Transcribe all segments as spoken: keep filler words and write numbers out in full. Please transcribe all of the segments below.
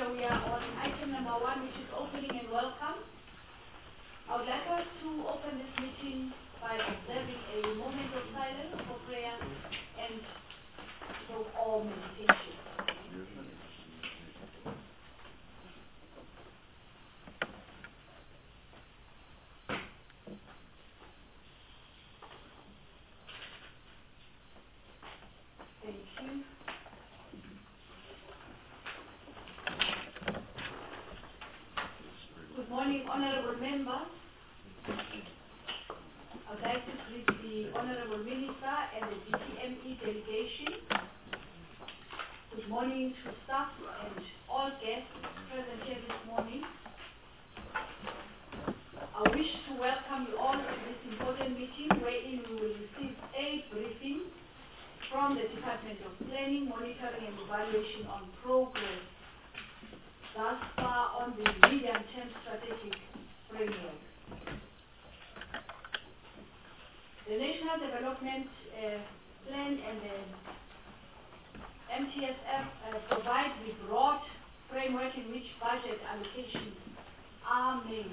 we are on item number one, which is opening and welcome. I would like us to open this meeting by observing a moment of silence for prayer and for all meditation. Thank you. Good morning, honorable members. I would like to greet the Honorable Minister and the D T M E delegation. Good morning to staff and all guests present here this morning. I wish to welcome you all to this important meeting wherein we will receive a briefing from the Department of Planning, Monitoring and Evaluation on progress thus far on the medium-term strategic framework. The National Development uh, Plan and the M T S F uh, provide the broad framework in which budget allocations are made.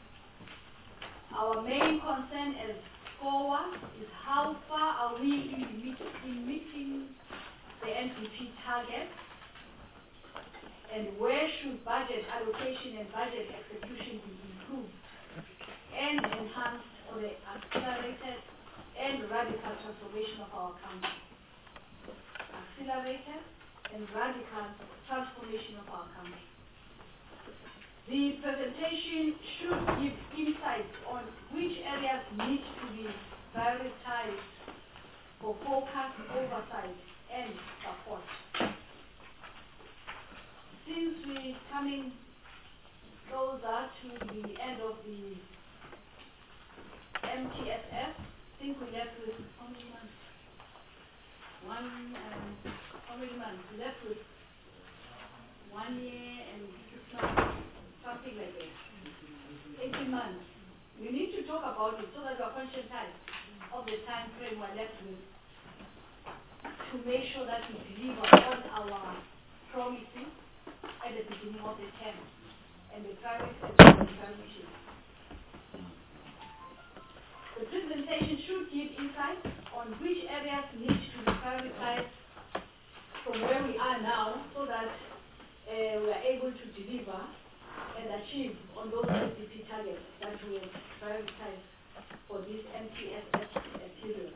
Our main concern as SCOA is how far are we in, meet, in meeting the N D P targets, and where should budget allocation and budget execution be improved and enhanced for the accelerated and radical transformation of our country. Accelerated and radical transformation of our country. The presentation should give insights on which areas need to be prioritized for focused oversight and support. Since we're coming closer to the end of the M T S F, I think we're left with how many months? One, um, how many months? We're left with one year and six months, something like that. eighteen months. We need to talk about it so that we're conscientized of the time frame we're left with to make sure that we deliver on our promises at the beginning of the term and the priorities and the permissions. The presentation should give insight on which areas need to be prioritized from where we are now so that uh, we are able to deliver and achieve on those N D P targets that we have prioritized for this M T S F period.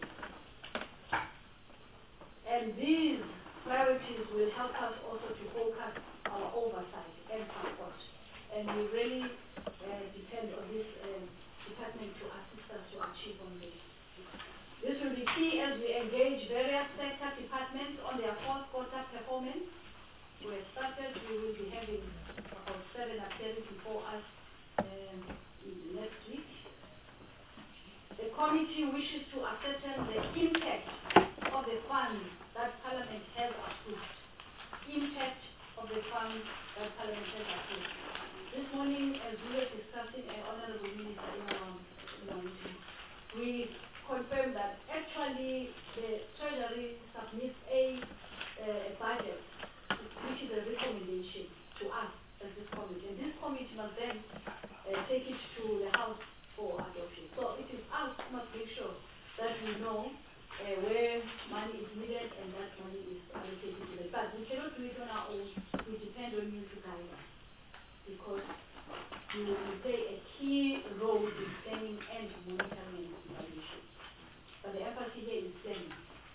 And these priorities will help us also to focus our oversight and support. And we really uh, depend on this uh, department to assist us to achieve on this. This will be key as we engage various sector departments on their fourth quarter performance. We have started, we will be having about seven appearances before us um, next week. The committee wishes to ascertain the impact of the funds that Parliament has approved. Impact of the funds that Parliament has approved. This morning, as we were discussing, an Honourable Minister in our, in our meeting, we confirmed that actually the Treasury submits a, uh, a budget, which is a recommendation to us as this committee. And this committee must then uh, take it to the House for adoption. So it is us who must make sure that we know uh, where money is needed and that money is allocated to the but we cannot do it on our own. We depend on you to guide us, because you will play a key role in planning and monitoring and evaluation. But the emphasis here is planning.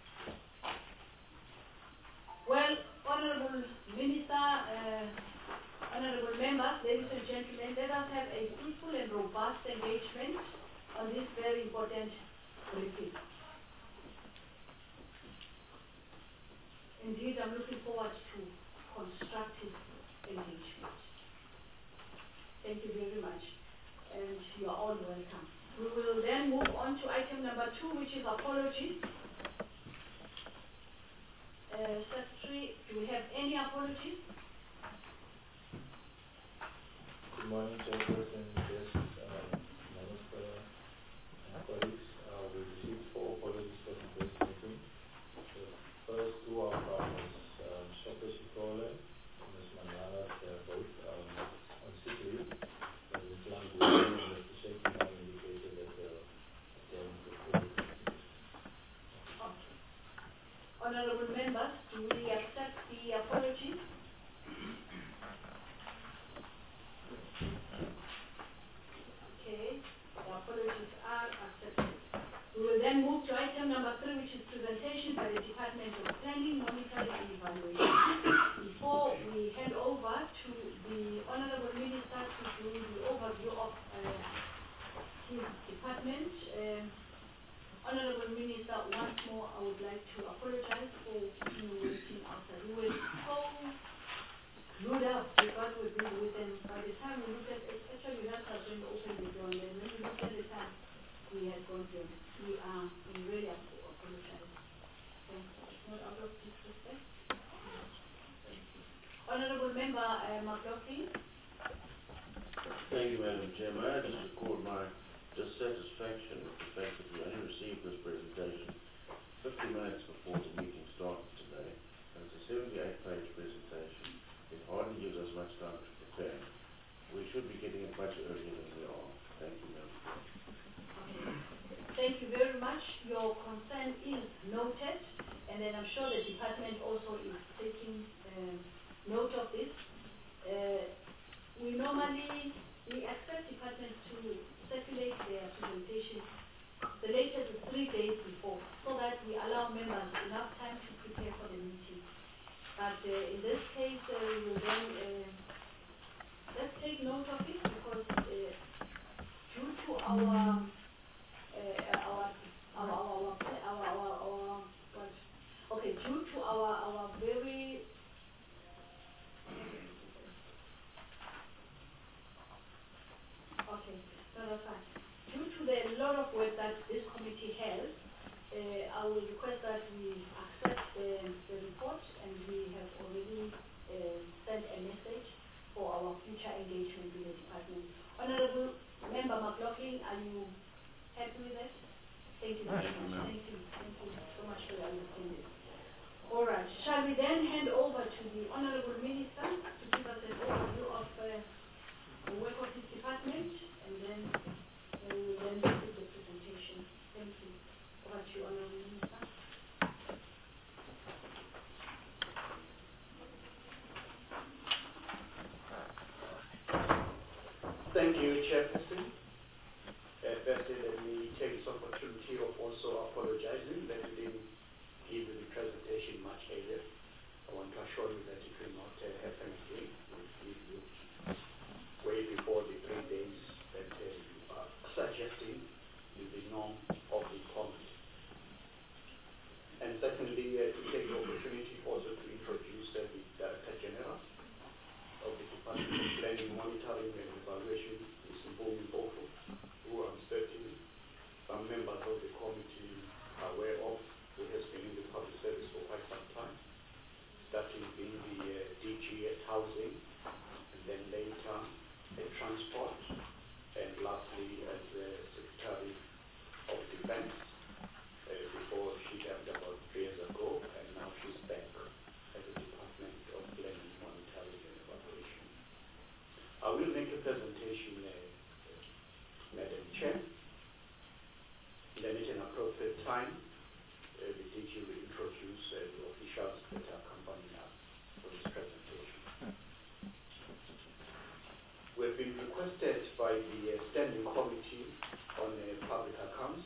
Well, Honourable Minister, uh, Honourable members, ladies and gentlemen, let us have a fruitful and robust engagement on this very important briefing. Indeed, I'm looking forward to constructive engagement. Thank you very much, and you are all welcome. We will then move on to item number two, which is apologies. Uh, Secretary, do we have any apologies? Good morning, Chairperson, guests, uh, Minister, and colleagues. Uh, we received four apologies for today's meeting. The first two are from Miz Um, Shopper Shikole, Miz Manana, Honorable members, do we accept the apology? Okay, the apologies are accepted. We will then move to item number three, which is presentation by the Department of Planning, Monitoring and Evaluation. Before we hand over to the Honorable Minister to do the overview of uh, his department, uh, Honorable Minister, once more I would like to apologize for keeping you waiting outside. We were so glued up with what we're doing with them. By the time we looked at it, actually that's us when we opened the door, and then when we looked at the time, we had gone there. We are, we really have to apologize. Thank you. It's not out of disrespect. Thank you. Honorable Member uh, McLaughlin. Thank you, Madam Chair. May I just record my dissatisfaction with the fact that we only received this presentation fifty minutes before the meeting started today. And it's a seventy-eight page presentation. It hardly gives us much time to prepare. We should be getting it much earlier than we are. Thank you, Madam Chair. Thank you very much. Your concern is noted, and then I'm sure the department also is taking uh, note of this. Uh, we normally, we expect departments to circulate their presentation the latest is three days before, so that we allow members enough time to prepare for the meeting. But uh, in this case, uh, we will then, uh, let's take note of it, because uh, due to our Uh, our, our, our, our, our, our, what? Okay, due to our, our very, okay, no, that's fine. Due to the lot of work that this committee has, uh, I will request that we accept the, the report, and we have already uh, sent a message for our future engagement with the department. Honorable Member McLaughlin, are you happy with that? Thank you very Thank much. you, Thank you. Thank you so much for your understanding. All right. Shall we then hand over to the Honorable Minister to give us an overview of uh, the work of his department, and then uh, we will then proceed the presentation. Thank you. Over to you, Honorable Minister. Thank you, Chairperson. Uh, firstly, let me take this opportunity of also apologizing that we didn't give the presentation much earlier. I want to assure you that it will not uh, happen again. We looked way before the three days that uh, you are suggesting is the norm of the committee. And secondly, uh, to take the opportunity also to introduce uh, the Director General of the Department of Planning, Monitoring and Evaluation, Mister Mpumi Mpofu, who I'm certain some members of the committee are aware of, who has been in the public service for quite some time, starting being the uh, D G at Housing, and then later at Transport, and lastly as uh, Secretary of Defense, uh, before she left about three years ago, and now she's back at the Department of Planning, Monitoring and Evaluation. I will make a presentation, uh, Madam Chair. Then at an appropriate time, uh, the D G will introduce uh, the officials that are accompanying us for this presentation. We have been requested by the uh, Standing Committee on uh, Public Accounts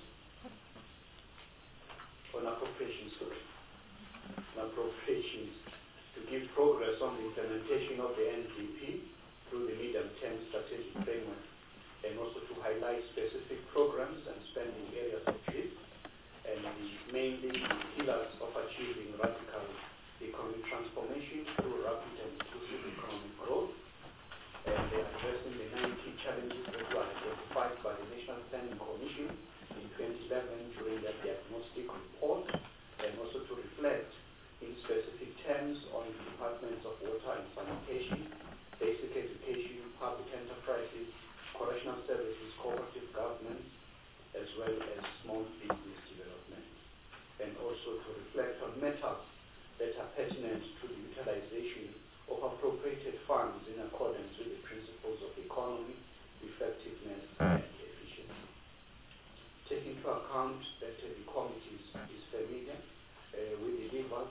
on appropriations, on appropriations to give progress on the implementation of the N D P through the medium-term strategic framework, and also to highlight specific programs and spending areas of shift, and the, mainly the pillars of achieving radical economic transformation through rapid and inclusive economic growth, and they are addressing the nine key challenges that were identified by the National Planning Commission in twenty eleven during their diagnostic report, and also to reflect in specific terms on the departments of water and sanitation, basic education, public enterprises, correctional services, cooperative governance, as well as small business development, and also to reflect on matters that are pertinent to the utilization of appropriated funds in accordance with the principles of economy, effectiveness, and efficiency. Taking into account that uh, the committee is, is familiar uh, with the diverse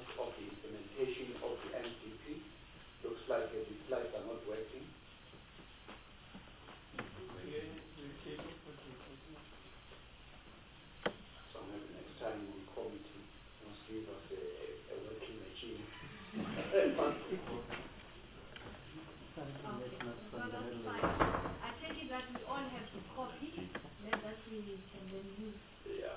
Okay, so that's fine. I take it that we all have the copy, then that we can then use Yeah.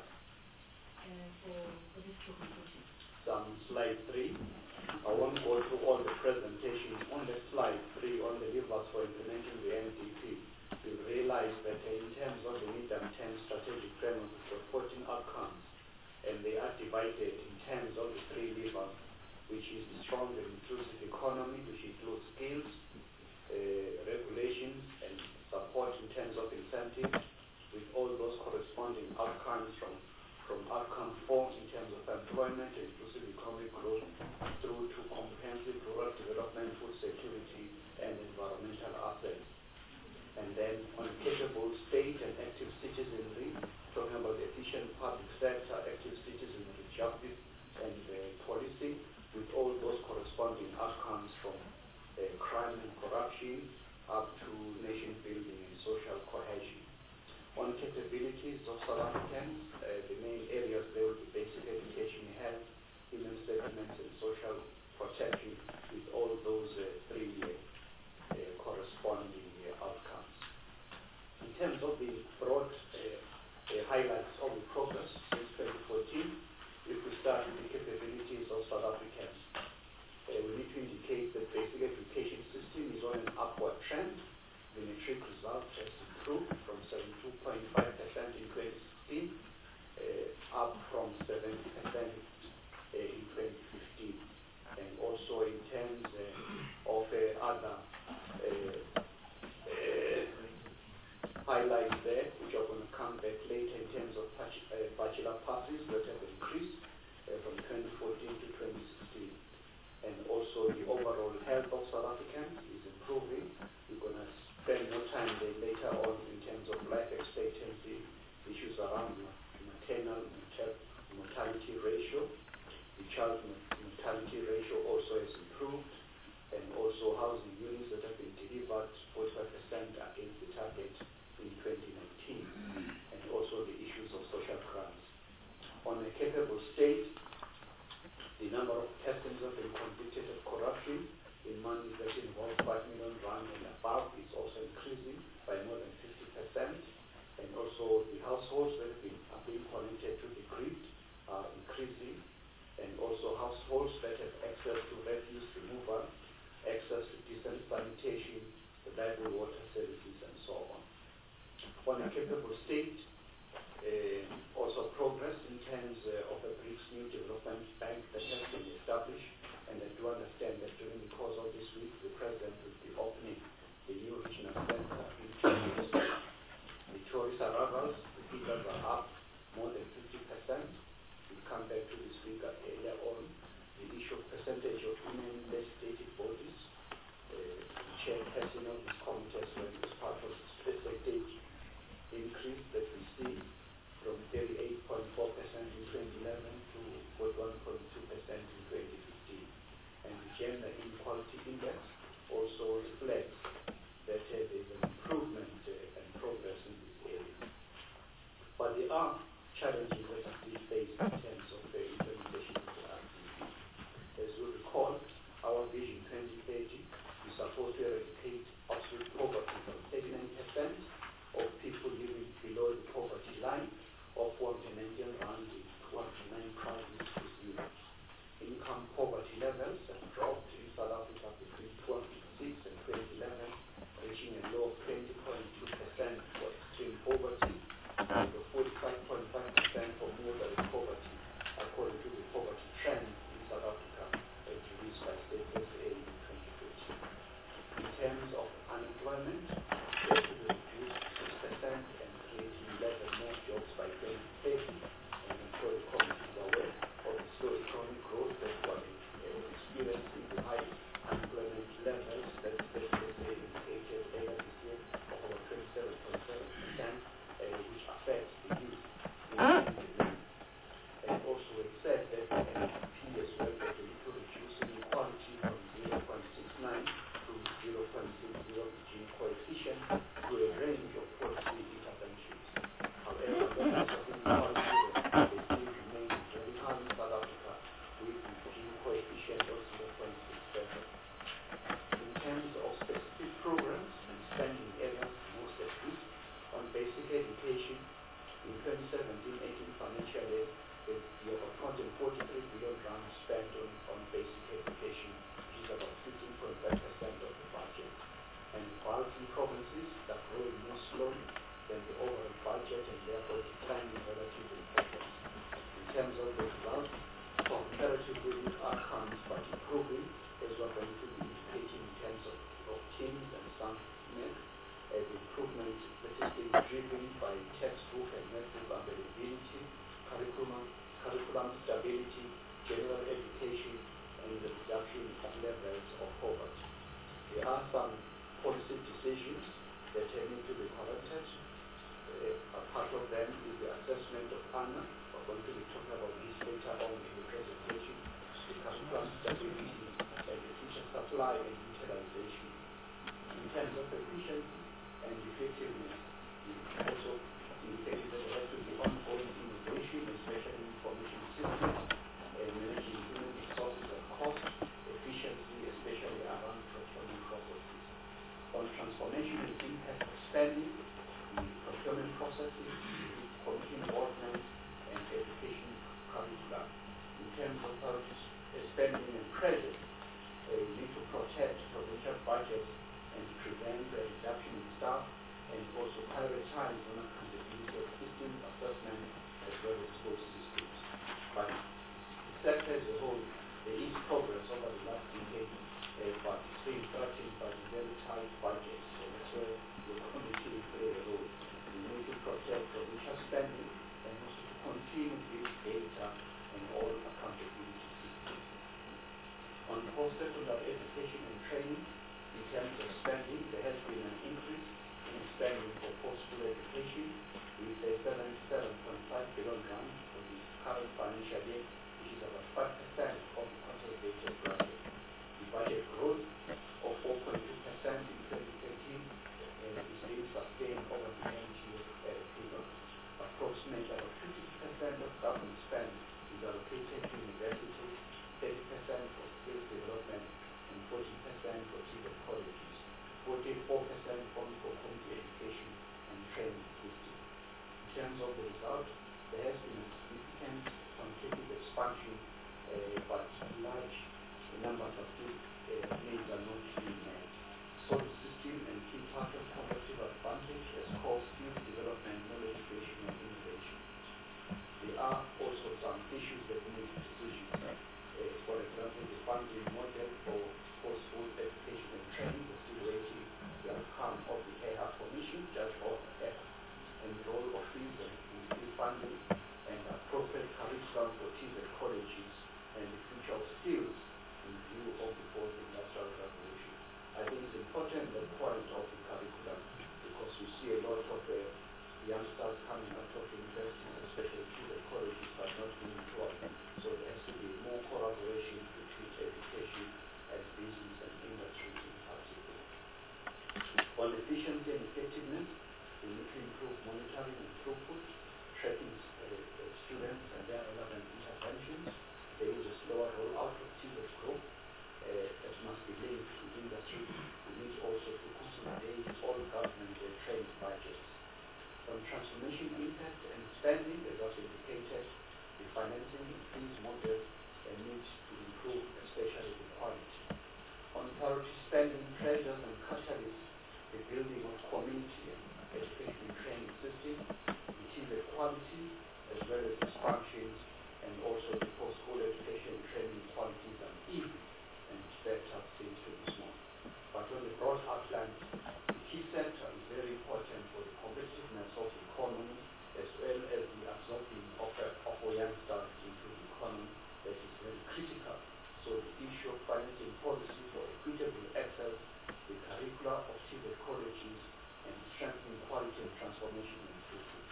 uh, for, for this presentation. Some slide three. I won't go through all the presentation. On the slide three, on the levers for implementing the N D P, we realized that in terms of the medium-term strategic framework, we've got fourteen outcomes, and they are divided in terms of the three levers, which is the strong and inclusive economy, which includes skills, uh, regulations, and support in terms of incentives, with all those corresponding outcomes from, from outcome four in terms of employment, inclusive economic growth, through to comprehensive rural development, food security, and environmental assets. And then on capable state and active citizenry, talking about the efficient public sector, active citizenry, justice, and uh, policing, with all those corresponding outcomes from uh, crime and corruption up to nation building and social cohesion. On capabilities of South Africans, uh, the main areas there will be basic education, health, human settlements, and social protection, with all those uh, three uh, uh, corresponding uh, outcomes. In terms of the broad uh, uh, highlights of the progress since twenty fourteen, if we start with the capabilities of South Africans, uh, we need to indicate that basic education system is on an upward trend. The metric result has improved from seventy-two point five percent in twenty sixteen uh, up from seventy percent uh, in twenty fifteen. And also in terms uh, of uh, other uh, uh, highlights there, which are going to come back later in terms of uh, bachelor passes that have increased uh, from twenty fourteen to twenty sixteen. And also the overall health of South Africans is improving. We're going to spend more time there later on in terms of life expectancy, issues around maternal mortality ratio. The child mortality ratio also has improved, and also housing units that have been delivered forty-five percent against the target in twenty nineteen, and also the issues of social crimes. On a capable state, the number of persons that have been convicted of corruption in money that involves five million rand and above is also increasing by more than fifty percent, and also the households that have been, are being connected to the grid are increasing, and also households that have access to refuse removal, access to decent sanitation, reliable water services, and so on. On a capable state, uh, also progress in terms uh, of a BRICS new development bank that has been established, and I do understand that during the course of this week, the President will be opening the new regional center in Tunis. The tourist arrivals, the figures are up more than fifty percent. We'll come back to this figure earlier on. The issue of percentage of women in legislative bodies, uh, the chairperson of this committee as well is part of the percentage increase that we see from thirty-eight point four percent in twenty eleven to forty-one point two percent in twenty fifteen. And the gender inequality index also reflects that uh, there is an improvement uh, and progress in this area. But there are challenges that are still faced in terms of the implementation of the R D P. As you recall, our Vision twenty thirty is supposed to eradicate absolute poverty from thirty-nine percent of people living below the poverty line of one hundred ninety rand in one hundred nine provinces to zero. Income poverty levels have dropped in South Africa between two thousand six and twenty eleven, reaching a low of twenty point two percent for extreme poverty and forty-five point five percent for moderate poverty, according to the poverty trend in South Africa as released by State S A in twenty fourteen. In terms of unemployment, it has been reduced six percent and creating eleven more jobs by twenty thirty, and I'm sure the committee is aware of the slow economic growth that we are uh, experiencing, the high unemployment levels that State S A indicated earlier this year of about twenty-seven point seven percent, uh, which affects the youth in the And also it said that the N D P as well that we need to reduce inequality from zero point six nine to zero point six zero Gini coefficient to a range of policy interventions. However, the levels of inequality that they still remain very high in South Africa, with the Gini coefficient of zero point six seven. improving as we're going to be indicating in terms of, of teams and soundness, uh, the improvement that is being driven by textbook and netbook availability, curriculum, curriculum stability, general education, and the reduction of levels of poverty. There are some policy decisions that need to be corrected. Uh, a part of them is the assessment of P A N A. We're going to be talking about this later on in the presentation. The curriculum stability and the teacher supply and utilization. In terms of efficiency and effectiveness, we also indicated that there has to be ongoing innovation, especially in information systems, and managing human resources and cost efficiency, especially around procurement processes. On transformation and impact of spending, the procurement processes, community involvement, and education curriculum. In terms of authorities spending and pressure, uh, we need to protect provincial budgets and prevent the reduction in staff, and also prioritize on accountability of systems assessment as well as school systems. But the sector as a whole, there is progress over the last decade, uh, but it's being threatened by the very tight budgets, and that's where the committee play a role. We need to protect provincial spending and also to continue to build data and all accountability systems. On post-secondary education and training, in terms of spending, there has been an increase in spending for post-school education with a seventy-seven point five billion rand for the current financial year, which is about five percent of the consolidated budget. The budget growth of four point two percent in twenty thirteen uh, is being sustained over the N T uh, period. Approximately about fifty percent of government spend is allocated to universities, thirty percent for skills development, and forty percent for TVET colleges, forty-four percent for community education and training system. In terms of the result, there has been a significant quantitative expansion, uh, but large numbers of these uh, needs are not being met. So the system and key part of competitive advantage as core skills development, knowledge creation, and innovation. There are also some issues that need decisions. Uh, for example, the funding model for post-school education and training is still waiting the outcome of the A H A Commission, Judge of A H A, and the role of fees and fee funding and appropriate curriculum for TVET colleges and the future of skills in view of the fourth industrial revolution. I think it's important the quality of the curriculum because we see a lot of uh, youngsters coming out of universities, especially TVET colleges, but not being employed. So there has to be more collaboration between education and business and industry in particular. On efficiency and effectiveness, we need to improve monitoring and throughput, tracking uh, uh, students and their relevant interventions. There is a slower rollout of TVET group uh, that must be linked to industry. We need also to consolidate all government uh, training budgets. On transformation impact and spending, as was indicated, the financing fees model uh, needs to improve, especially the quality. On priority spending pressures and catalysts, the building of community and education training system, the TVET quality, as well as its functions, and also the post-school education training qualities and easy and better seems to be small. But on the broad outline, the key sector is very important for the competitiveness of the economy, as well as the absorbing of, uh, of our youngsters into the economy. That is very critical. So the issue of financing policy for equitable access, the curricula of TVET colleges, and strengthening quality and transformation in throughput.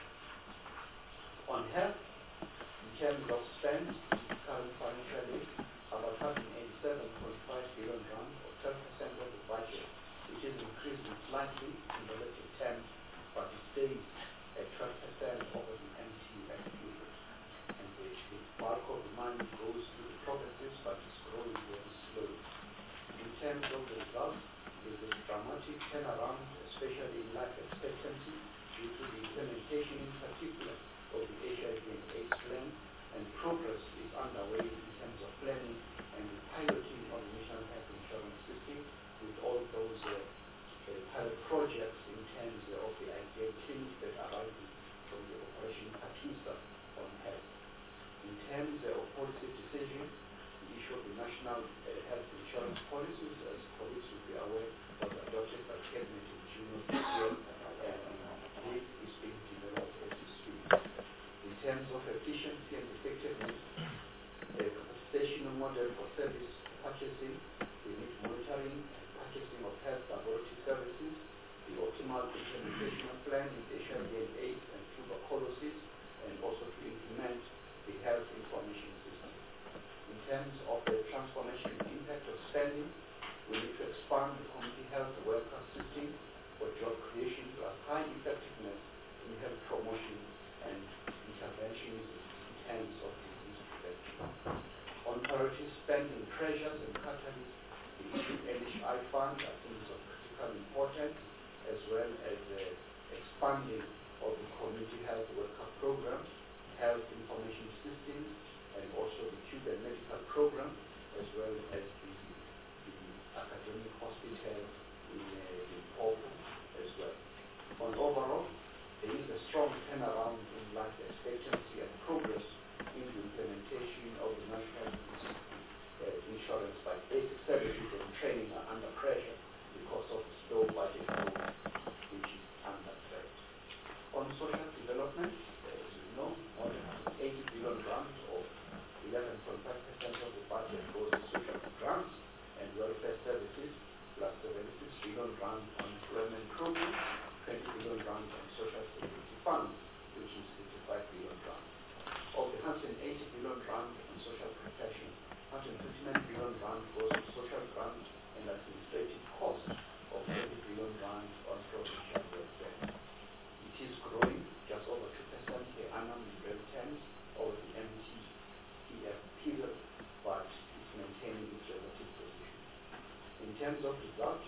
On health, in terms of spend, the current financial year, about one hundred eighty-seven point five billion rand, or twelve percent of the budget, which is increasing slightly in relative terms, but it stays at twelve percent over the N T U F period. And the, the bulk of the money goes to the provinces, but it's growing very slowly. In terms of the results, there's a dramatic turnaround, especially in life expectancy, due to the implementation in particular of the H I V and AIDS plan, and progress is underway in terms of planning and the piloting of the national health insurance system with all those uh, uh, pilot projects in terms of the ideal clinics that arise from the Operation Katusa on health. In terms of policy decision, the issue of the national national uh, health insurance policies, as colleagues will be aware, was adopted by Cabinet in June of this year, and this is being developed as we speak. In terms of efficiency and effectiveness, the capacitational model for service purchasing, we need monitoring and purchasing of health laboratory services, the optimal implementation plan with H I V and AIDS and tuberculosis, and also to implement the health information system. In terms of the transformation and impact of spending, we need to expand the community health worker system for job creation plus high effectiveness in health promotion and intervention in terms of disease prevention. On priority spending pressures and catalysts, the issue N H I fund, I think is of critical importance, as well as the expanding of the community health worker program, health information systems, and also the tube and medical program, as well as the, the academic hospital in, uh, in Popo as well. On overall, there is a strong turnaround in life expectancy and progress in the implementation of the national uh, insurance by basic services and training are under pressure because of the slow budget growth, which is under threat. On social development, as you know, more than eighty billion grants or eleven point five percent of the budget goes to social grants and welfare services, plus seventy-six billion grants on employment programs, twenty billion grants on social security funds, which is fifty-five billion grants. Of the one hundred eighty billion grants on social protection, one hundred fifty-nine billion grants goes to social grants and administrative costs of twenty billion grants on provincial welfare. It is growing just over two percent per annum in real terms over the M T E F period, but it's maintaining its relative position. In terms of results,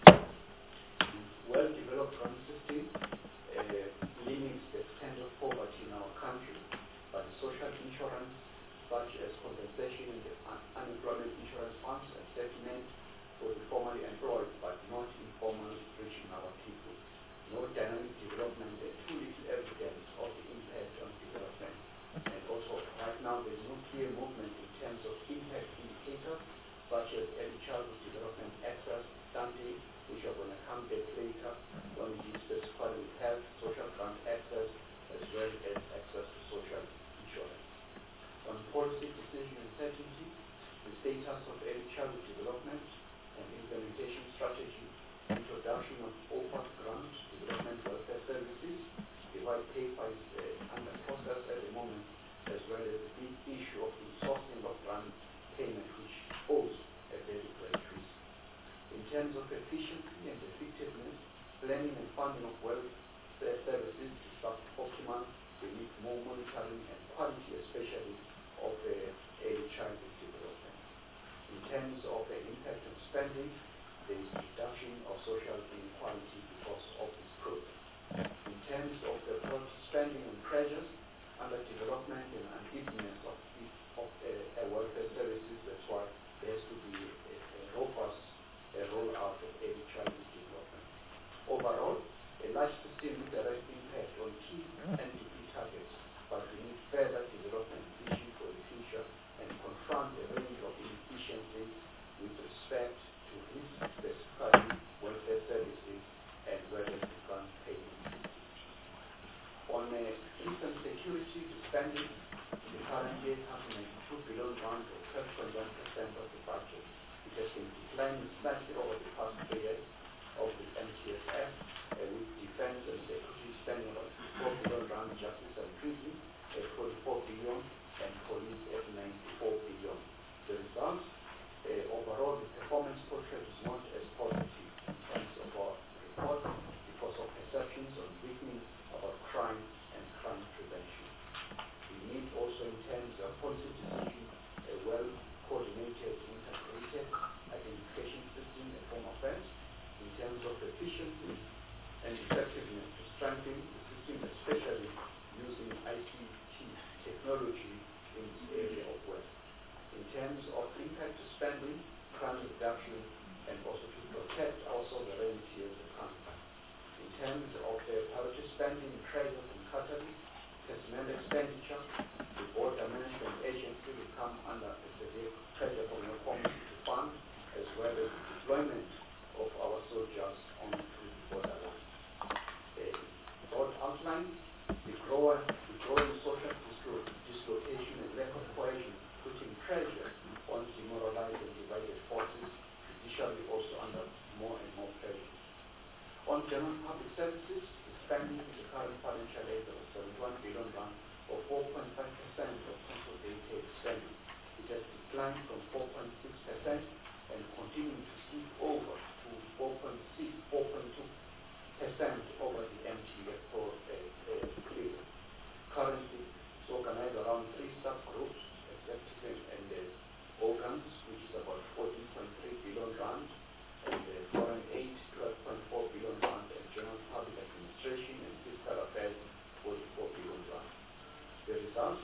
well-developed grant system uh, limits the extent of poverty in our country, but the social insurance, such as compensation in the un unemployment insurance funds and settlement for the formally employed but not informal, reaching our people. No dynamic development and too little evidence of the impact on development. And also, right now, there is no clear movement in terms of impact indicators, such as early childhood development access, stunting, which are going to come back later when we specify with health, social grant access, as well as access to social insurance. On policy decision uncertainty, the status of early childhood development and implementation strategy, introduction of O P A S grants, development welfare services, the white paper is uh, under process at the moment, as well as the big issue of the sourcing of grant payment, which pose a very great risk. In terms of efficiency and effectiveness, planning and funding of welfare services is suboptimal. We need more monitoring and quality, especially of uh, early childhood development. In terms of the impact of spending, there is reduction of social inequality because of this program. In terms of the policy spending and pressures under development and unfitness of, of uh, welfare services, that's why there has to be a, a robust a rollout of early childhood development. Overall, a large system with direct impact on key N D P targets, but we need further development vision for the future and confront the range of inefficiencies with respect to risk, specifically welfare services and whether to grant payment systems. On uh, instant security spending, in the current year, one hundred ninety-two billion rand or twelve point one percent of the budget. It has been declining slightly over the past three years of the M T S F, uh, with defense and security spending about four billion rand, justice and prison at forty-four billion, and police at ninety-four billion. The results, uh, overall, the performance portrait is not as positive in terms of our report because of perceptions on weakening about crime and crime prevention. We need also, in terms of policy decision, a well-coordinated, integrated identification system and form offense in terms of efficiency and effectiveness to strengthen the system, especially using I C T technology in this area of work. In terms of impact to spending, crime reduction, and also to protect our sovereignty as a country. In terms of the priority spending, pressures and catalysts, personnel expenditure, the border management agency will come under severe pressure from the pressure on demoralized and divided forces, judicially also under more and more pressure. On general public services, the spending in the current financial year of seventy-one billion rand, or four point five percent of consolidated spending. It has declined from four point six percent and continuing to slip over to four point six, four point two percent over the M T F for uh, uh, period. Currently, it's organized around three subgroups, executive and uh, organs, which is about fourteen point three billion rand, and uh, foreign aid, twelve point four billion rand, and general public administration and fiscal affairs, forty-four billion rand. The result,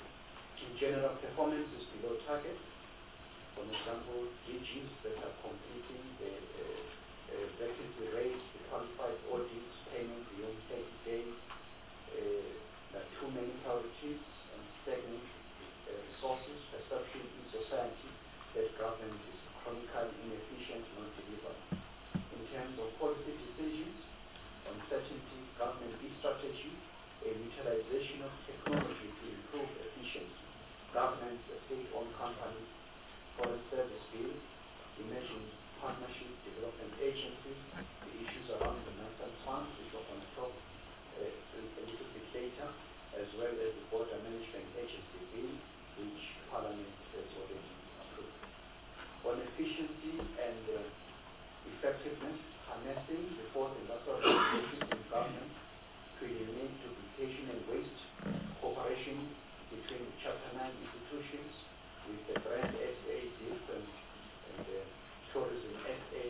in general, performance is below target. For example, D Gs that are completing the uh, uh, vacancy rate, the qualified audits, payment beyond thirty days, uh, there are too many priorities and stagnant uh, resources, perception in society that government is chronically inefficient, not delivered. In terms of policy decisions, uncertainty, government strategy, a utilization of technology to improve efficiency, government, state-owned companies, foreign service bill, emerging partnership, development agencies, the issues around the National Fund, which we're going to talk uh, a, a little bit later, as well as the Border Management Agency bill, which Parliament has already approved. On efficiency and uh, effectiveness, harnessing the fourth industrial revolution in government to eliminate duplication and waste, cooperation between the Chapter nine institutions with the Brand S A, DIF, and, and the Tourism S A,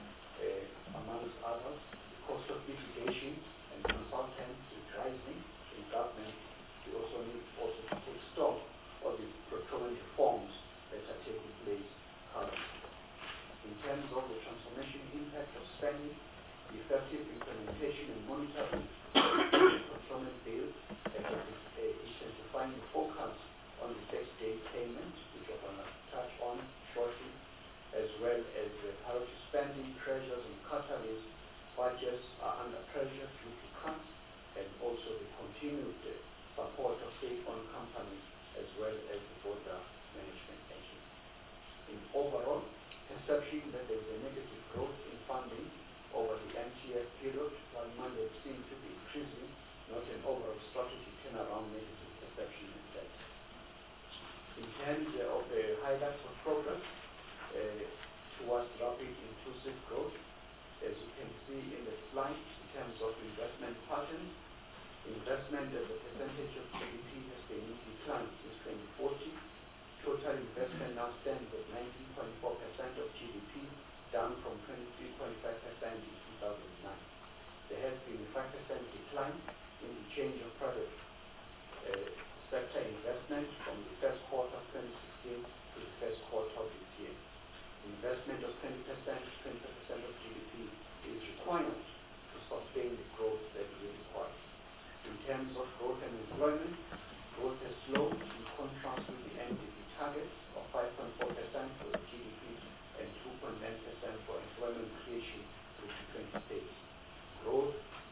uh, amongst others. The cost of litigation and consultants is rising in government. We also need also to take stock of the procurement reforms that are taking place currently. In terms of the transformation impact of spending, the effective implementation and monitoring of the procurement bill, uh, intensifying the focus on the six-day payment, which we're going to touch on shortly, as well as the priority spending pressures and catalysts. Budgets are under pressure due to cuts, and also the continued uh, support of state-owned companies, as well as the Border Management Agency. In overall, perception that there is a negative growth in funding over the M T F period, while mandates seem to be increasing, not an overall strategy turnaround negative perception instead. In terms uh, of the highlights of progress uh, towards rapid inclusive growth, as you can see in the slide, in terms of investment patterns, investment as a percentage of G D P has been in decline since twenty fourteen. Total investment now stands at nineteen point four percent of G D P, down from twenty-three point five percent in two thousand nine. There has been a five percent decline in the change of private uh, sector investment from the first quarter of twenty sixteen to the first quarter of this year. Investment of twenty percent, twenty percent of G D P is required to sustain the growth that we require. In terms of growth and employment, growth has slowed in contrast with the N D P target of five point four percent for the G D P and two point nine percent for employment creation through twenty states. Growth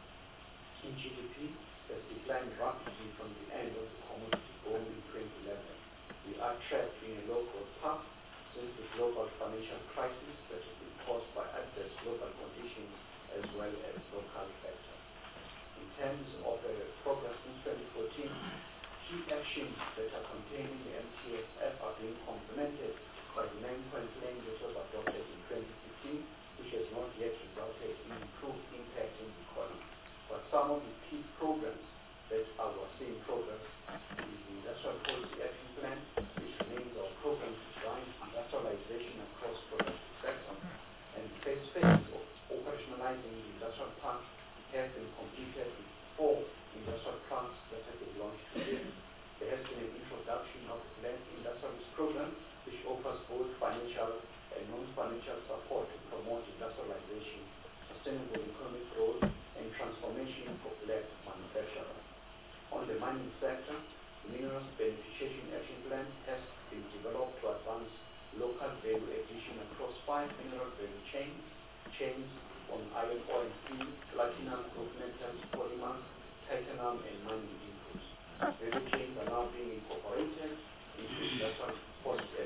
in G D P has declined rapidly from the end of the commodity boom in twenty eleven. We are trapped in a low growth path since the global financial crisis that has been caused by adverse global conditions as well as local factors. In terms of uh, progress since twenty fourteen, key actions that are contained in the M T S F are being complemented by the nine-point plan that was adopted in twenty fifteen, which has not yet resulted in improved impact in the economy. But some of the key programs that are seeing progress is the Industrial Policy Action Plan, which remains our program to drive industrialization across productive sectors, and the phase phase of operationalizing the industrial parks has been completed with four industrial parks that have been launched today. There has been an introduction of the Land Industrialist Program, which offers both financial and non-financial support to promote industrialization, sustainable economic growth, and transformation of black manufacturers. On the mining sector, the Minerals Beneficiation Action Plan has been developed to advance local value addition across five mineral value chains, chains on iron ore and steel, platinum, group metals, polymers, titanium, and mining inputs. Value chains are now being incorporated into industrial policy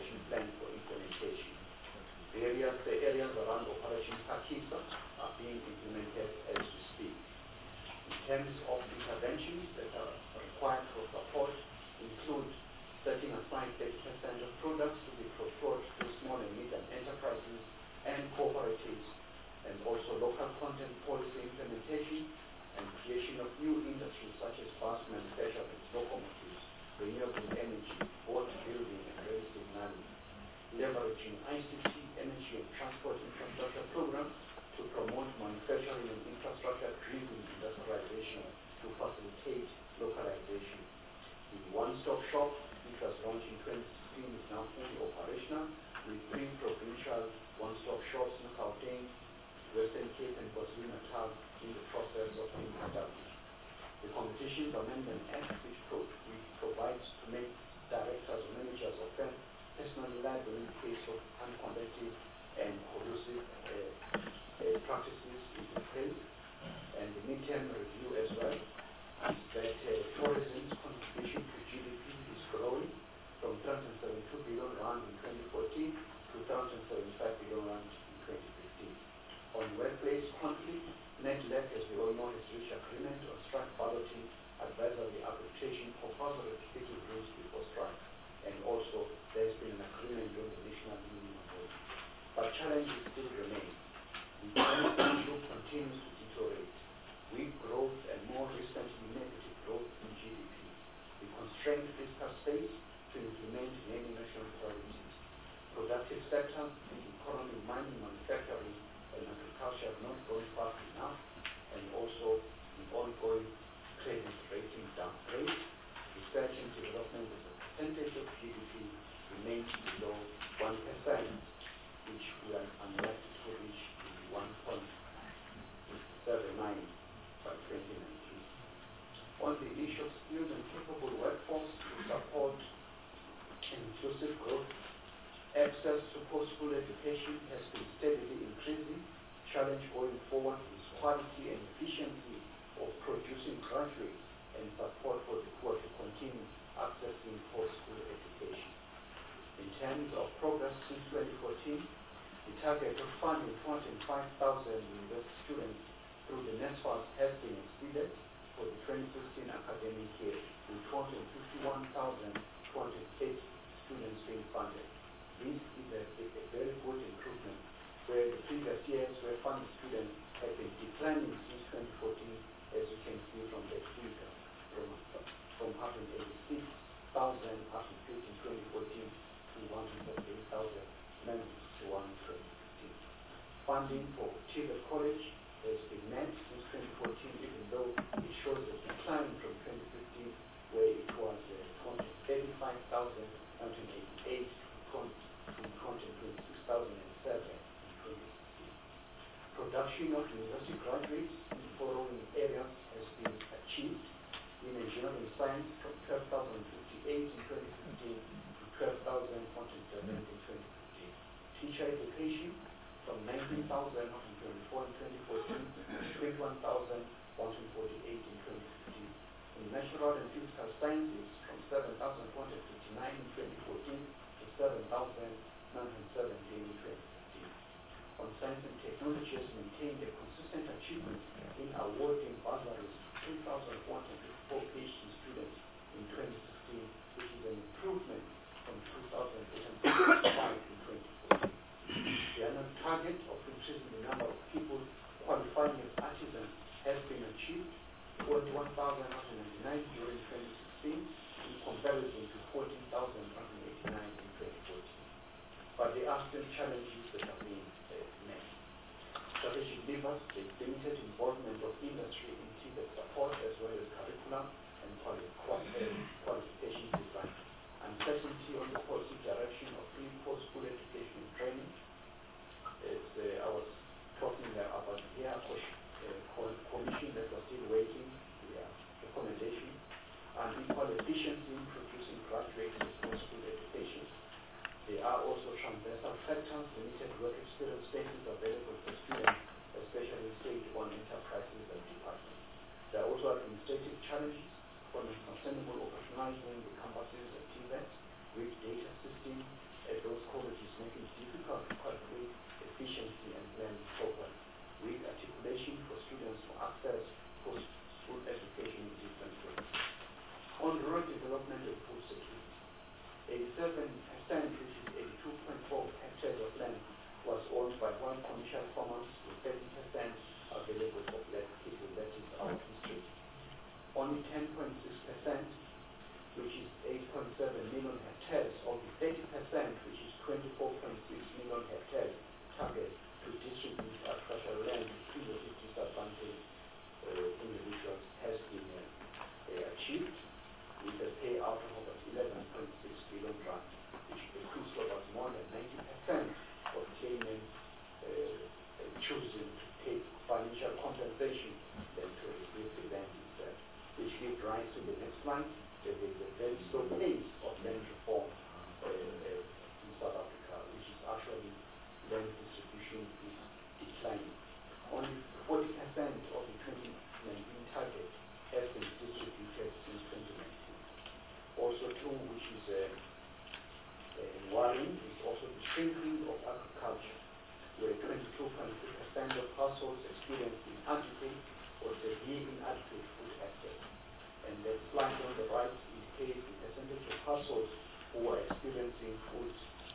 leveraging I C T, energy and transport infrastructure program to promote manufacturing and infrastructure-driven industrialization to facilitate localization. The one-stop shop, which was launched in twenty sixteen, is now fully operational with three provincial one-stop shops in Gauteng, Western Cape and KwaZulu-Natal in the process of being established. The Competitions Amendment Act, which, pro which provides to make directors or managers of firms personally liable in the case of uncompetitive and collusive uh, uh, practices, is in place, and the midterm review as well, is that uh, tourism's contribution to G D P is growing from three hundred seventy-two billion rand in twenty fourteen to three hundred seventy-five billion rand in twenty fifteen. On workplace conflict, NEDLAC, as we all know, has reached agreement on strike balloting, advisory arbitration, compulsory ticketing rules before strike, and also there has been an agreement on the national minimum wage. But challenges still remain. The economic group continues to deteriorate. Weak growth and more recently negative growth in G D P. The constrained fiscal space to implement many national priorities. Productive sectors, the economy, mining, manufacturing, and agriculture have not gone fast enough, and also the ongoing credit rating downgrade. Research and development as a percentage of G D P remains below one percent, which we are unlikely to reach in one point seven nine by twenty nineteen. On the issue of skilled and capable workforce to support inclusive growth, access to post-school education has been steadily increasing. Challenge going forward is quality and efficiency of producing graduates and support for the poor to continue accessing post-school education. In terms of progress since twenty fourteen, the target of funding four hundred five thousand university students through the NSFAS has been exceeded for the twenty fifteen academic year, with two hundred fifty-one thousand two hundred eight students being funded. This is a, a, a very good improvement, where the previous years where funded students have been declining since twenty fourteen, as you can see from the figure, from, from one hundred eighty-six thousand after twenty fourteen to one hundred thirty-eight thousand nine hundred sixty-one in twenty fifteen. Funding for T V E T College has been met since twenty fourteen, even though it shows a decline from twenty fifteen, where it was uh, two hundred thirty-five thousand nine hundred eighty-eight to two hundred twenty-six thousand seven in twenty sixteen. Production of university graduates in the following areas has been achieved. In engineering science, from twelve thousand fifty-eight in twenty fifteen to twelve thousand one hundred seven in twenty fifteen. Teacher education, from nineteen thousand one hundred twenty-four in twenty fourteen to twenty-one thousand one hundred forty-eight in twenty fifteen. In natural and physical sciences, from seven thousand four hundred fifty-nine in twenty fourteen to seven thousand nine hundred seventeen in twenty fifteen. On science and technology has maintained a consistent achievement in awarding bursaries to three thousand four hundred fifty-four PhD students in twenty sixteen, which is an improvement from two thousand eight hundred fifty-five in twenty fourteen. The annual target of increasing the number of people qualifying as artisans has been achieved, forty-one thousand one hundred ninety-nine during twenty sixteen, in comparison to fourteen thousand one hundred eighty-nine in twenty fourteen. But there are still challenges that are being uh, met. Strategic levers, the limited involvement of industry in T V E T support, as well as curriculum and quali quali uh, qualification design. Uncertainty on the policy direction of pre post-school education and training. As uh, I was talking uh, about the air uh, commission that was still waiting the uh, recommendation, and equal efficiency in producing graduates with post-school education. There are also transversal factors, limited work experience spaces available for students, especially state-owned enterprises and departments. There are also administrative challenges on sustainable operationalizing the campuses at T V E T, with data systems at those colleges making it difficult to calculate efficiency and plan properly, with articulation for students to access post-school education in different ways. On rural development and food security, eighty-seven percent, which is eighty-two point four hectares of land, was owned by one commercial farmers, with thirty percent available for black people. That is our history. Only ten point six percent, which is eight point seven million hectares, of the thirty percent, which is twenty-four point six million hectares target to distribute agricultural land to previously disadvantaged uh, individuals has been uh, uh, achieved with a payout of about eleven point six billion rand, which equates to about more than ninety percent of claimants uh, uh, choosing to take financial compensation than to receive the land itself, which gives rise to the next line, that there is a very slow pace of land reform uh, uh, in South Africa, which is actually land distribution is declining. Only forty percent of the twenty nineteen target has been distributed since twenty nineteen. Also too, which is uh, uh, worrying, is also the shrinking of agriculture, where twenty-two point three percent of households experience inadequate or severe inadequate food access. And the slide on the right indicates the percentage of households who are experiencing food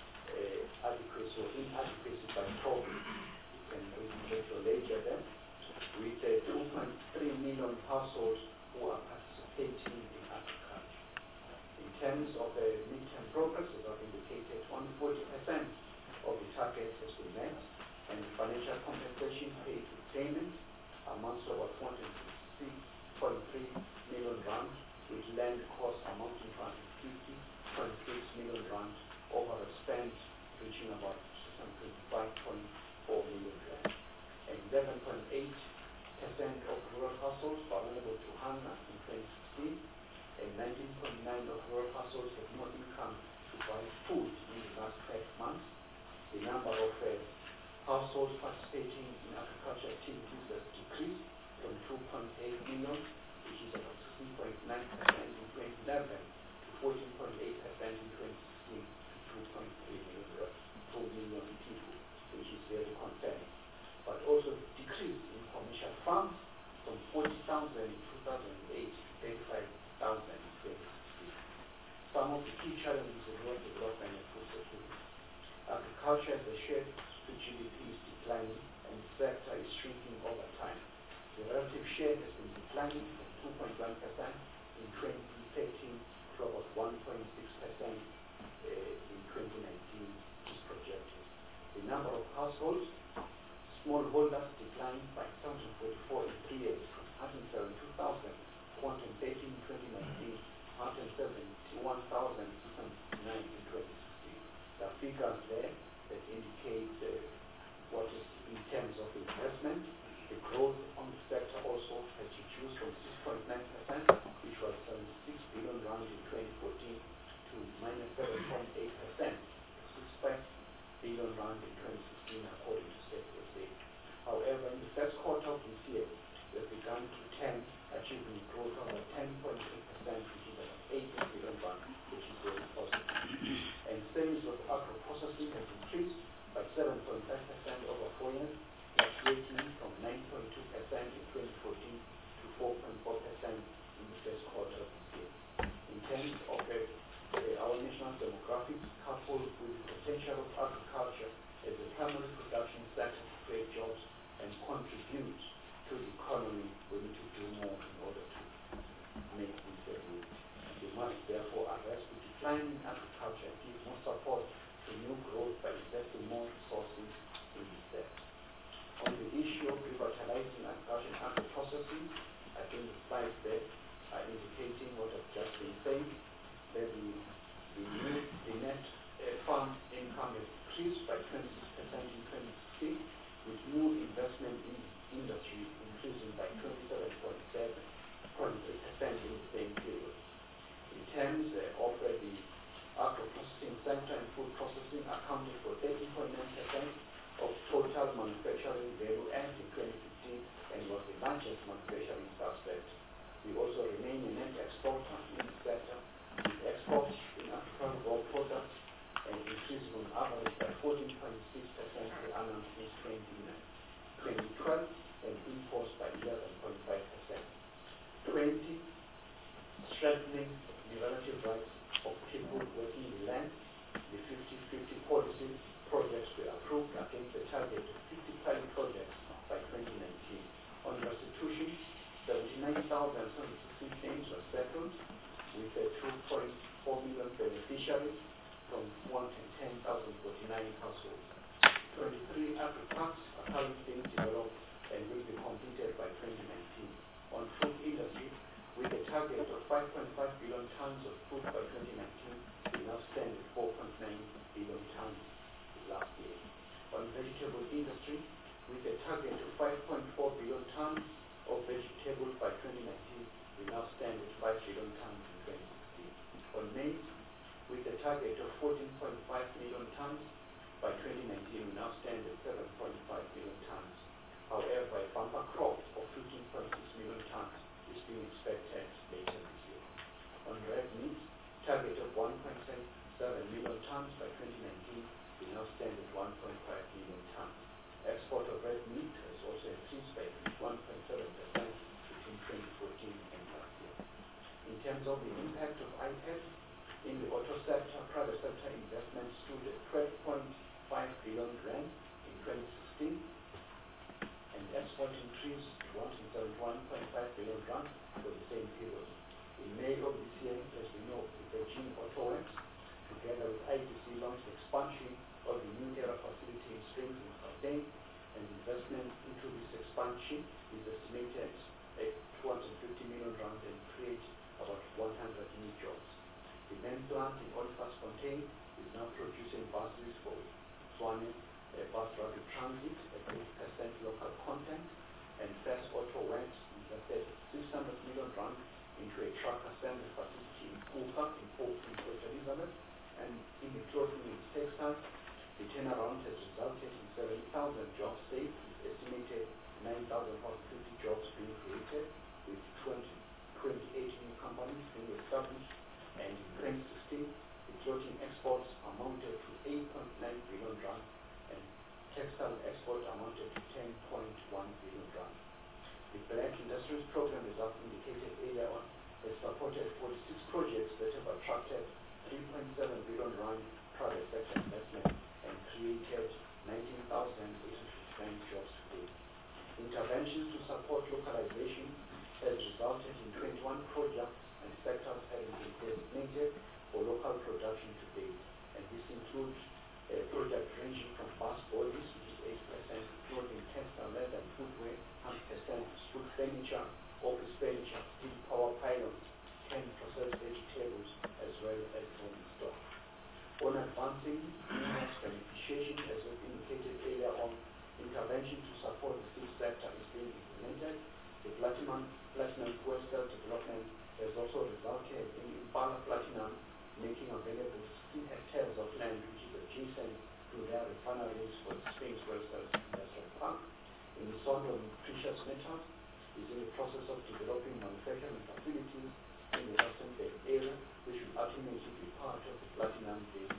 uh, adequacy or inadequacy by problem. You can read your later then, with uh, two point three million households who are participating in agriculture. In terms of the uh, midterm progress, as I've indicated, only forty percent of the target has been met, and financial compensation paid to claimants amounts to about four hundred sixty point three million rand, with land costs amounting to one hundred fifty point six million rand, over a spend reaching about six hundred twenty-five point four million rand. And eleven point eight percent of rural households were vulnerable to hunger in twenty sixteen, and nineteen point nine percent of rural households have no income to buy food in the last twelve months. The number of uh, households participating in agricultural activities has decreased from two point eight million, which is about sixteen point nine percent in twenty eleven, to fourteen point eight percent in twenty sixteen, to two point three million, two million people, which is very concerning. But also decrease in commercial farms from forty thousand in two thousand eight to thirty-five thousand in twenty sixteen. Some of the key challenges in rural development and food security. Agriculture as a share to G D P is declining, and the sector is shrinking over time. The relative share has been declining from two point one percent in twenty thirteen to about one point six percent uh, in twenty nineteen is projected. The number of households, smallholders declined by one thousand forty-four in three years, from one hundred seventy-two thousand four hundred thirteen in twenty nineteen, one hundred seventy-one thousand six hundred nine in twenty sixteen. The figures there that indicate uh, what is in terms of investment. The growth on the sector also has reduced from six point nine percent, which was seventy-six billion rand in twenty fourteen, to minus seven point eight percent, sixty-five billion rand in twenty sixteen, according to State S A. However, in the first quarter of this year, we have begun to trend, achieving growth of ten point eight percent, which is about eighteen billion rand, which is very positive. And sales of agro-processing has increased by seven point five percent over four years, fluctuating from nine point two percent in twenty fourteen to four point four percent in the first quarter of this year. In terms of uh, uh, our national demographics, coupled with the potential of agriculture as a primary production sector to create jobs and contribute to the economy, we need to do more in order to make this a reality. We must therefore arrest the decline in agriculture and give more support to new growth by investing more resources in this sector. On the issue of revitalizing agriculture and agro-processing, I think the slides there are indicating what I've just been saying, that the, the, new, the net uh, farm income has increased by twenty-six percent in twenty sixteen, with new investment in the industry increasing by twenty-seven point seven percent in the same period. In terms uh, of uh, the agro-processing sector and food processing accounted for thirteen point nine percent of total manufacturing value added in twenty fifteen, and was the largest manufacturing subsector. We also remain a net exporter in the sector, with exports in agricultural raw products and increasing on average by fourteen point six percent per annum since twenty twelve, and imports by eleven point five percent. twenty, strengthening the relative rights of people working the land. The fifty fifty policy projects were approved against the target of fifty pilot projects by twenty nineteen. On restitution, seventy-nine thousand seven hundred sixteen claims were settled, with uh, two point four million beneficiaries from one hundred ten thousand nine households. twenty-three agri-parks are currently being developed and will be completed by twenty nineteen. On food industry, with a target of five point five billion tons of food by twenty nineteen, we now stand at four point nine billion tons last year. On vegetable industry, with a target of five point four billion tons of vegetables by twenty nineteen, we now stand at five billion tons in twenty sixteen. On maize, with a target of fourteen point five million tons by twenty nineteen, we now stand at seven point five million tons. However, a bumper crop of fifteen point six million tons is being expected later this year. On red meat, target of one point seven million tons by twenty nineteen, we now stand at one point five million tons. Export of red meat has also increased by one point seven percent between twenty fourteen and last year. In terms of the impact of I P E F, in the auto sector, private sector investment stood at twelve point five billion rand in twenty sixteen, and export increased to one hundred seventy-one point five billion rand for the same period. In May of this year, as we know, the Beijing Auto Works, together with I T C, launched expansion of the new era facility in Springs in Gauteng, and investment into this expansion is estimated at two hundred fifty million rand and create about one hundred new jobs. The main plant in Olifantsfontein is now producing buses for Swane uh, Bus Rapid Transit at eighty percent local content, and First Auto Works invested six hundred million rand into a truck assembly facility in Kuka in Port Elizabeth, and in the clothing and textiles, the turnaround has resulted in seventy thousand jobs saved, with estimated nine thousand fifty jobs being created, with twenty-eight new companies being established, and in twenty sixteen, the clothing exports amounted to eight point nine billion rand, and textile export amounted to ten point one billion rand. The Black Industries Program, as I've indicated earlier on, has supported forty-six projects that have attracted three point seven billion rand private sector investment and created nineteen thousand eight hundred fifty-nine jobs today. Interventions to support localization has resulted in twenty-one projects and sectors having been designated for local production today, and this includes a project ranging from bus bodies, which is eight percent, clothing, textile, leather, and footwear, one hundred percent, food furniture, office furniture, steel power pylons, ten processed vegetables, as well as home stock. On advancing greenhouse beneficiation, as was indicated earlier on, intervention to support the food sector is being implemented. The platinum, platinum fuel cell development has also resulted in Impala Platinum making available sixteen hectares of land which is adjacent to their refineries for the Springs Fuel Cells Industrial Park. In the Sondom Precious Metals is in the process of developing manufacturing facilities in the Rustenburg area, which will ultimately be part of the Platinum Daily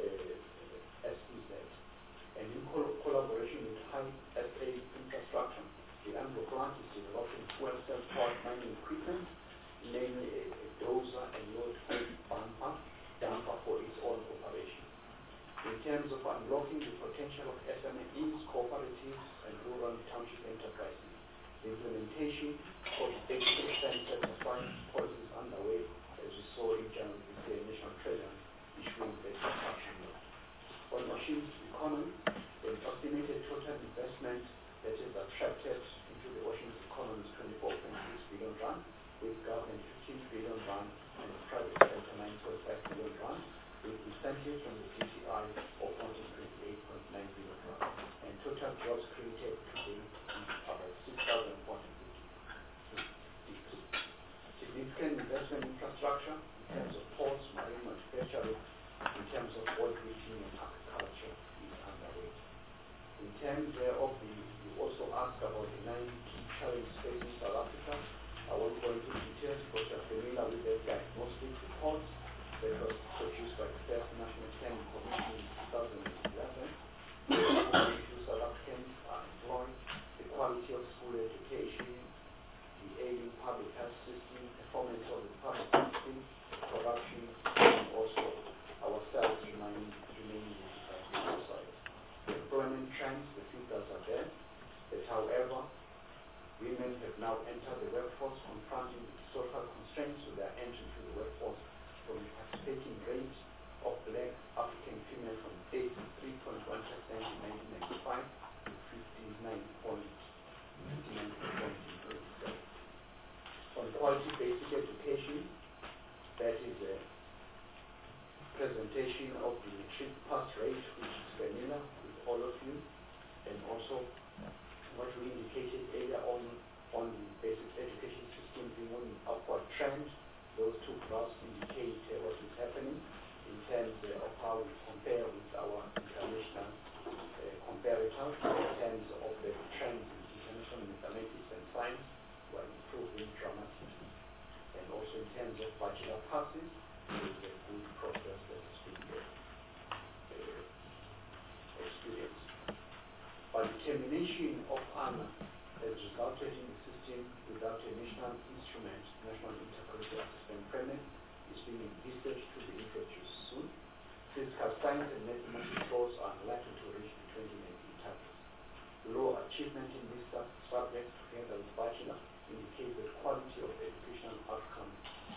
uh, S E Z. And in co collaboration with High S A Infrastructure, the Anglo plant is developing fuel cell powered mining equipment, namely a, a dozer and load bumper dumper for its own operation. In terms of unlocking the potential of S M Es, cooperatives, and rural and township enterprises, the implementation of the eighty percent certified policies underway, as we saw in January this year, National Treasury issuing the construction note. On machines economy, the estimated total investment that is attracted into the ocean's economy is twenty-four point six billion rand, with government fifteen billion rand and the private sector nine point five billion rand, with incentives from the G C I of one hundred twenty-eight point nine billion rand. And total jobs created today is about six thousand four hundred fifty. Significant investment infrastructure in terms of ports, marine manufacturing, in terms of oil fishing and agriculture is underway. In terms uh, of the, you also asked about the nine key challenges facing South Africa. I won't go into details because you're familiar with the diagnostic report that was produced by the First National Planning Commission in two thousand eleven. How South Africans are employed, the quality of school education, the ailing public health system, performance of the public system, corruption, and also ourselves remaining remaining in society. The employment trends, the figures are there, but however, women have now entered the workforce, confronting the social constraints to their entry to the workforce, from the participating rate of black African females from eighty-three education, that is a presentation of the matric pass rate, which is familiar with all of you, and also what we indicated earlier on on the basic education system being on an upward trend. Those two graphs indicate uh, what is happening in terms uh, of how we compare with our international uh, comparators, in terms of the trends in international mathematics and science, we are improving dramatically. And also in terms of bachelor passes, there is a good progress that has been uh, uh, experienced. By determination of honor has resulted in a system without a national instrument, national integrated assessment framework is being envisaged to be introduced soon. Physical science and mathematics scores are likely to reach the twenty nineteen targets. Low achievement in these subjects together with bachelor indicates the quality of educational outcomes.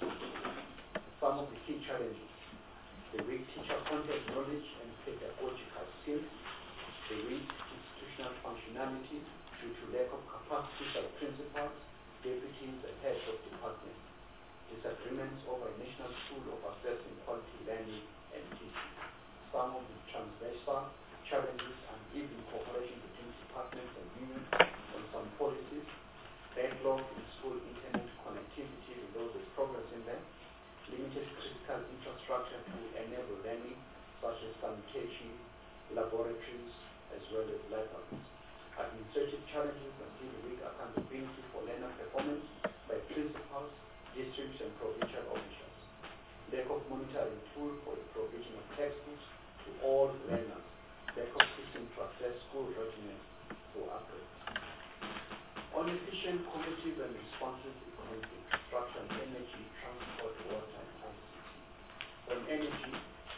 Some of the key challenges: the weak teacher content knowledge and pedagogical skills, the weak institutional functionality due to lack of capacity by principals, deputies, and heads of departments, disagreements over a national tool of assessing quality learning and teaching, some of the transversal challenges and even cooperation between departments and unions on some policies, backlog in school internet connectivity, although there's progress in there, limited critical infrastructure to enable learning, such as sanitation, laboratories, as well as libraries. Administrative challenges and still weak accountability for learner performance by principals, districts, and provincial officials. Lack of monitoring tool for the provision of textbooks to all learners. Lack of system to assess school readiness for upgrade. On efficient, competitive, and responsive economic infrastructure and energy, transport, water, and I C T. On energy,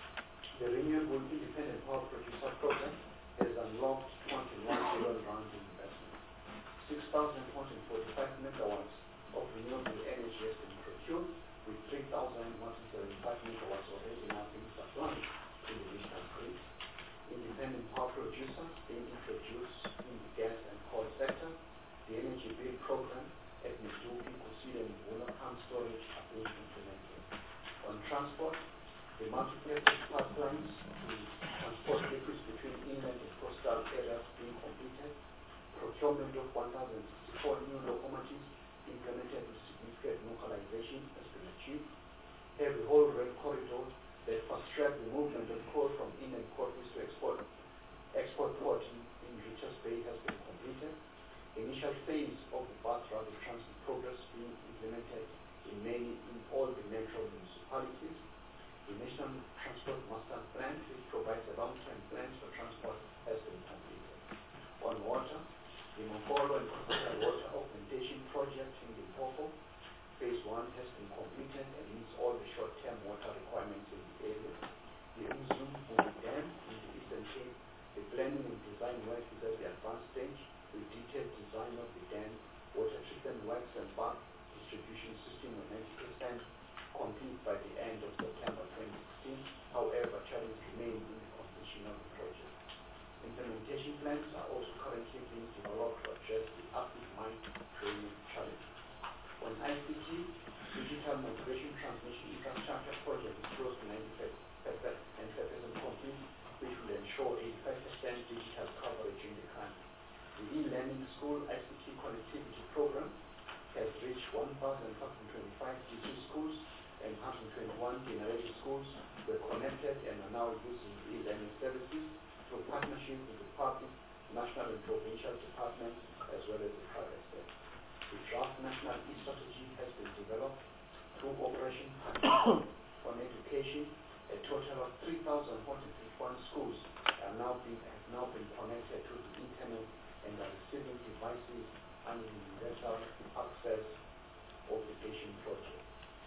the Renewable Independent Power Producer Program has unlocked twenty-one billion rand in investment. six thousand one hundred forty-five megawatts of renewable energy has been procured, with three thousand one hundred seventy-five megawatts already now being supplied to the national grid. Independent power producers being introduced in the gas and coal sector. The energy bill program at Medupi, Kusile, and Mbula pump storage are being implemented. On transport, the multi-purpose pipelines to transport liquids between inland and coastal areas being completed. Procurement of one thousand sixty-four new locomotives implemented with significant localization has been achieved. Heavy haul rail corridors that fast-track the movement of coal from inland quarries to export, export port in, in Richards Bay has been completed. Initial phase of the bus rapid transit progress being implemented in many, in all the metro municipalities. The National Transport Master Plan, which provides a long-term plan for transport, has been completed. On water, the Mokolo and Coastal Water Augmentation Project in Limpopo, phase one has been completed and meets all the short-term water requirements in the area. The Umzumbu Dam in the Eastern Cape, the planning and design work is at the advanced stage, with detailed design of the dam, water treatment works and bulk distribution system of ninety percent complete by the end of September twenty sixteen. However, challenges remain in the completion of the project. Implementation plans are also currently being developed to address the active mine training challenge. On I C T, digital migration transmission infrastructure project is close to ninety-five percent and five percent complete, which will ensure eighty-five percent digital coverage in the country. The e-learning school I C T connectivity program has reached one thousand five hundred twenty-five D C schools and one hundred twenty-one generated schools were connected and are now using e-learning services through partnership with the public, national and provincial departments, as well as the private sector. The draft national e-strategy has been developed through Operation Partnership on Education. A total of three thousand one hundred fifty-one schools are now being, have now been connected to the internet and are receiving devices under the Universal Access Obligation Project.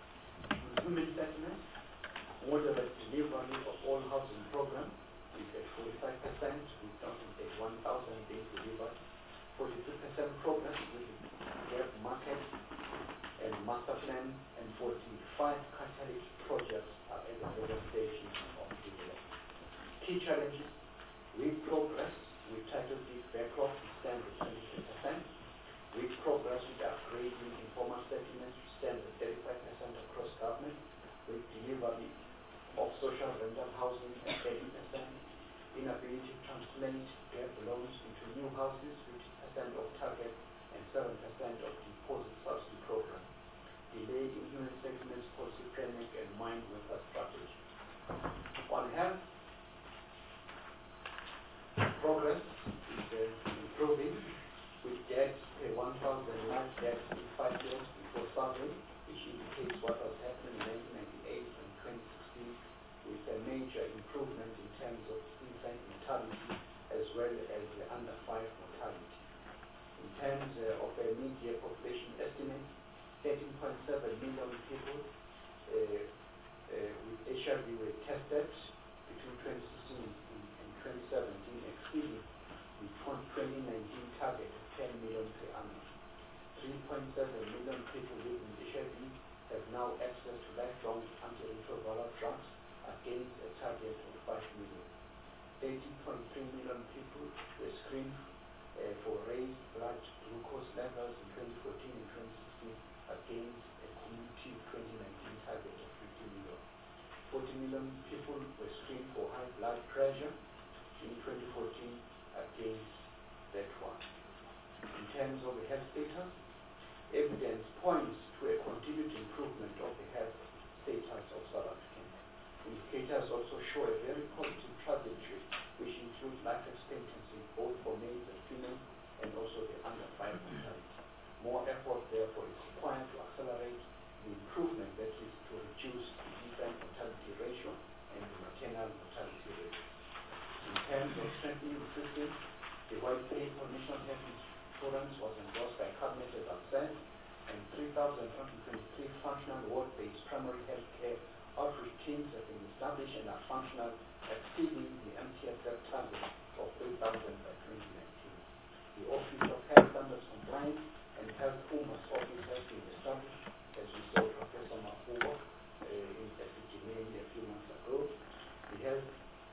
Human settlement, moderate delivery of all housing program is at forty-five percent, with eighty-one thousand being delivered. forty-two percent progress with the gap market and master plan, and forty-five catalyst projects are at the later stage of development. Key challenges: we progress with title deed backlog stands at twenty-three percent. with progress with upgrading informal settlements to stand at thirty-five percent across government, with delivery of social rental housing at thirty percent, inability to translate debt loans into new houses, fifty percent of target and seven percent of deposit subsidy program, delay in human settlements policy framework and mine worker strategy. On health, progress is uh, improving, with deaths per one thousand live deaths in five years before survey, which indicates what was happening in nineteen ninety-eight and twenty sixteen, with a major improvement in terms of infant mortality as well as the under five mortality. In terms uh, of a mid-year population estimate, thirteen point seven million people uh, uh, with H I V were tested between twenty sixteen and twenty seventeen, exceeding the twenty nineteen target of ten million per annum. three point seven million people living with H I V have now access to lifelong antiretroviral drugs against a target of five million. eighty point three million people were screened uh, for raised blood glucose levels in twenty fourteen and twenty sixteen against a community twenty nineteen target of fifty million. forty million people were screened for high blood pressure in twenty fourteen against that one. In terms of the health status, evidence points to a continued improvement of the health status of South Africans. Indicators also show a very positive trajectory, which includes life expectancy both for males and females and also the under five mortality. More effort, therefore, is required to accelerate the improvement that is to reduce the infant mortality ratio and the maternal mortality ratio. In terms of strengthening the system, the white paper National Health Insurance was endorsed by Cabinet, as I've said, and three thousand one hundred twenty-three functional ward-based primary health care outreach teams have been established and are functional, exceeding the M T S F target of three thousand by twenty nineteen. The Office of Health Standards Compliance and Health Humas Office has been established, as we saw Professor Mafubo uh, in Epidemiology a few months ago. The Health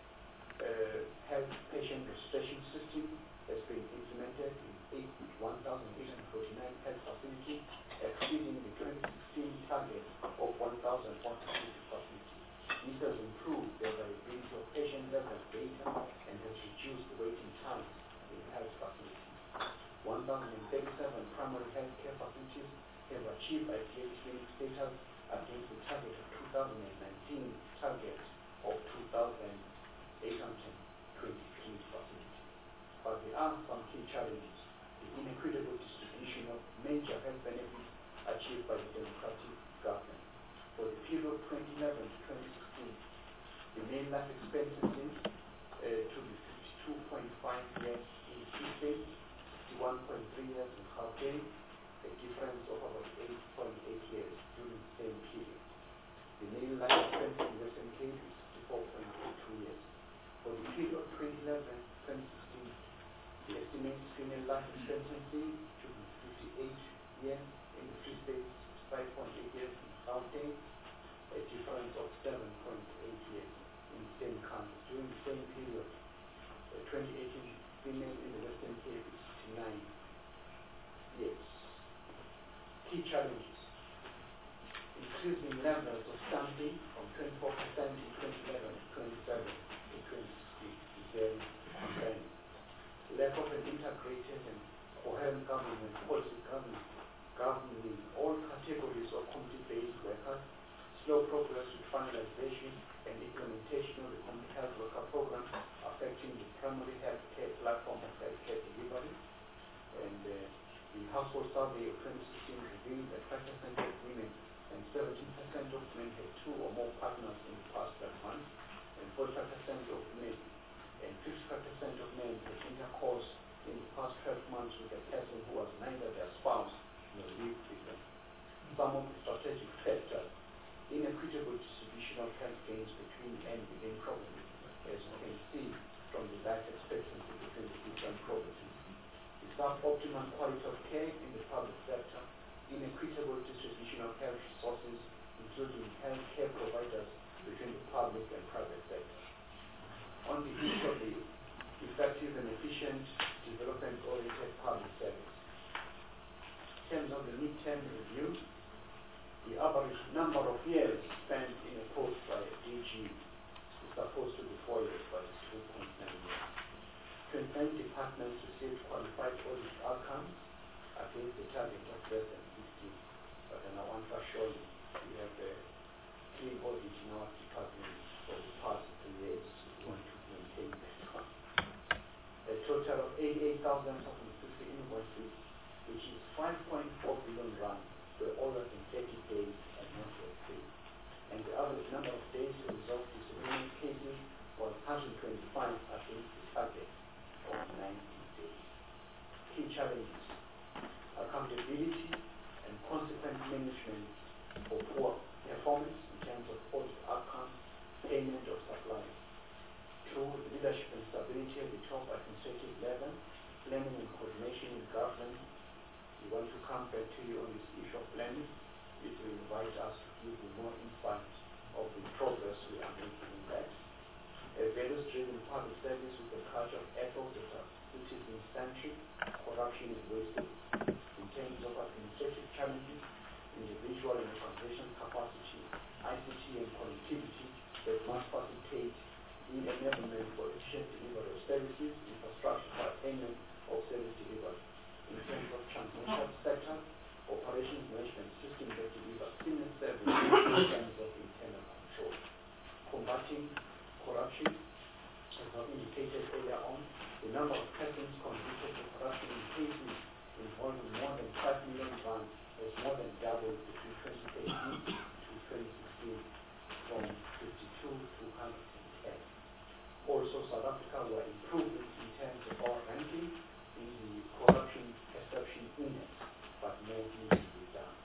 uh, Health Patient Registration System has been implemented in one thousand eight hundred forty-nine health facilities, exceeding the twenty sixteen target of one thousand one hundred fifty facilities. This has improved the availability of patient-level data and has reduced the waiting times in health facilities. one thousand thirty-seven primary health care facilities have achieved I D H clinic status against the target of two thousand nineteen target of two thousand eight hundred twenty-three facilities. But there are some key challenges. The inequitable distribution of major health benefits achieved by the democratic government. For the period twenty eleven to twenty sixteen, the main life expectancy uh, to be fifty-two point five years in the Free State, fifty-one point three years in Gauteng, a difference of about eight point eight years during the same period. The main life expectancy in Western Cape is fifty-four point two years. For the period twenty eleven to twenty sixteen, the estimated female life expectancy to be fifty-eight years in the Free State, sixty-five point eight years in Gauteng, a difference of seven point eight years in the same country. During the same period, the twenty eighteen female in the Western Cape is sixty-nine years. Key challenges: increasing levels of stunting from twenty-four percent in twenty eleven to twenty-seven in twenty sixteen is very concerning. Lack of an integrated and coherent government policy governing, governing all categories of community-based workers, slow progress with finalization and implementation of the community health worker program affecting the primary health care platform of healthcare delivery. And uh, the household survey of twenty sixteen revealed that five percent of women and seventeen percent of men had two or more partners in the past twelve months, and forty-five percent of men and fifty-five percent of men had intercourse in the past twelve months with a person who was neither their spouse nor lived with them. Some of the strategic factors: inequitable distribution of health gains between and within provinces, as you can see from the life expectancy between the different provinces. The suboptimal quality of care in the public sector, inequitable distribution of health resources, including health care providers between the public and private sector. On the issue of the effective and efficient development-oriented public service, ten review, the average number of years spent in a post by a D G is supposed to be four years, but it's two point nine years. twenty-nine departments received qualified audit outcomes against the target of less than fifteen. But then I want to assure you, we have a clean audit in our department for the past three years. We want to maintain that one. A total of eighty-eight thousand fifty invoices, which is five point four billion rand, were older than thirty days and not yet paid. And the average number of days to resolve disagreement cases was one hundred twenty-five against the target of ninety days. Key challenges: accountability and consequent management for poor performance in terms of audit outcomes, payment of suppliers. Through leadership and stability at the top administrative level, planning and coordination with government. We want to come back to you on this issue of planning. It will invite us to give you more insight of the progress we are making in that. A values-driven public service with a culture of ethics that are citizen-centric, corruption is wasted. In terms of administrative challenges, individual and organization capacity, I C T and connectivity that must facilitate the enablement for efficient delivery of services, infrastructure for attainment of service delivery. In terms of transmission sector, operations management system that deliver seamless service in terms of internal control. Combating corruption, as I indicated earlier on, the number of persons convicted of corruption in cases involving more than five million rand has more than doubled between twenty eighteen to twenty sixteen, from fifty-two to one hundred ten. Also, South Africa were improving in terms of our ranking in the corruption perception index, but more needs to be done.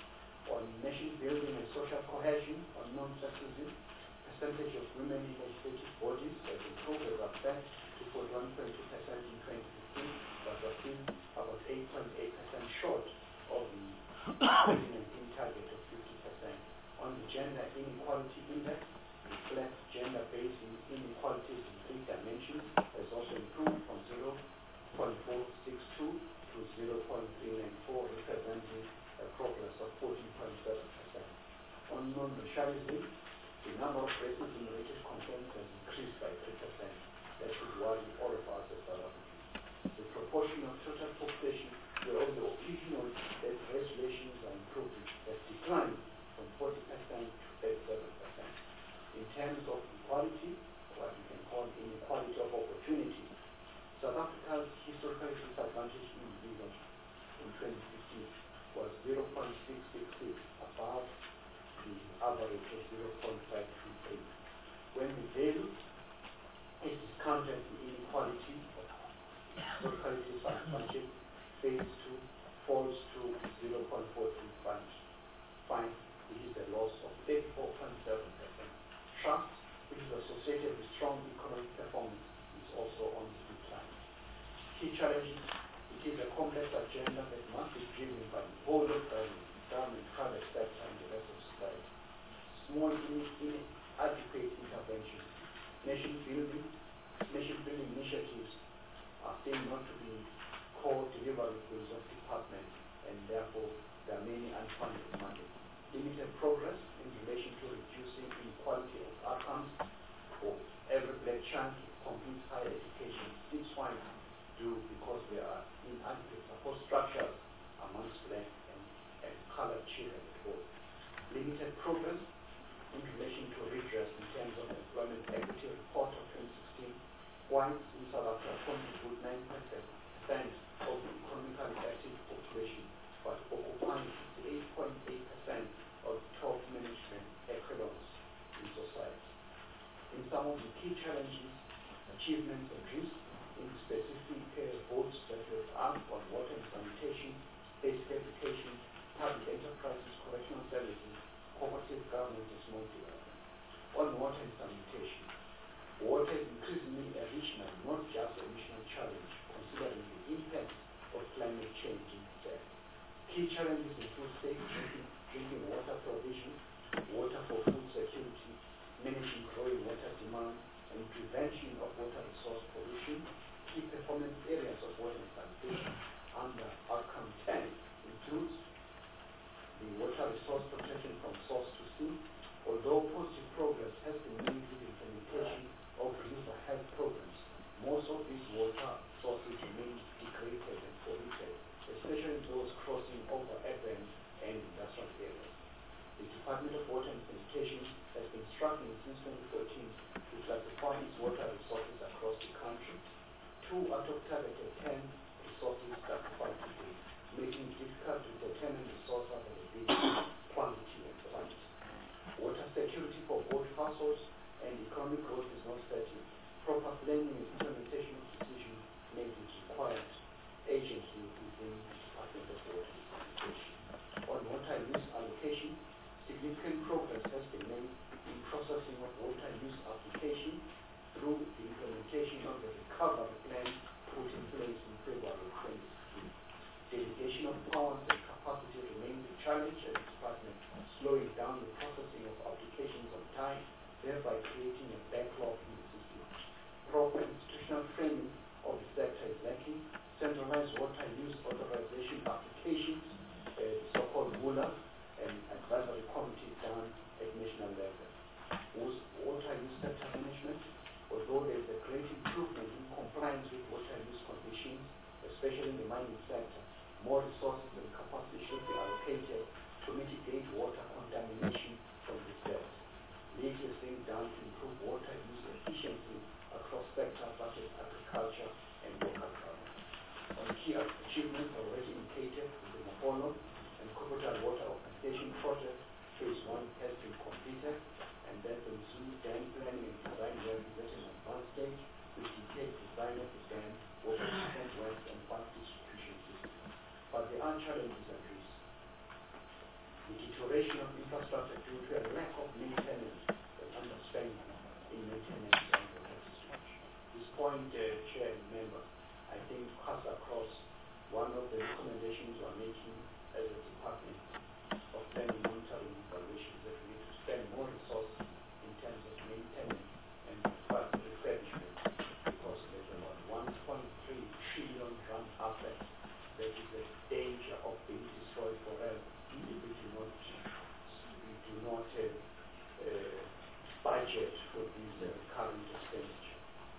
On nation building and social cohesion, on non-sexism, percentage of women in legislative bodies has improved as I've said to forty-one point two percent in twenty fifteen, but we're still about eight point eight percent short of the twenty nineteen target of fifty percent. On the gender inequality index, reflects gender-based inequalities in three dimensions, has also improved from zero point four six two to zero point three nine four, representing a progress of fourteen point seven percent. On non-racialism, the number of racism-related complaints has increased by three percent. That should worry all of us as South Africans. The proportion of total population where all the opinion that race relations are improving has declined from forty percent to thirty-seven percent. In terms of equality, what we can call inequality of opportunity, South Africa's historically disadvantaged individuals in twenty fifteen was zero point six six six, above the average of zero point five two eight. When the value is discounted, the inequality of historically disadvantaged phase two falls to zero point four two five, which is a loss of thirty-four point seven percent. Trust, which is associated with strong economic performance, is also on the decline. Key challenges: it is a complex agenda that must be driven by the whole of government, government, private sector, and the rest of society. Small, inadequate intervention. Nation building, nation building initiatives are still not to be core deliverables of department, and therefore there are many unfunded mandates. Limited progress in relation to reducing inequality of outcomes. For every black child who completes higher education, six white do because there are inadequate support structures amongst black and, and colored children at all. Limited progress in relation to redress in terms of employment equity report of twenty sixteen. Whites in South Africa contribute nine percent of the economically active population, but occupy eight point eight percent of top management echelons in society. In some of the key challenges, achievements and risks in specific uh, votes that we have asked on water and sanitation, basic education, public enterprises, correctional services, cooperative government and small development. On water and sanitation, water is increasingly a regional, not just a regional challenge, considering the impact of climate change in itself. Key challenges include safe drinking, drinking water provision, water for food security, managing growing water demand, and prevention of water resource pollution. Key performance areas of water and sanitation under outcome ten includes water sources remain degraded and polluted, especially those crossing over urban and industrial areas. The Department of Water and Sanitation has been struggling since twenty fourteen to classify its water resources across the country. Two out of targeted ten resources classified today, making it difficult to determine resource availability, quantity, and quality. Water security for both households and economic growth is not certain. Proper planning and implementation of decisions made is required agency within the Department of Water and Sanitation. On water use allocation, significant progress has been made in processing of water use application through the implementation of the recovery plan put in place in February twenty sixteen. Delegation of powers and capacity remains a challenge at the department, slowing down the processing of applications on time, thereby creating a backlog in the system. Proper institutional framing of the sector is lacking. Centralized water use authorization applications, uh, the so-called W U L A, and advisory committee done at national level. Water use sector management, although there is a great improvement in compliance with water use conditions, especially in the mining sector, more resources and capacity should be allocated to mitigate water contamination from the sector. Little is being done to improve water use efficiency across sectors such as agriculture and local government. On key achievements already indicated in the Mopolo and Kokotal Water Optimization Project, phase one has been completed, and then the Zoo dam planning and design work is at an advanced stage, with detailed design of the dam, water treatment works, and fund distribution system. But there are challenges and risks. The deterioration of infrastructure due to a lack of maintenance and understanding in maintenance and water distribution. This point, uh, Chair and members, I think cuts across one of the recommendations we are making as a department of planning, monitoring, and evaluation, that we need to spend more resources in terms of maintenance and refurbishment, because there's about one point three trillion rand asset that is a danger of being destroyed forever if we do not, we do not uh, uh, budget for this uh, current expenditure.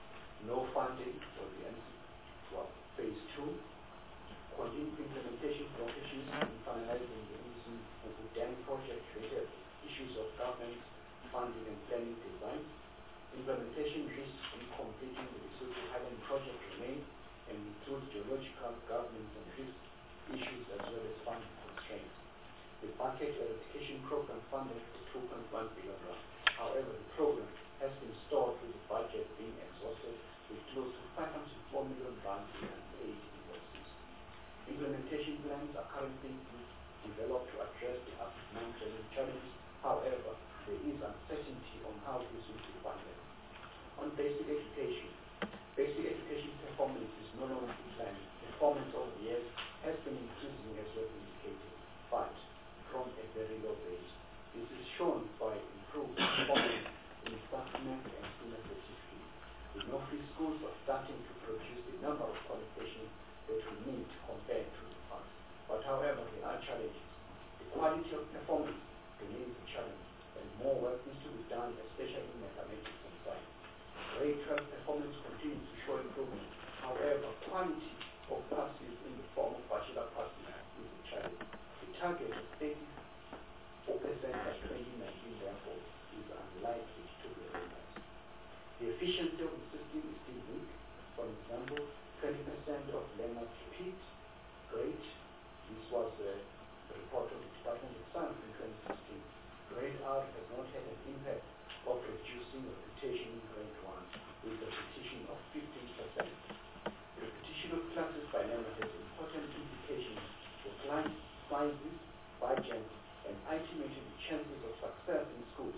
No funding for the N C, well, phase two. Continued implementation professions in finalizing the Ubu Dam project related issues of governance, funding and planning design. Implementation risks in completing the Lesotho Highland project remain and include geological, governance and risk issues as well as funding constraints. The bucket eradication program funded the two point one billion rand. However, the program has been stalled with the budget being exhausted with close to five hundred four million rand in unpaid invoices. Implementation plans are currently being developed to address the asset management challenges. However, there is uncertainty on how this will be funded. On basic education, basic education performance is no longer declining. Performance over the years has been increasing as well indicated, but from a very low base. This is shown by improved performance in supplement and student certificate. The no-free schools are starting to produce the number of qualifications that we need compared to the past. But however, there are challenges. The quality of performance remains a challenge, and more work needs to be done, especially in mathematics and science. Grade twelve performance continues to show improvement. However, quality of passes in the form of bachelor passes is a challenge. The target of eighty-four percent by twenty nineteen, therefore, is unlikely to be realized. The efficiency of the system is still weak. For example, twenty percent of learners repeat. Great. This was uh, the report of the Department of Science in twenty sixteen. Grade R has not had an impact of reducing repetition in grade one, with a repetition of fifteen percent. Repetition of classes by learners has important implications for class sizes, budget, and ultimately the chances of success in schools.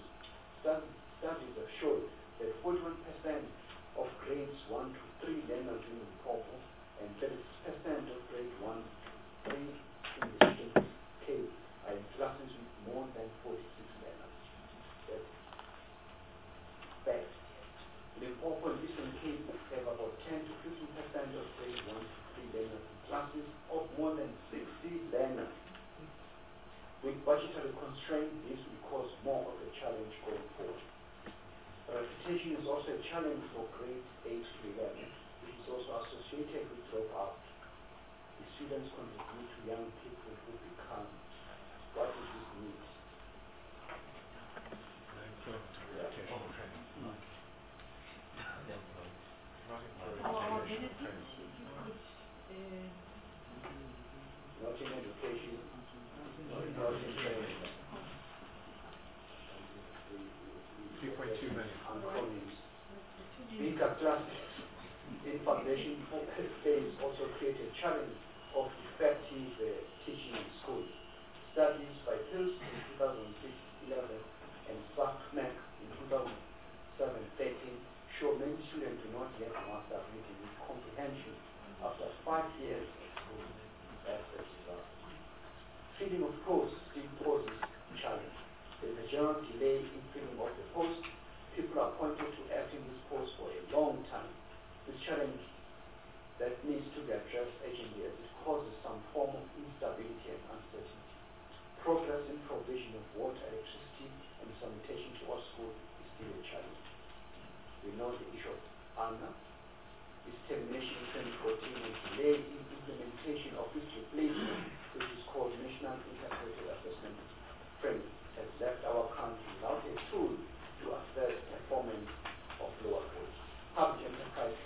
Studies have shown that forty-one percent of grades one to three learners in Limpopo and thirty-six percent of grade one to three in the student K are in classes with more than forty-six learners. That's bad. Limpopo and Eastern Cape have about ten to fifteen percent of grade one to three learners in classes of more than sixty learners. With budgetary constraints, this will cause more of a challenge going forward. Reputation is also a challenge for grades eight to eleven. which is also associated with dropout. The students contribute to young people who become what is this need? Our benefits, if you could, uh, Not in education, not in training. three point two million. Acronyms. Bigger classes in foundation phase also create a challenge of effective uh, teaching in school. Studies by Pills in two thousand six eleven and Sackmack in two thousand seven thirteen show many students do not yet master reading with comprehension after five years of school. That's a disaster. Filling of posts still poses a challenge. There is a general delay in filling of the post. People are appointed to act in this post for a long time. This challenge that needs to be addressed urgently as it causes some form of instability and uncertainty. Progress in provision of water, electricity, and sanitation to our school is still a challenge. We know the issue of ANA, its termination in twenty fourteen and delay in implementation of its replacement, which is called National Integrated Assessment Framework, has left our country without a tool to assess performance of lower grades. Public enterprises.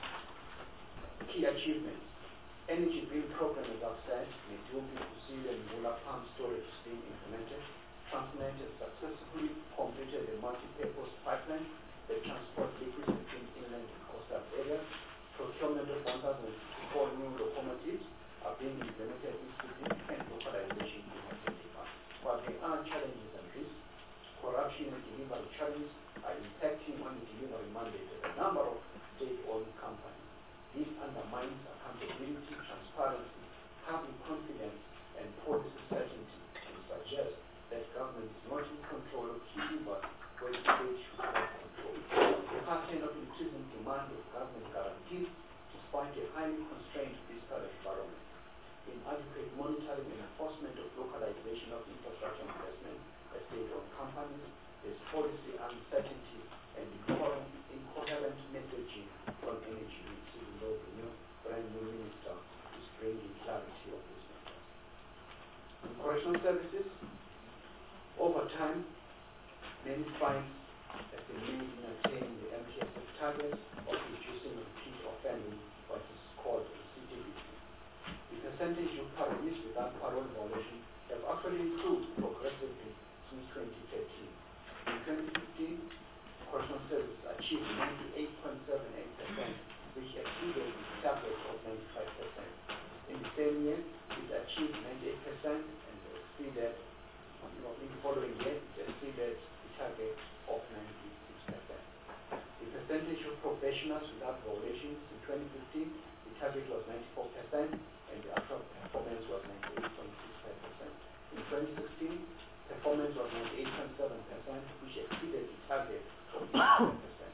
Key achievements. Energy bill program, as I've said, Medupi, Kusile, and Mula pump storage is being implemented. Transnet has successfully completed a multi-purpose pipeline that transports liquids between inland and coastal areas. Procurement of one thousand fifty-four new locomotives are being implemented with significant localization being identified. While there are challenges and risks, corruption and delivery challenges are impacting on the delivery mandate of a number of state-owned companies. This undermines accountability, transparency, public confidence, and policy certainty, and suggests that government is not in control of key levers where the state should have control. The pattern of increasing demand of government guarantees despite a highly constrained fiscal environment. Inadequate monitoring and enforcement of localization of infrastructure investment by state-owned companies, there's policy uncertainty and incoherent messaging from energy needs, even though the new brand new minister is bringing clarity of this matter. In correctional services, over time, many fines have been made in attaining the M T S F targets of reducing repeat offending, what is called recidivity. The percentage of parolees without parole violation have actually improved progressively since twenty thirteen. In twenty fifteen, correctional services achieved ninety-eight point seven eight percent, which exceeded its target of ninety-five percent. In the same year, it achieved ninety-eight percent and exceeded, you know, in the following year, it exceeded the target of ninety-six percent. The percentage of professionals without violations in twenty fifteen, the target was ninety-four percent and the actual performance was ninety-eight point six five percent. In twenty sixteen, performance was ninety-eight point seven percent, which exceeded the target of eighty-seven percent.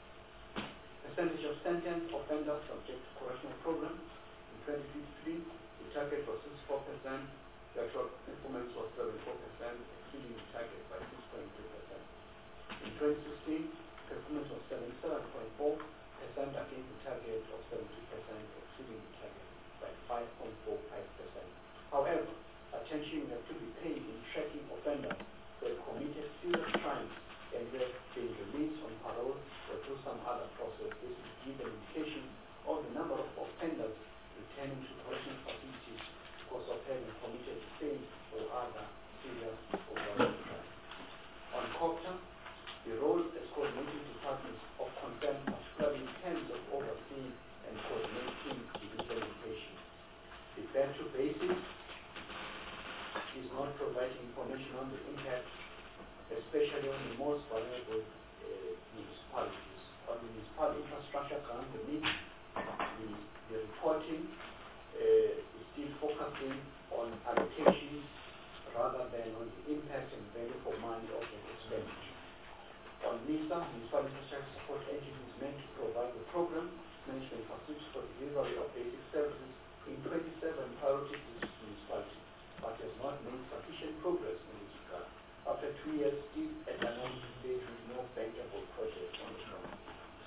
Percentage of sentenced offenders subject to correctional program. In twenty fifteen, the target was sixty-four percent, the actual performance was seventy-four percent, exceeding the target by six point three percent. In twenty sixteen, performance was seventy-seven point four percent against the target of seventy percent, exceeding the target by five point four five percent. However, attention has to be paid in tracking offenders who have committed serious crimes and who have been released on parole or through some other process. This is give an indication of the number of offenders returning to correctional facilities because of having committed the same or other serious or violent crimes. On COPTA, the role as coordinating departments of concern, particularly in terms of overseeing and coordinating the implementation. The back to basics is not providing information on the impact, especially on the most vulnerable uh, municipalities. On the municipal infrastructure grant, the need, the, the reporting uh, is still focusing on allocations rather than on the impact and value for money of the expenditure. On MISA, Municipal Infrastructure Support Agency is meant to provide the program management facilities for delivery of basic services in twenty-seven priority district municipalities, but has not made sufficient progress in this regard. After two years, still at an early stage with no bankable projects on the ground. A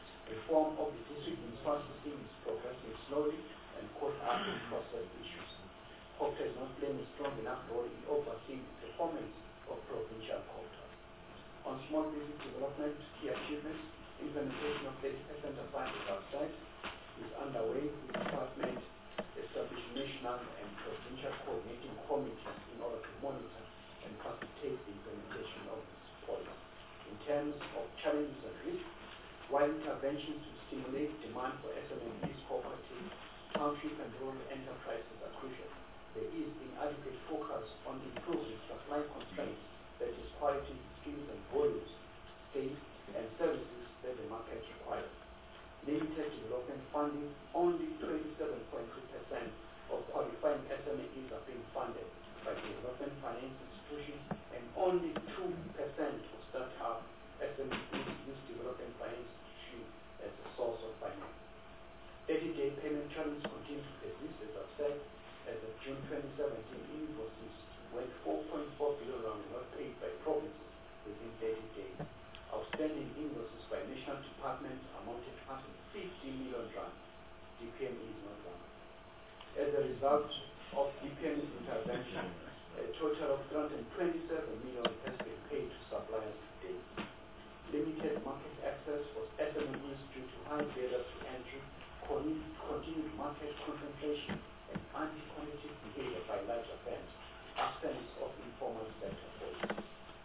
reform of the district municipal system is progressing slowly and caught up with process issues. Hope has not played a strong enough role in overseeing the performance of provincial quotas. On small business development, key achievements, implementation of thirty percent of funding outside is underway with the department establishing national and provincial coordinating committees in order to monitor and facilitate the implementation of this policy. In terms of challenges and risks, while interventions to stimulate demand for S M Es, cooperatives, township and rural enterprises are crucial, there is inadequate focus on improving supply constraints, that is quality, skills and volumes, state and services that the market requires. Limited development funding, only twenty-seven point two percent of qualifying S M Es are being funded by development finance institutions, and only two percent of start-up S M Es use development finance institutions as a source of finance. thirty-day payment challenges continue to persist, as I've said. As of June twenty seventeen, invoices worth four point four billion rand were not paid by provinces within thirty days. Outstanding invoices by national departments amounted to one hundred fifty million rand. D P M is not one. As a result of D P M's intervention, a total of three hundred twenty-seven million has been paid to suppliers today. Limited market access for S M Es due to high barriers to entry, continued market concentration, and anti-competitive behavior by larger firms, absence of informal sector policies.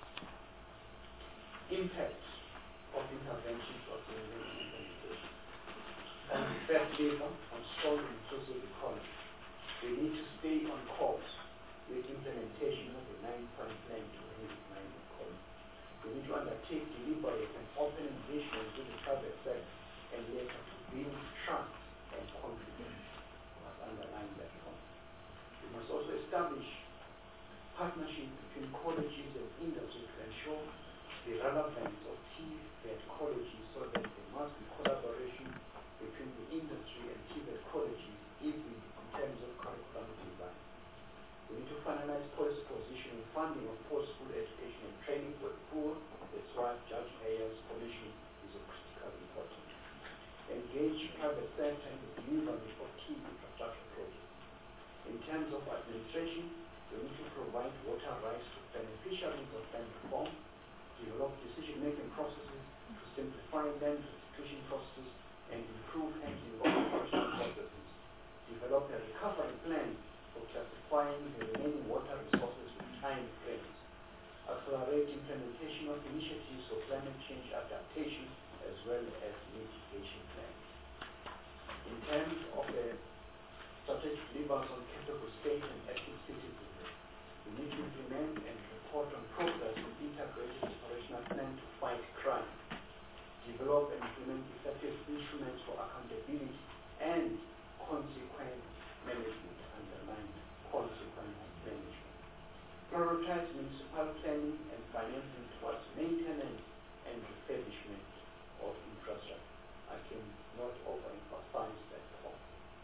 Impact of interventions of the implementation. On fair labor, on strong and inclusive economy, we need to stay on course with implementation of the nine-point plan to redefine the economy. We need to undertake deliberate and open engagement with the private sector and later to build trust and confidence must underline that point. We must also establish partnership between colleges and industry to ensure the relevance of T V E T colleges, so that there must be collaboration between the industry and T V E T colleges, even in terms of curriculum design. We need to finalize policy position and funding of post-school education and training for the poor. That's why Judge Ayers' commission is of critical importance. Engage private sector in the delivery of key infrastructure projects. In terms of administration, we need to provide water rights to beneficiaries of land reform, develop decision-making processes to simplify land restitution processes and improve handling of operational processes, develop a recovery plan for classifying the remaining water resources with time frames, accelerate implementation of initiatives for climate change adaptation as well as mitigation plans. In terms of the strategic levers on capable state and active citizenry, we need to implement and report on progress on integrated operational plan to fight crime, develop and implement effective instruments for accountability and consequent management, underline consequent management. Prioritize municipal planning and financing towards maintenance and refurbishment of infrastructure. I cannot overemphasize that point.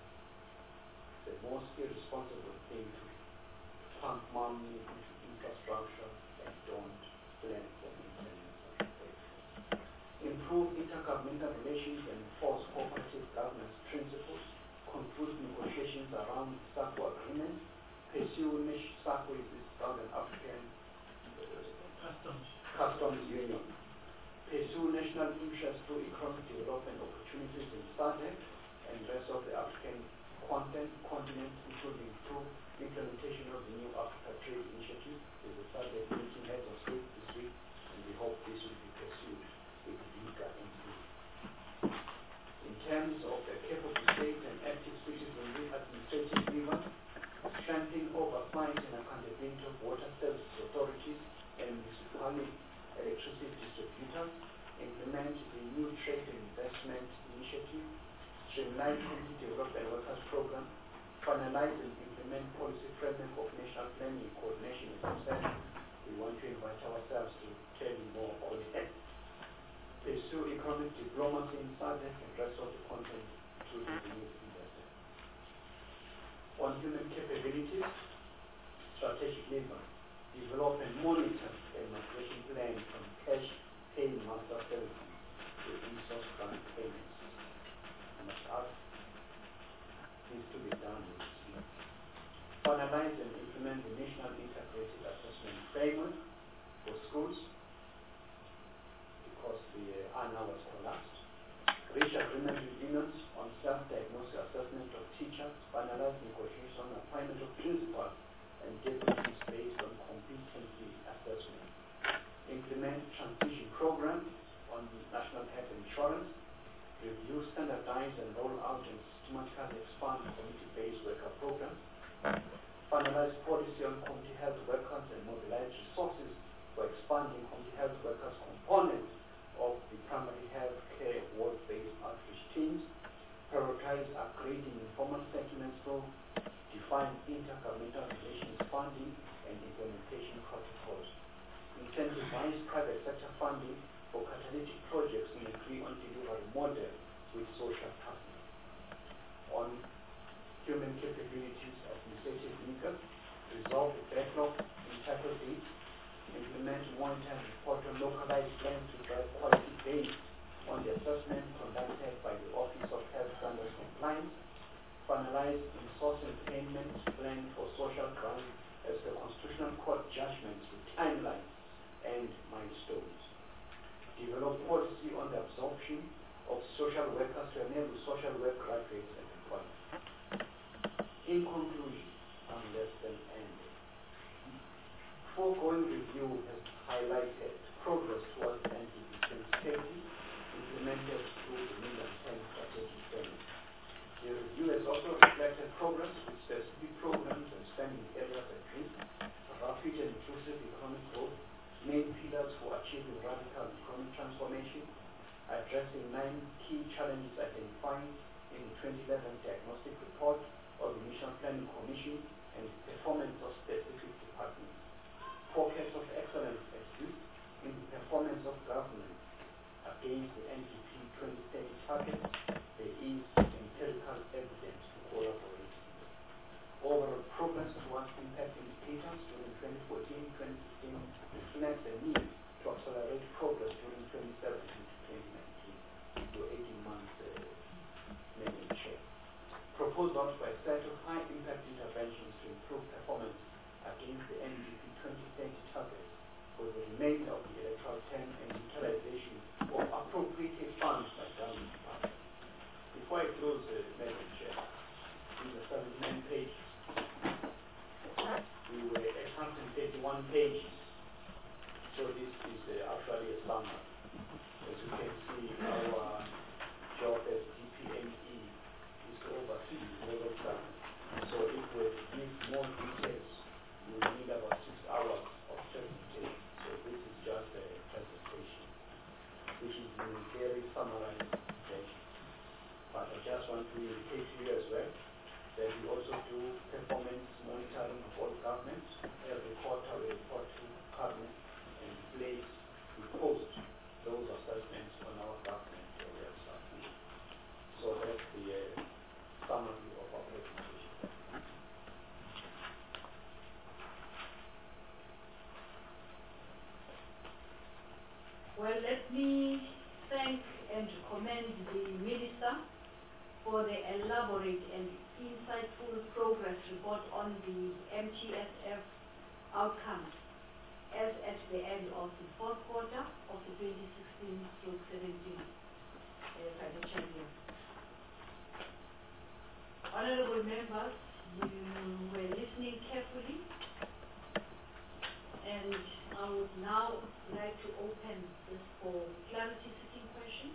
The most irresponsible thing to pump money into infrastructure and don't plan for maintenance and refurbishment. Improve intergovernmental relations and enforce cooperative governance principles. Conclude negotiations around SACO agreements. Pursue SACO is the Southern African Customs, Customs Union. Pursue national interest through economic development opportunities in SADC and rest of the African content, continent, including through implementation of the new Africa Trade Initiative. There's a SADC meeting heads of state this week, and we hope this will be pursued with vigor and speed. In terms of the capable state and active citizenry administrative levers, strengthening oversight and accountability of water services authorities and municipal electricity distributors, implement the new trade and investment initiative, streamline community development workers program, finalize and implement policy framework of national planning in coordination with consent. We want to invite ourselves to tell you more on that. Pursue economic diplomacy in SADC and rest of the content through the new industry. On human capabilities, strategic labor, develop and monitor a migration plan from cash paying master services to resource grant payments. us needs to be done with speed. Finalize and implement the National Integrated Assessment Framework for schools because the uh, A N A was collapsed. Reach agreement with unions on self-diagnostic assessment of teachers. Finalize negotiations on appointment of principals and deputies based on competency assessment. Implement transition program on national health insurance. Review, standardize, and roll out and systematically expand community-based worker programs. Finalize policy on community health workers and mobilize resources for expanding community health workers component of the primary health care ward-based outreach teams. Prioritize upgrading informal settlements flow. Define intergovernmental relations funding and implementation protocols. Incentivize private sector funding for catalytic projects and agree on delivery model with social partners. On human capabilities of administrative leaders, resolve the backlog in tackle dates, implement monitor and report on localized plans to drive quality based on the assessment conducted by the Office of Health Standards Compliance, finalize in-source and payment plan for social grants as the Constitutional Court judgments with timelines and milestones. Develop policy on the absorption of social workers to enable social work graduates and employees. In conclusion, I'm less than ended. Foregoing review has highlighted progress towards the N D P twenty thirty implemented through the Million ten Strategic Plan. The review has also reflected progress with specific programs and spending areas at risk, rapid and inclusive economic growth, main pillars for achieving radical economic transformation, addressing nine key challenges identified in the twenty eleven diagnostic report of the National Planning Commission and performance of specific departments. Pockets of excellence exist in the performance of government against the N D P twenty thirty targets. There is empirical evidence to collaborate. Overall progress towards impact indicators during twenty fourteen to twenty sixteen reflects the need to accelerate progress during twenty seventeen to twenty nineteen, your eighteen months uh, memory check. Proposals for a set of high impact interventions to improve performance against the N D P twenty thirty targets for the remainder of the electoral term and utilization of appropriated funds by government departments. Before I close the uh, memory check, these are seventy-nine pages. We were at one hundred thirty-one pages. So this is uh, actually a summary. As you can see, our job as D P M E is to oversee all of that. So if we give more details, we will need about six hours of presentation. So this is just a presentation, which is in a very summarized version. But I just want to indicate to you as well that we also do performance monitoring of all governments. Every quarter we report to cabinet and place, we post those assessments on our government website. So that's the uh, summary of our presentation. Well, let me thank and commend the Minister for the elaborate and insightful progress report on the M T S F outcomes as at the end of the fourth quarter of the twenty sixteen to seventeen uh, financial year. Honorable members, you were listening carefully, and I would now like to open this for clarity-seeking questions.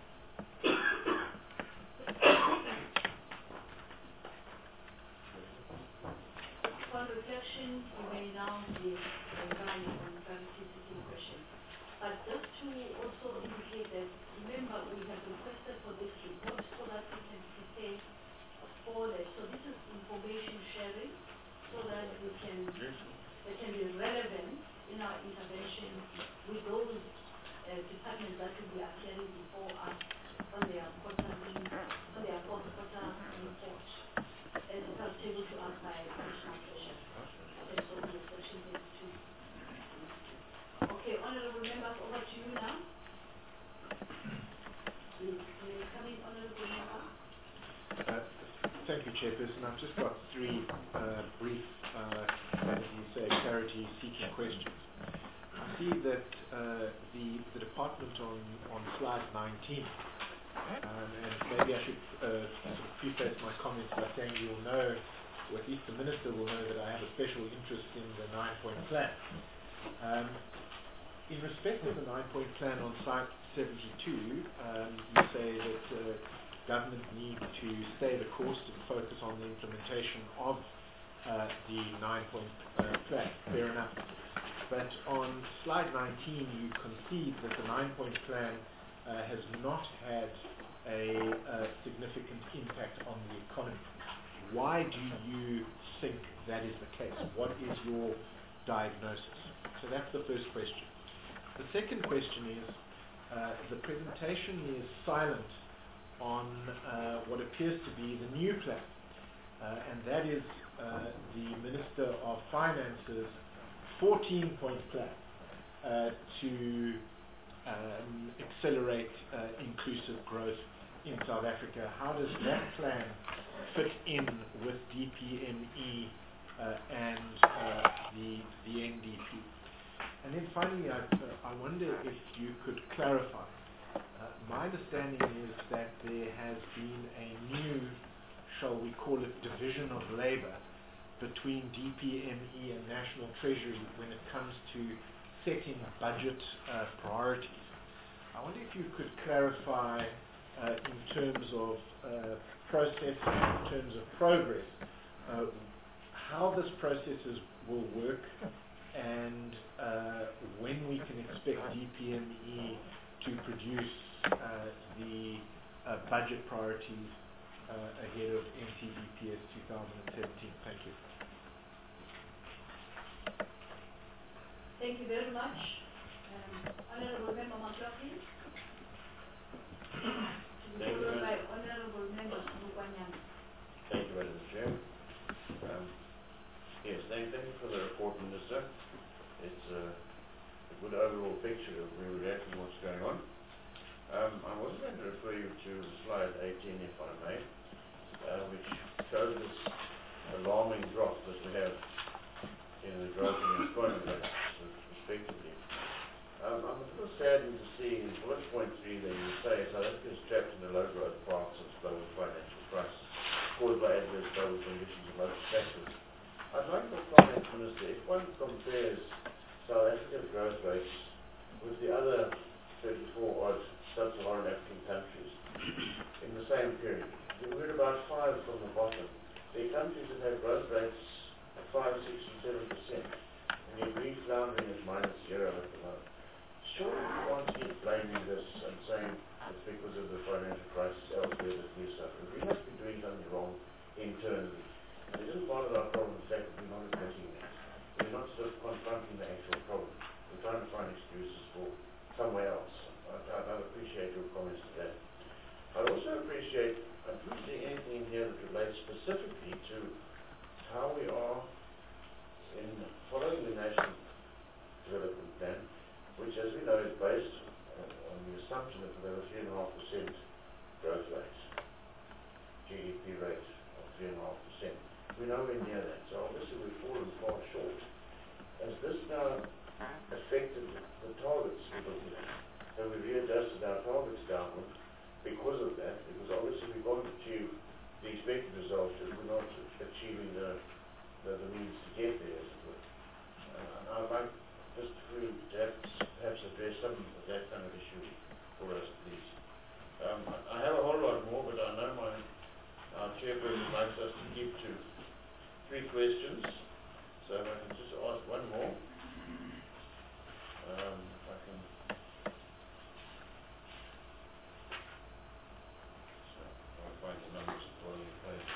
Upon reflection, you may now be relying on clarity-seeking questions. But just to also indicate that, remember, we have requested for this report so that we can prepare for that. So this is information sharing so that we can, it can be relevant in our intervention with those uh, departments that will be appearing before us on their quarterly, on their fourth quarter report, as it was tabled to us by Commissioner Treasure. And so the section thirty-two. Okay, honorable members, over to you now. Please, may you come in, honorable member? Thank you, Chairperson. I've just got three uh, brief, uh, as you say, clarity-seeking questions. I see that uh, the, the department on, on slide nineteen, um, and maybe I should uh, sort of preface my comments by saying you'll know, or at least the Minister will know, that I have a special interest in the nine-point plan. Um, in respect of the nine-point plan on slide seventy-two, um, you say that uh, government need to stay the course and focus on the implementation of uh, the nine-point uh, plan. Fair enough. But on slide nineteen, you concede that the nine-point plan uh, has not had a uh, significant impact on the economy. Why do you think that is the case? What is your diagnosis? So that's the first question. The second question is, uh, the presentation is silent on uh, what appears to be the new plan, uh, and that is uh, the Minister of Finance's fourteen-point plan uh, to um, accelerate uh, inclusive growth in South Africa. How does that plan fit in with D P M E uh, and uh, the, the N D P? And then finally, I, uh, I wonder if you could clarify. Uh, my understanding is that there has been a new, shall we call it, division of labor between D P M E and National Treasury when it comes to setting budget uh, priorities. I wonder if you could clarify uh, in terms of uh, process, in terms of progress, uh, how this process is, will work, and uh, when we can expect D P M E to produce uh, the uh, budget priorities uh, ahead of N T B P S twenty seventeen. Thank you. Thank you very much. Um, Honorable Member Matla, please. Thank you, Followed by ma'am. Honorable Member Mukwanyana. Thank you, Madam Chair. Um, yes, thank, thank you for the report, Minister. It's uh, a good overall picture of where we're at and what's going on. Um, I was going to refer you to slide eighteen, if I may, uh, which shows this alarming drop that we have in the growth in employment rates, respectively. Um, I'm a little saddened to see in bullet point three that you say South Africa is trapped in the low growth path since global financial crisis, caused by adverse global conditions and local factors. I'd like to comment, Minister, if one compares South Africa's growth rates with the other thirty-four odd sub-Saharan African countries in the same period, we're about five from the bottom. There are countries that have growth rates of five, six, and seven percent, and yet we're floundering at minus zero at the moment. Surely we can't keep blaming this and saying it's because of the financial crisis elsewhere that we're suffering. We must be doing something wrong internally. And it isn't part of our problem the fact that we're not admitting that. We're not sort of confronting the actual problem. We're trying to find excuses for somewhere else. I'd, I'd appreciate your comments to that. I'd also appreciate, I'm not seeing anything in here that relates specifically to how we are in following the National Development Plan, which, as we know, is based on, on the assumption that we have a three point five percent growth rate, G D P rate of three point five percent. We're nowhere near that, so obviously we've fallen far short. Has this now affected the targets we're looking at? Have we readjusted our targets downward because of that? Because obviously we can't achieve the expected results if we're not achieving the, the, the means to get there, as it were. Uh, I'd like just for you to have, perhaps address some of that kind of issue for us, please. Um, I, I have a whole lot more, but I know my our chairperson likes us to keep to three questions. So if I can just ask one more. Um, if I can. So I'll find the numbers at the bottom of the page.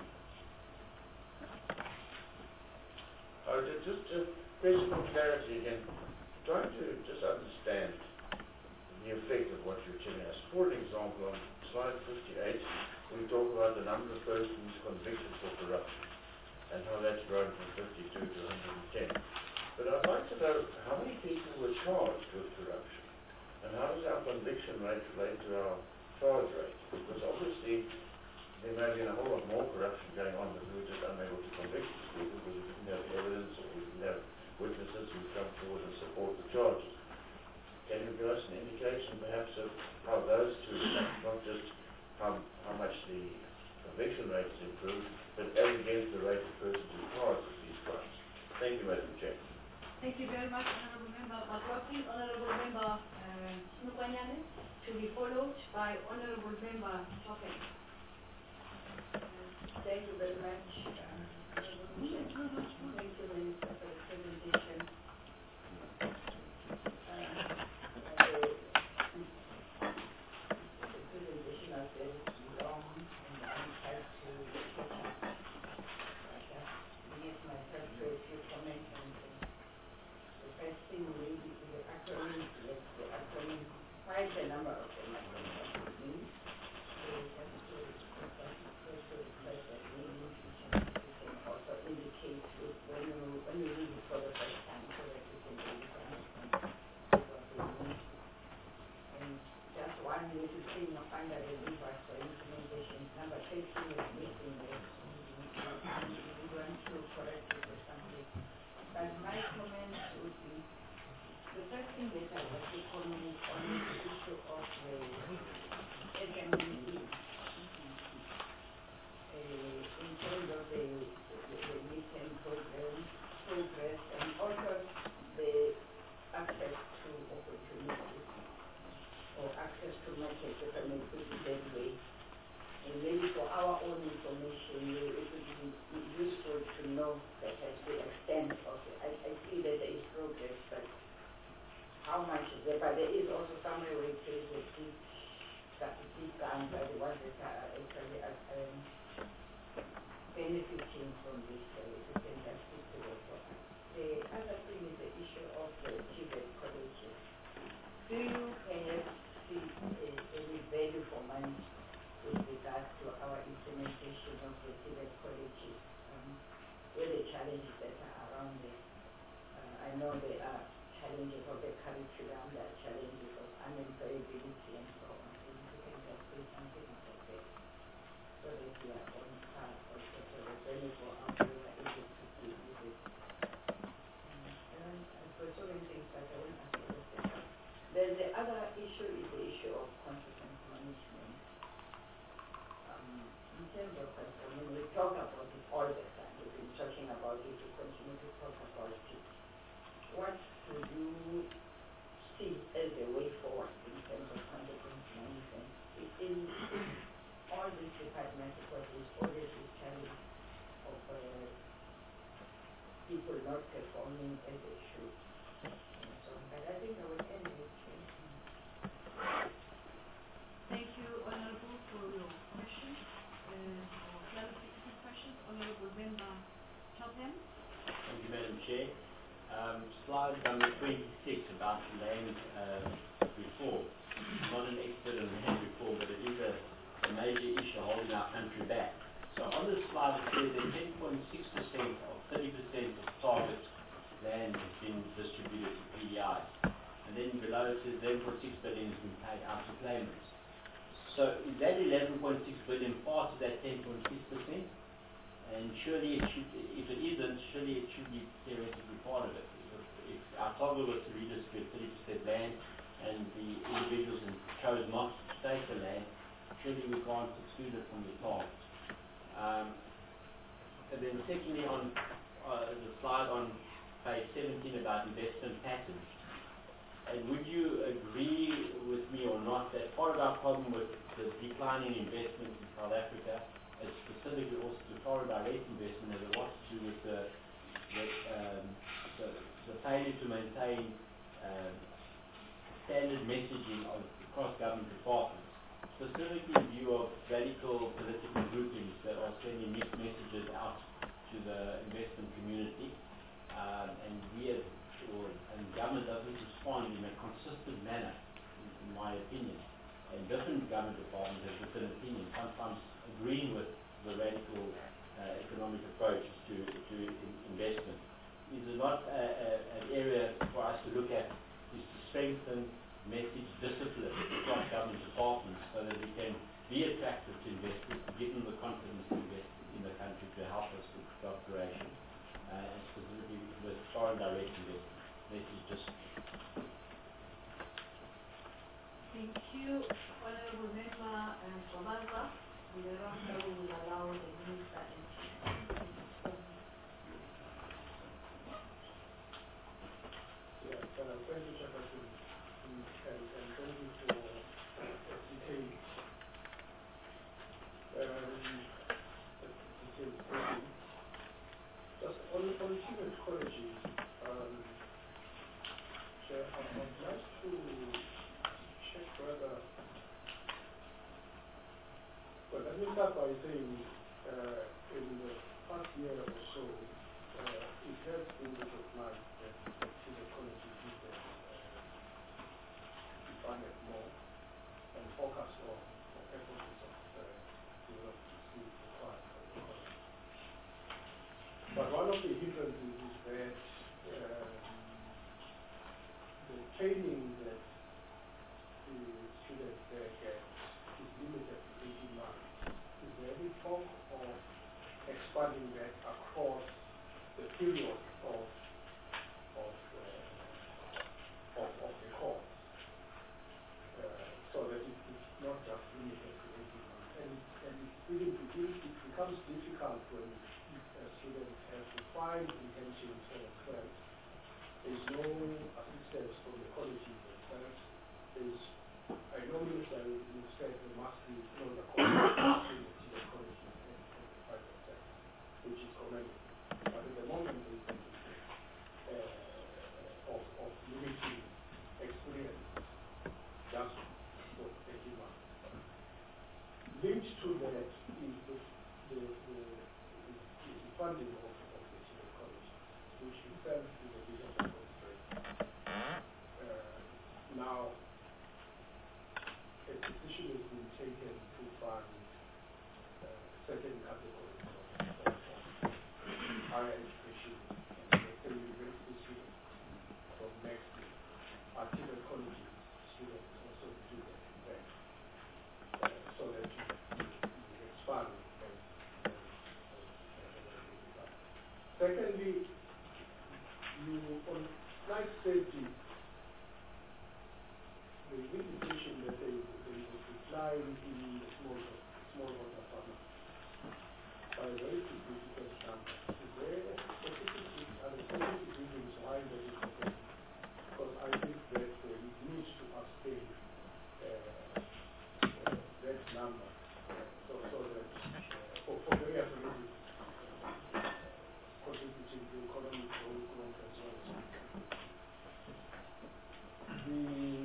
Oh, just, just a question of clarity again. Trying to just understand the effect of what you're telling us. For example, on slide fifty-eight, we talk about the number of persons convicted for corruption and how that's grown from fifty-two to one hundred ten. But I'd like to know how many people were charged with corruption and how does our conviction rate relate to our charge rate? Because obviously there may have been a whole lot more corruption going on, but we were just unable to convict these people because we didn't have evidence or we didn't have witnesses who come forward and support the charges. Can you give us an indication perhaps of how those two relate, not just how, how much the conviction rate has improved, but as against the rate of persons who charged with these crimes? Thank you, Madam Chair. Thank you very much, Honourable Member Matwaki. Honourable Member uh, Snukwanyane, to be followed by Honourable Member Topping. Thank you very much. Uh, Thank you, Minister, for the presentation. Uh, the, the presentation was very long, and I tried to catch up. I just limit myself to a few comments. And uh, the first thing maybe is the acronym. Yes, the acronym. Quite a number of them. I don't know what it means. So just to request that maybe you can also indicate when you when you read it for the first time, so that you can really understand what they mean. And just one little thing I find that the reverse for implementation number thirteen is missing there. We want to correct it or something. But my comment would be the first thing that I want to comment on is the issue of the S M E. Uh, in terms of the, the, the midterm program, progress, and also the access to opportunities or access to markets, if I may put it that way. And maybe for our own information, it would be useful to know that as the extent of it. I, I see that there is progress, but how much is there? But there is also somewhere where it says that these, that these grants are the ones that are actually um, benefiting from this, uh, if you can just speak to that for us. The other thing is the issue of the T V E T colleges. Do you perhaps see a, any value for money with regards to our implementation of the T V E T colleges? Um, what are the challenges that are around there? Uh, I know there are challenges of the curriculum, there are challenges of unemployability and so on. So if you can just say something about that, so that we are on par also for the twenty-four hours we were able to deal with it. Um, and I've got so many things that I won't ask you to say. Then the other issue is the issue of consequence management. Um, in terms of consequence, I mean, we talk about it all the time. We've been talking about it, we continue to talk about it. What would you see as the way forward in terms of consequence management in all these departments, because there's always this challenge of uh, people not performing as they should. And so, but I think I will end with this. Thank you, Honourable, for your questions uh, or clarification questions. Honourable Member Topham. Thank you, Madam Chair. Um, slide number twenty-six about land uh, reform. I'm not an expert on land reform, but it is a, a major issue holding our country back. So on this slide it says that ten point six percent of thirty percent of target land has been distributed to P D Is. And then below it says eleven point six billion has been paid out to claimants. So is that eleven point six billion part of that ten point six percent? And surely it should, if it isn't, surely it should be theoretically part of it. If, if our target was to redistribute thirty percent land and the individuals who chose not to take the land, surely we can't exclude it from the target. Um, and then secondly, on uh, the slide on page seventeen about investment patterns, and would you agree with me or not that part of our problem with the declining investment in South Africa, and specifically also the foreign direct investment, has a lot to do with the, the, um, the, the failure to maintain um, standard messaging of across government departments, specifically in view of radical political groupings that are sending mixed messages out to the investment community, um, and we as, or, and government doesn't respond in a consistent manner, in, in my opinion. And different government departments have different opinions, sometimes agreeing with the radical uh, economic approaches to, to in investment. Is it not a, a, an area for us to look at, is to strengthen message discipline across government departments so that we can be attractive to investors, to give them the confidence to invest in the country, to help us with job creation, uh, and specifically with foreign direct investment. This is just Thank you, Honorable Member uh, Sobaza. Thereafter, we will allow the Minister and Chief to respond. Yes, uh, thank you, Chairperson, and, and and thank you for uh, detailed, um, detailed statement. Just on, on Tibet colleges, um, Chair, I would like to check whether, well, let me start by saying, uh, in the past year or so, uh, it has been recognized that Tibet colleges need to define it more and focus on the purposes of uh, development skills required for the college. But one of the hindrances is that um, the training that the students there get is limited to eighteen months. Is there any talk of expanding that across the period of of uh, of, of the course, uh, so that it is not just limited to eighteen months? And and it, even begins, it becomes difficult when a student has defined intentions for themselves. There is no assistance from the colleges themselves. There is, I know, Minister, you said there must be no the college between the colleges and, and the private sector, which is commendable. But at the moment, there is a uh, of, of limiting experience just for eighteen months. Linked to that is the, the, the, the, the funding of, of the Tibet College, which itself is a bit of a constraint. Uh, now, a decision has been taken to fund uh, certain categories of, of, of higher education and the university students from next year. Our Tibet colleges students also included in that, uh, so that you, you, you expand and, and, and, and uh, secondly, you on life safety, the indication that there is, there is a decline in the small small water farmers by a very significant number. Is there specific, are there specific reasons why that is happening? Because I think that uh, it needs to sustain uh, uh, that number, uh, so, so that uh, for, for various reasons, uh, contributing to economic growth, growth as well as the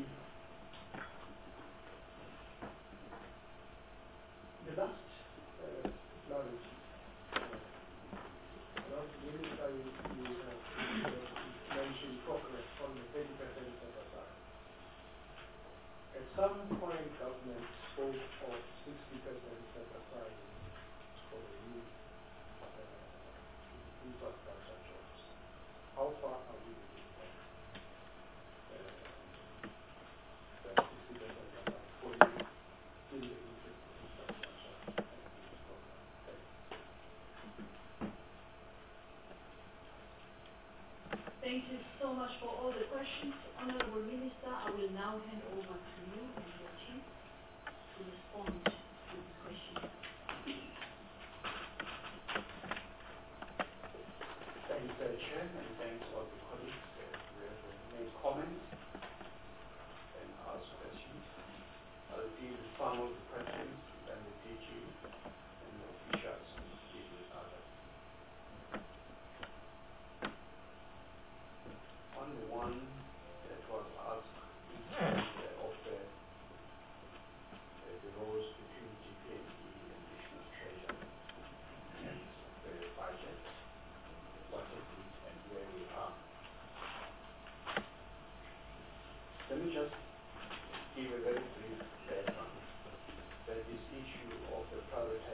the last uh, clarity. Last Minister, you, you have mentioned progress on the thirty percent set aside. At some point, government spoke of sixty percent set aside for the new uh, infrastructure jobs. How far are we with that? Uh, that sixty percent aside for the in the interest of infrastructure and this program. Thank you. Thank you so much for all the questions. Honorable Minister, I will now hand over to you and your team to respond to these questions. Thanks, uh, Chair, and thanks all the colleagues uh, who have uh, made comments and asked questions. I'll deal with some of the questions, then the D G and the officials will deal with others. On the one that was asked in terms uh, of the, uh, the roles between G P N E and National Treasury and the budget, what is it and where we are. Let me just give a very brief background that this issue of the private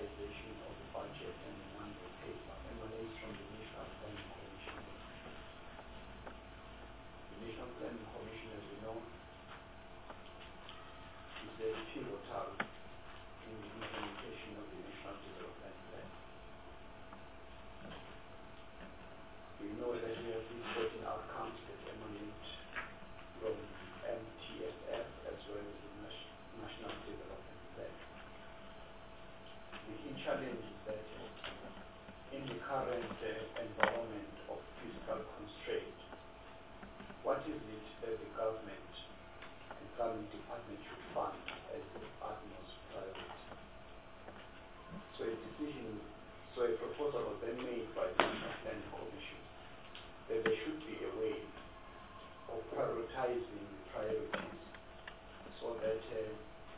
current uh, environment of fiscal constraint, what is it that the government and government department should fund as the utmost priority? So a decision, so a proposal was then made by the National Planning Commission that there should be a way of prioritizing the priorities so that uh,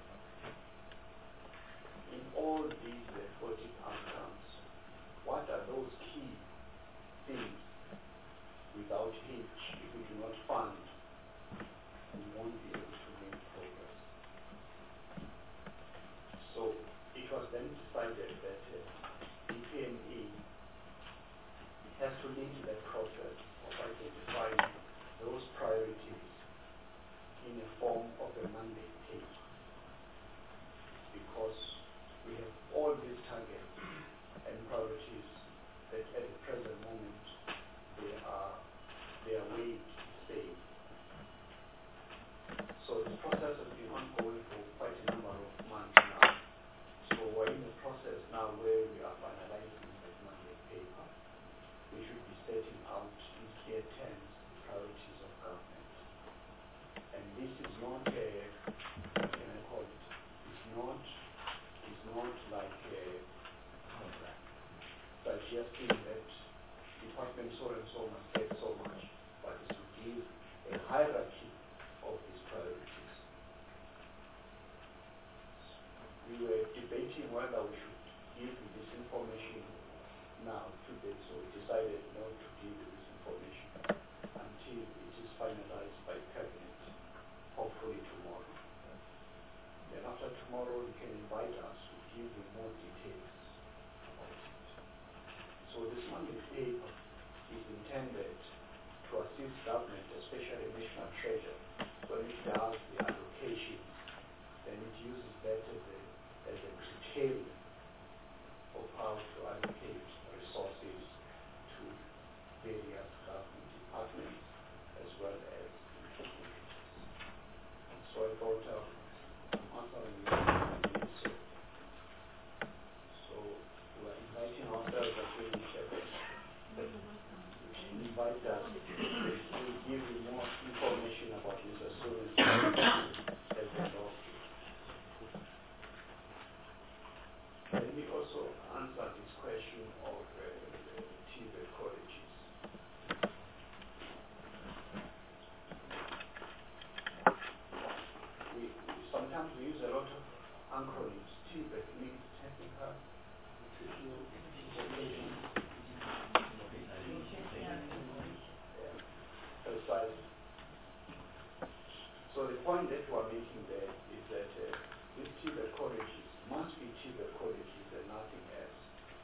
in all these uh, project outcomes, what are those key things without which, if we do not fund, we won't be able to make progress? So it was then decided that uh, D P M E has to lead that process of identifying those priorities in a form of a mandate page, because we have all these targets and priorities that at the present moment they are they are way staying. So this process has been ongoing for quite a number of months now. So we're in the process now where we are finalizing that mandate paper. We should be setting out in clear terms the priorities of government. And this is not a, what can I call it? It's not, it's not like a suggesting that department so and so must get so much, but it's to give a hierarchy of these priorities. We were debating whether we should give you this information now, today, so we decided not to give you this information until it is finalized by cabinet, hopefully tomorrow. Then after tomorrow, you can invite us to give you more details about it. So this mandate paper is intended to assist government, especially national treasury, when it does the allocation, then it uses that as a, as a criterion of how to allocate resources to various government departments as well as institutions. So I thought uh, I'm answering you. So, so we're inviting ourselves again, invite us to give you more information about this as soon as as we know. Let me also answer this question of uh, T V E T colleges. We, we sometimes we use a lot of acronyms. T V E T means technical, nutritional, education. Yeah, precisely. So the point that we are making there is that uh, these T V E T colleges must be T V E T colleges and nothing else.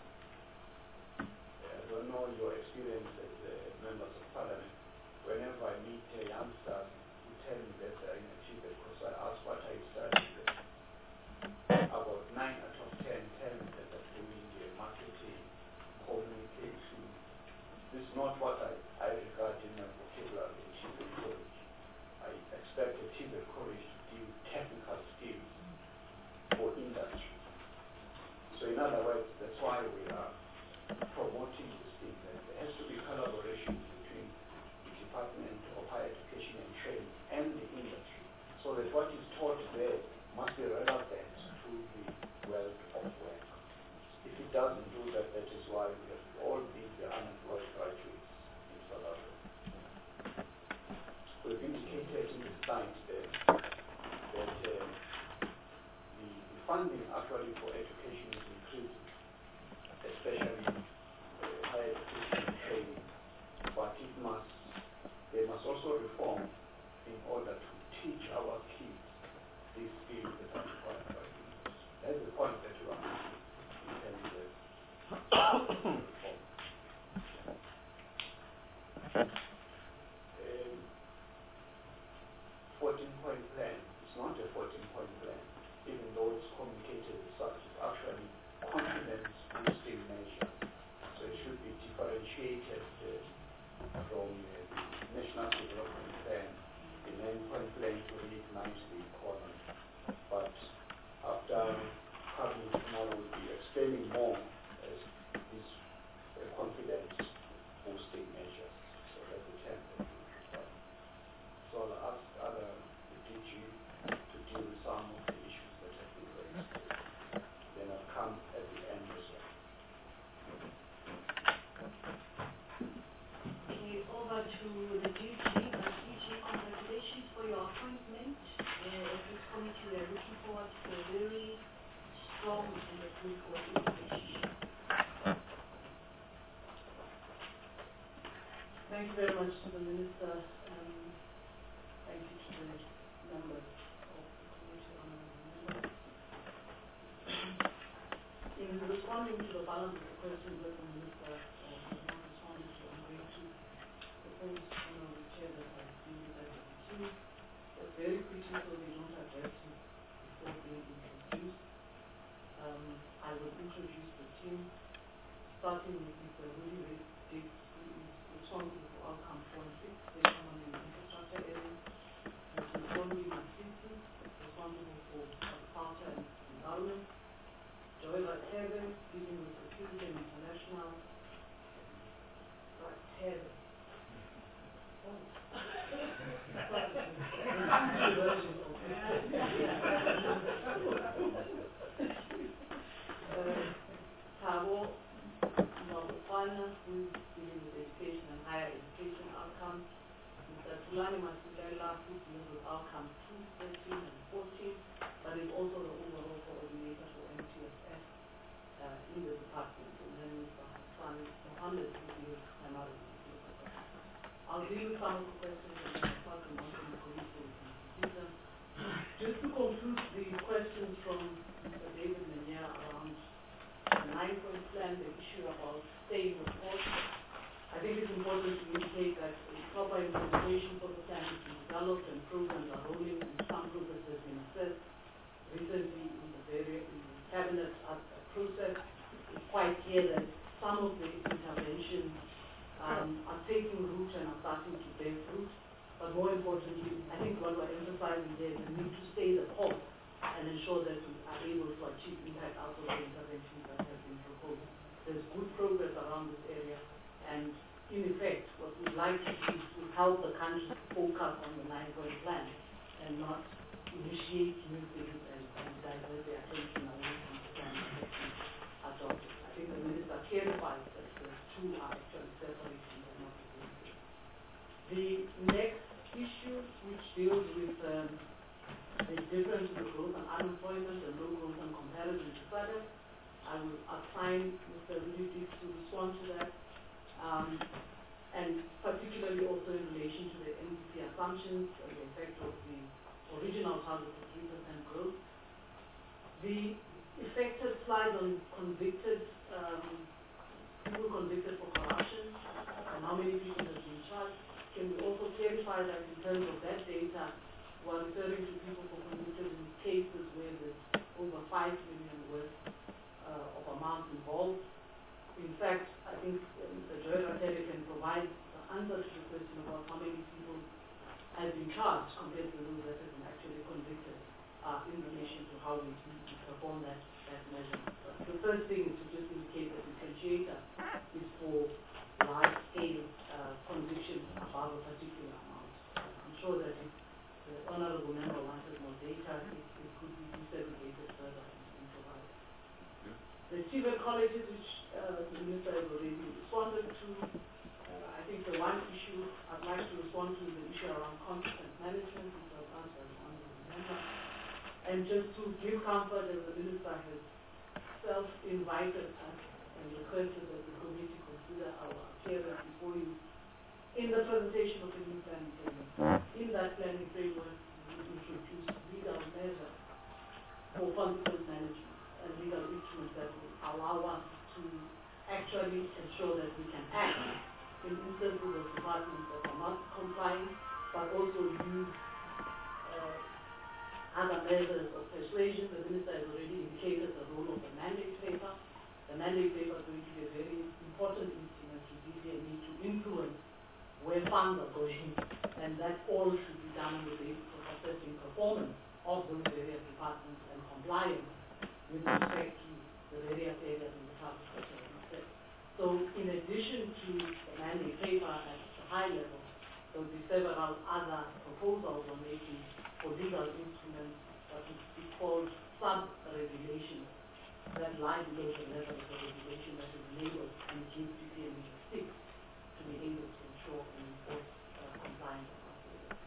Uh, I don't know your experience as uh, members of parliament. Whenever I meet uh, youngsters who tell me that they're in a T V E T course, I ask what are you studying there? About nine out of ten tell me that they're doing uh, marketing, communication. This is not what I, I regard in my vocabulary in T V E T college. I expect a T V E T college to deal with technical skills for industry. So in other words, that's why we are promoting this thing, that there has to be collaboration between the Department of Higher Education and Training and the industry, so that what is taught there must be relevant to the world of work. If it doesn't do that, that is why we have all been the unemployed graduates in South Africa. We've indicated in the slide there that uh, the, the funding actually for education is increasing, especially uh, higher education and training, but it must, they must also reform in order to teach our kids these skills that are required by the industry. That's the point that you are making in terms of reform. Um, fourteen-point plan is not a fourteen-point plan, even though it's communicated as such. It's actually confidence boosting measures. So it should be differentiated uh, from uh, the National Development Plan, the nine-point plan to read nine you very much to the Minister. Um, thank you to the members of the committee, honourable members. In responding to the balance of the questions that the Minister uh, has not responded to, I'm going to propose, Honourable Chair, that I deal with that as a team. But very quickly, so we don't address it before being introduced. Um, I will introduce the team, starting with Mister Willie Dix, who is responsible for outcome four and six, based on the infrastructure area. Mister Tony Masisi, responsible for agriculture and environment. Joy Ratebe, dealing with security and international. Ratebe. Oh. Tabo Mawafana, who is dealing with education and higher education outcomes. Mister Tulani Masidela, who deals with outcomes two, thirteen, and fourteen, but is also the overall coordinator for M T S S uh, in the department. And then Mister Hassan Mohammed, who deals with minorities. I'll deal with some of the questions and then I'll pass them on to my colleagues so we can complete them. Just to conclude the questions from Mister David Menya around the nine-point plan, the issue about staying the course, I think it's important to indicate that a proper implementation for the plan has been developed and programs are rolling and some progress has been assessed recently in the various in the cabinet uh, process. It's quite clear that some of the interventions um, are taking root and are starting to bear fruit. But more importantly, I think what we're emphasizing there is the need to stay the course and ensure that we are able to achieve impact out of the interventions that have been proposed. There's good progress around this area, and in effect, what we'd like to do is to help the country focus on the nine-point plan and not initiate new things and, and divert the attention away from the plan that has been adopted. I think the Minister clarified that the two are actually separate and they're not the same thing. The next issue, which deals with um, the difference in growth and unemployment and low growth and comparison to further, I will assign Mister Rudy to respond to that, um, and particularly also in relation to the M D C assumptions and the effect of the original target of three percent growth. The effective slide on convicted, um, people convicted for corruption and how many people have been charged. Can we also clarify that in terms of that data, we're referring to people for convicted in cases where there's over five million worth uh, of amounts involved. In fact, I think uh, Mister Joy Ratebe can provide the answer to the question about how many people have been charged compared to those that have been actually convicted uh, in relation to how we, we perform that, that measurement. But the first thing is to just indicate that the differentiator is for large-scale uh, convictions above a particular amount. I'm sure that if the honourable member wanted more data, it, it could be desegregated further and provided. The T V E T colleges, which uh, the Minister has already responded to, uh, I think the one issue I'd like to respond to is the issue around competence management, which was answered by the honourable member. And just to give comfort, as the Minister has self-invited us and requested that the committee consider our appearance before you in the presentation of the new planning framework. In that planning framework, we introduce legal measures for consequence management and legal instruments that will allow us to actually ensure that we can act in instances of departments that are not complying, but also use uh, other measures of persuasion. The Minister has already indicated the role of the mandate paper. The mandate paper is going to be a very important instrument to D V M E to influence where funds are going, and that all should be done on the basis of assessing performance of those various departments and compliance with respect to the various areas in the public sector. So in addition to the mandate paper at the high level, there will be several other proposals on making for legal instruments that would be called sub-regulations that lie below the level of the regulation that is enabled and gives D P M E the sticks to be able to ensure and enforce uh, compliance across the area.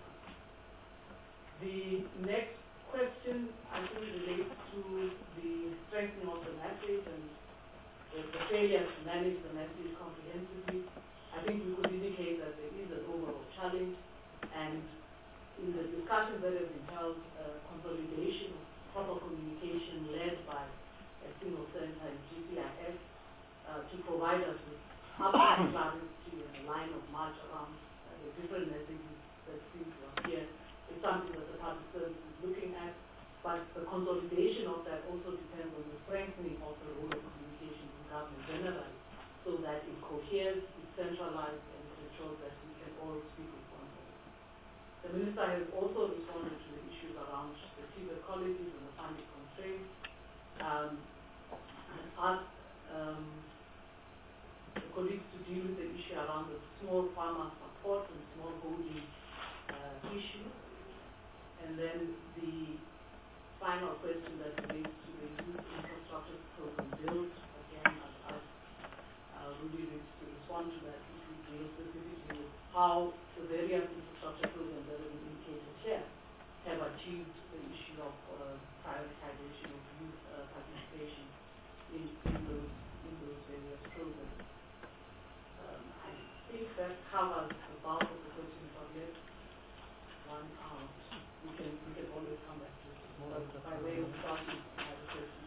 The next question, I think, relates to the strengthening of the message and the, the failure to manage the message comprehensively. I think we could indicate that there is an overall challenge, and in the discussions that have been held, uh, consolidation, proper communication led by a single center and G C I S uh, to provide us with absolute clarity and a line of march around uh, the different messages that seem to appear is something that the public service is looking at, but the consolidation of that also depends on the strengthening of the role of communication in government generally, so that it coheres, it's centralized, and it ensures that we can all speak with one voice. The Minister has also responded to the issues around the T V E T colleges and the funding constraints, um, and asked um, the colleagues to deal with the issue around the small farmer support and small holding uh, issue. And then the final question that relates to the youth infrastructure program build, again, I've asked uh, Ruby Ridge to respond to that, which would deal specifically with how the various infrastructure programs that have been indicated here have achieved the issue of uh, prioritization of youth uh, participation in, in, those, in those various programs. Um, I think that covers the bulk of the questions I've left one out. We can, we can always come back to it. But by way of starting, I have a question.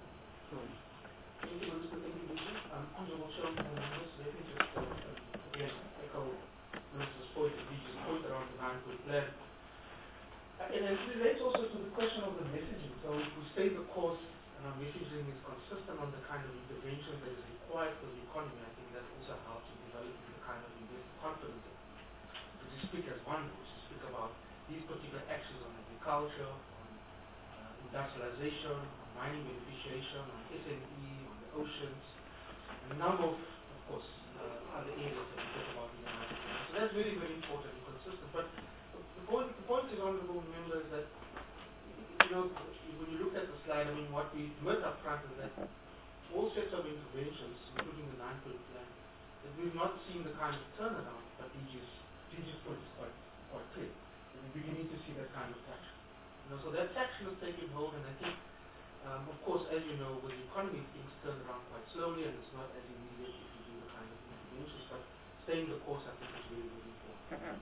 Thank you, Minister. Thank you, Minister. Um, Honorable Chairman, members, let me just uh, again echo Minister's point, the DG's point around the nine-point plan. Uh, and it relates also to the question of the messaging. So if we stay the course and our messaging is consistent on the kind of intervention that is required for the economy, I think that also helps in developing the kind of investor confidence. To just speak as one voice, to speak about these particular actions on agriculture, on uh, industrialization, on mining beneficiation, on S M E, on the oceans, and a number of, of course, uh, other areas that we talk about in the United States. So that's very, very important and consistent. But the point, the point is, honorable members, that, you know, when you look at the slide, I mean, what we admit up front is that all sets of interventions, including the nine-point plan, that we've not seen the kind of turnaround, but D G's, D G's point is quite, quite clear. We're beginning to see that kind of traction. You know, so that traction is taking hold, and I think, um, of course, as you know, with the economy, things turn around quite slowly, and it's not as immediate if you do the kind of interventions, but staying the course, I think, is really, really important.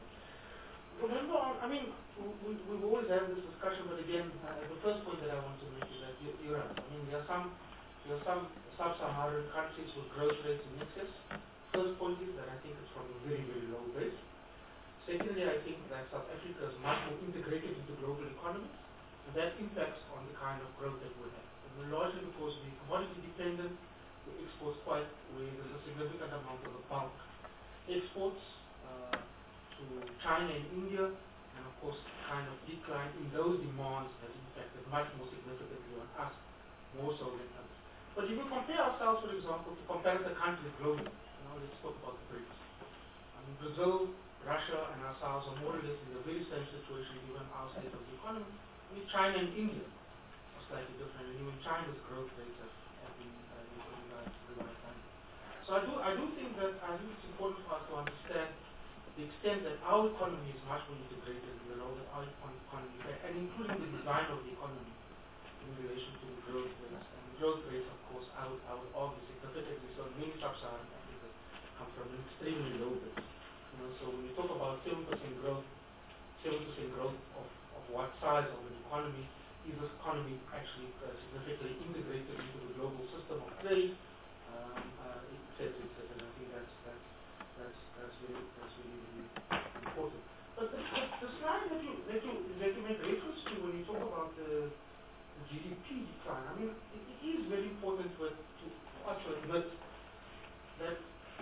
Remember, I mean, we, we've always had this discussion, but again, uh, the first point that I want to make is that you're, you're right. I mean, there are some, there are some sub-Saharan countries with growth rates in excess. First point is that I think it's from a very, very low base. Secondly, I think that South Africa is much more integrated into global economy, and that impacts on the kind of growth that we have. And we're largely because we're commodity dependent, we export quite, where there's a significant amount of the bulk exports uh, to China and India, and of course, kind of decline in those demands has impacted much more significantly on us, more so than others. But if we compare ourselves, for example, to comparator countries globally, you know, let's talk about the BRICS. I mean, Brazil, Russia and ourselves are more or less in the very same situation given our state of the economy. I mean, China and India are slightly different, and even China's growth rates have, have been uh, revised, revised down. So I do, I do think that I think it's important for us to understand the extent that our economy is much more integrated in the role that our economy plays, and including the design of the economy in relation to the growth rates. And the growth rates, of course, I would, I would argue significantly. So many sub-Saharan Africa come from an extremely low base. You know, so when you talk about seven percent growth, seven percent growth of, of what size of an economy, is this economy actually uh, significantly integrated into the global system of trade, um, uh, et cetera, et cetera. I think that's, that's, that's, that's, really, that's really, really important. But the, the, the slide that you, that, you, that you make reference to when you talk about the, the G D P decline, I mean, it, it is very important for, to, for us to admit that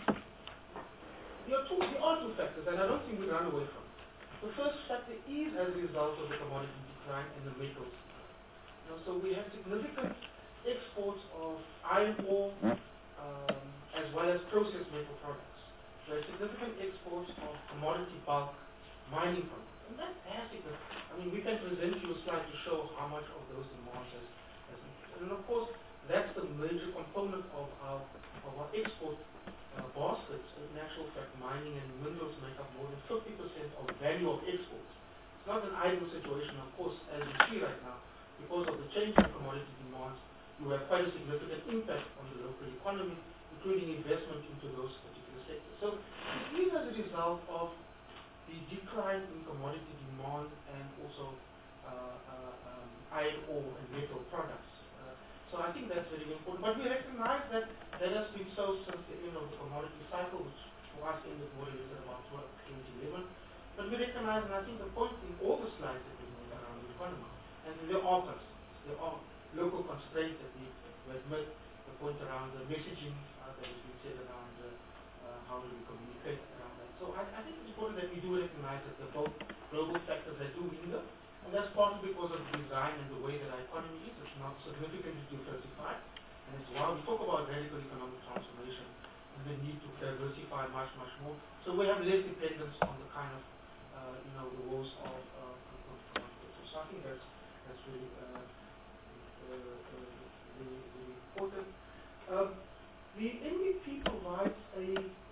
There are, two, there are two factors, and I don't think we run away from it. The first factor is as a result of the commodity decline and the metals. You know, so we have significant exports of iron ore um, as well as processed metal products. There are significant exports of commodity bulk mining products. And that has significant. I mean, we can present you a slide to show how much of those demands has, has increased. And of course, that's the major component of our, of our export Uh, baskets. In actual fact, mining and minerals make up more than fifty percent of the value of exports. It's not an ideal situation, of course, as you see right now, because of the change in commodity demands, you have quite a significant impact on the local economy, including investment. investment into those particular sectors. So it is as a result of the decline in commodity demand and also uh, uh, um, iron ore and metal products. Uh, so I think that's very important. But we recognize that that has been so since the end of the commodity cycle, which for us ended more or less at about twenty eleven. But we recognize, and I think the point in all the slides that we made around the economy, and there are constraints, there are local constraints that we, we admit, the point around the messaging uh, that has been said around uh, uh, how do we communicate around that. So I, I think it's important that we do recognize that the both global factors that do hinder, and that's partly because of the design and the way that our economy is. It's not significantly diversified, and it's why we talk about radical economic transformation and the need to diversify much, much more. So we have less dependence on the kind of, uh, you know, the woes of uh, commodities. So I think that's, that's really, uh, uh, uh, really, really important. Um, the N D P provides a,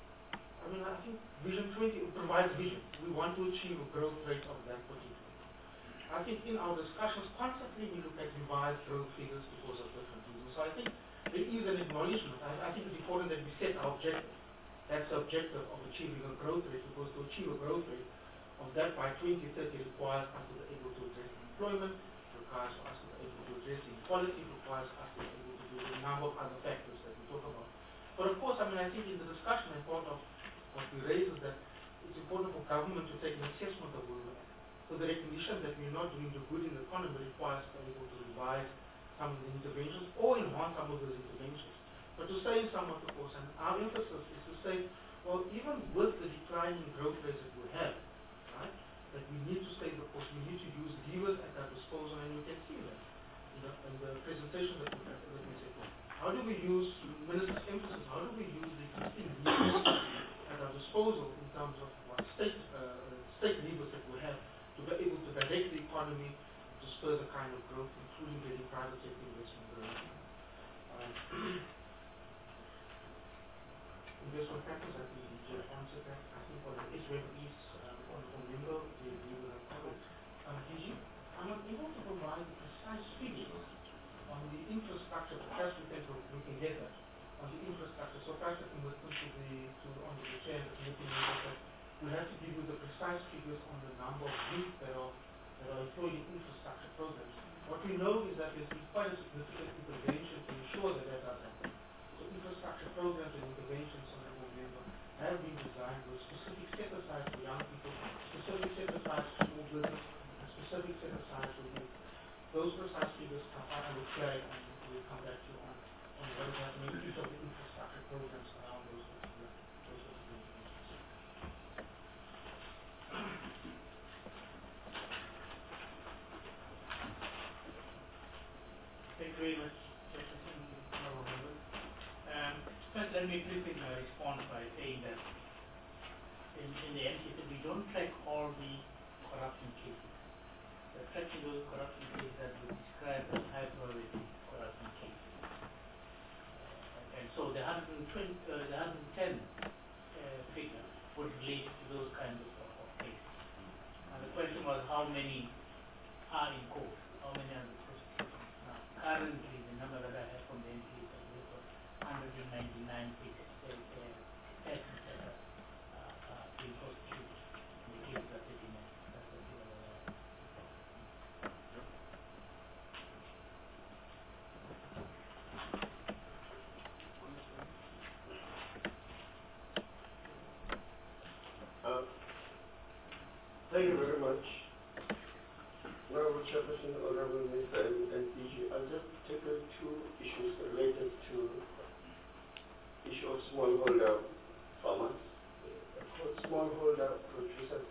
I mean, I think Vision twenty provides vision. We want to achieve a growth rate of that particular. I think in our discussions, constantly we look at revised growth figures because of different reasons. So I think there is an acknowledgement. I, I think it's important that we set our objective. That's the objective of achieving a growth rate, because to achieve a growth rate of that by twenty thirty requires us to be able to address employment, requires us to be able to address inequality, requires us to be able to do a number of other factors that we talk about. But of course, I mean, I think in the discussion, and part of what we raise is that it's important for government to take an assessment of where we're at. So the recognition that we're not doing the good in the economy requires us to be able to revise some of the interventions or enhance some of those interventions. But to say somewhat, of course, and our emphasis is to say, well, even with the declining growth rates that we have, right, that we need to stay the course, we need to use levers at our disposal, and you can see that in the, in the presentation that we have. Let me say, how do we use, Minister's emphasis, how do we use the existing levers at our disposal in terms of what state, uh, state levers that we have to be able to direct the economy to spur the kind of growth, including getting private sector investment growth. Uh, investment factors, I think you just answered that. I think for the Israel East, um, honorable member, we agree with that comment. Um, D G, I'm not able to provide the precise figures on the infrastructure, perhaps we can, we can get that, on the infrastructure. So perhaps the commitment to the, to the honorable chair and the committee members that we have to give you the precise figures on the number of youth that are, that are employed in infrastructure programs. What we know is that there's been quite a significant intervention to ensure that that does happen. So infrastructure programs and interventions, honorable member, have been designed with specific set-asides for young people, specific set-asides for small business, and specific set-asides for youth. Those precise figures are I will flag, and we'll come back to you on, on what is happening in each of the infrastructure programs around those particular, those particular interventions. Thank you very much, Chairperson, honorable members. Um, first, let me preface my response by saying that in, in the M C C, we don't track all the corruption cases. We're tracking those corruption cases that we describe as high priority corruption cases. Uh, and so the one hundred twenty, uh, the one hundred ten uh, figure would relate to those kinds of, of cases. And the question was how many are in court, how many are in prosecution. Now, currently, the number that I have from the N P A is one hundred ninety-nine cases that uh, are uh, being prosecuted. The cases are thirty-nine. That's the figure that I have. Uh, thank you very much. Honorable Chairperson, Honorable Minister, and, and D G, I'll just tackle two issues related to issue of smallholder farmers, uh, smallholder producers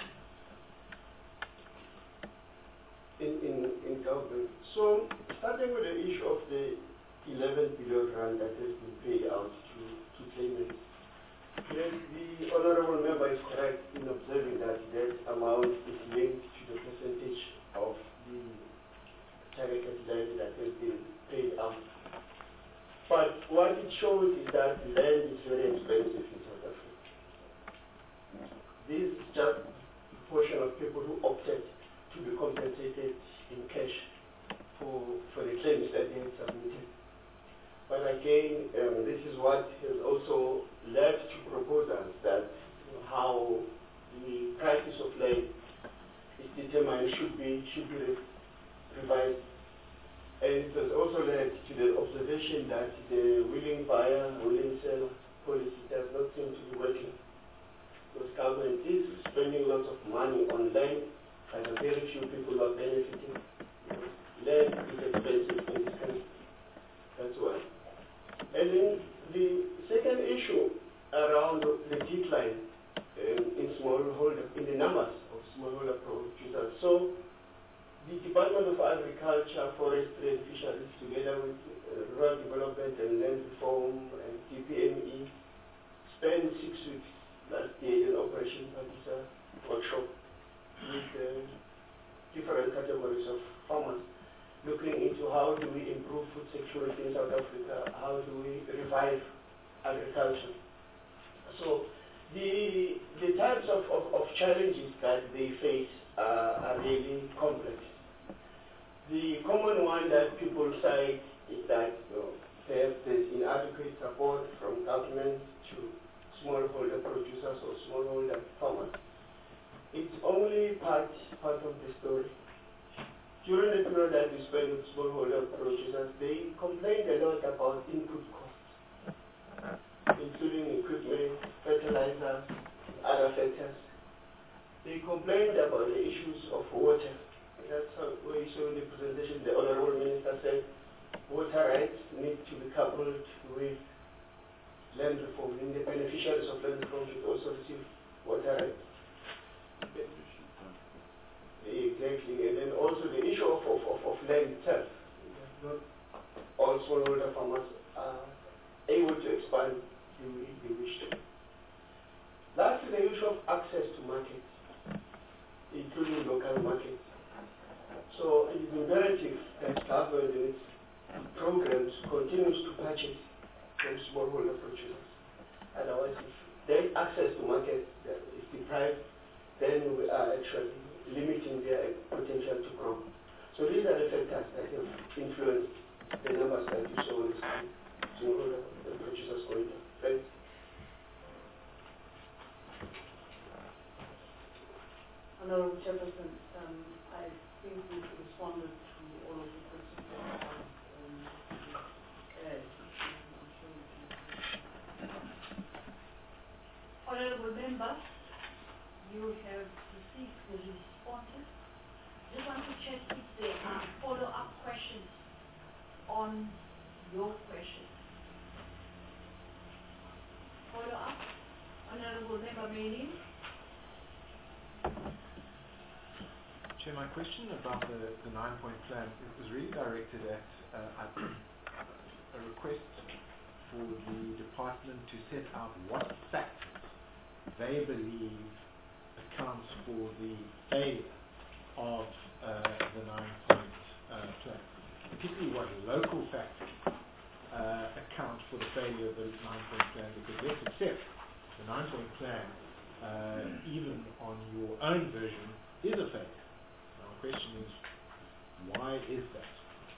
in, in, in government. So, starting with the issue of the eleven billion rand that has been paid out to, to claimants, yes, the honorable member is correct in observing that that amount is linked to the percentage of the targeted land that has been paid out. But what it shows is that land is very expensive in South Africa. This is just a portion of people who opted to be compensated in cash for, for the claims that they had submitted. But again, um, this is what has also should be re revised. And it has also led to the observation that the willing buyer, willing seller policy does not seem to be working. Because government is spending lots of money on land, and very few people are benefiting. Land is expensive in this country. That's why. And then the second issue around the decline um, in smallholder, in the numbers of smallholder producers. So the Department of Agriculture, Forestry and Fisheries, together with uh, Rural Development and Land Reform and D P M E, spent six weeks last year in Operation Producer workshop with uh, different categories of farmers, looking into how do we improve food security in South Africa, how do we revive agriculture. So the, the types of, of, of challenges that they face uh, are really complex. The common one that people cite is that you know, there is inadequate support from government to smallholder producers or smallholder farmers. It's only part, part of the story. During the period that we spent with smallholder producers, they complained a lot about input costs, including equipment, fertilizers, other factors. They complained about the issues of water. That's how we saw in the presentation. The Honorable Minister said water rights need to be coupled with land reform. And the beneficiaries of land reform should also receive water rights. Exactly. And then also the issue of, of, of, of land itself. Not all smallholder farmers are able to expand the way they wish to. Lastly, the issue of access to markets, including local markets. So it is imperative that government in its programs continues to purchase from smallholder producers. Otherwise, if their access to markets is deprived, then we are actually limiting their potential to grow. So these are the factors that have influenced the numbers that you saw on the screen. Smallholder producers going down. Thanks. Honorable Chairperson, um, I think we've responded to all of the questions that were asked. Um, uh, I'm sure we can. Honorable members, you have received the responses. Just want to check if there are follow-up questions on your questions. Follow-up? Honorable Member Manning. Chair, my question about the, the nine-point plan is really directed at uh, a request for the department to set out what factors they believe accounts for the failure of uh, the nine-point uh, plan, particularly what local factors uh, account for the failure of the nine-point plan, because let's accept the nine-point plan, uh, even on your own version, is a failure. The question is, why is that?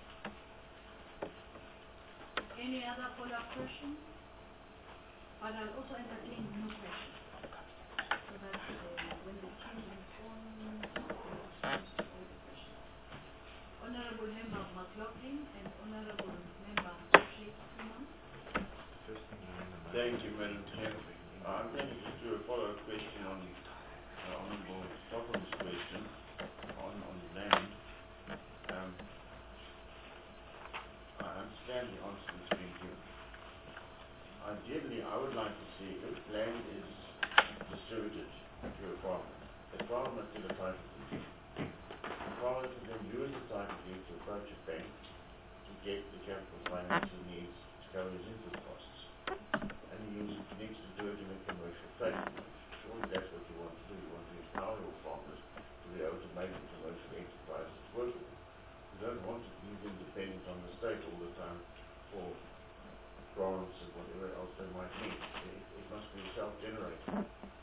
Any other follow-up questions? But I'll also entertain new questions. So that uh, when the team is on, response to all the questions. Honorable Member McLaughlin and Honorable Member Sheikh Simon. Thank you, Madam Chair. Uh, I'm going to just do a follow-up question on uh, Honorable Stockholm's question. On, on the land, um, I understand the answer that's being given. Ideally, I would like to see if land is distributed to a farmer, the farmer to the title deed. The farmer can then use the title deed to approach a bank to get the capital financing needs to cover his input costs. And he uses, needs to do it in a commercial fashion. Surely that's what you want to do. You want to empower your farmers to be able to make the commercial enterprises workable. You don't want to leave them dependent on the state all the time for grants and whatever else they might need. It, it must be self-generating.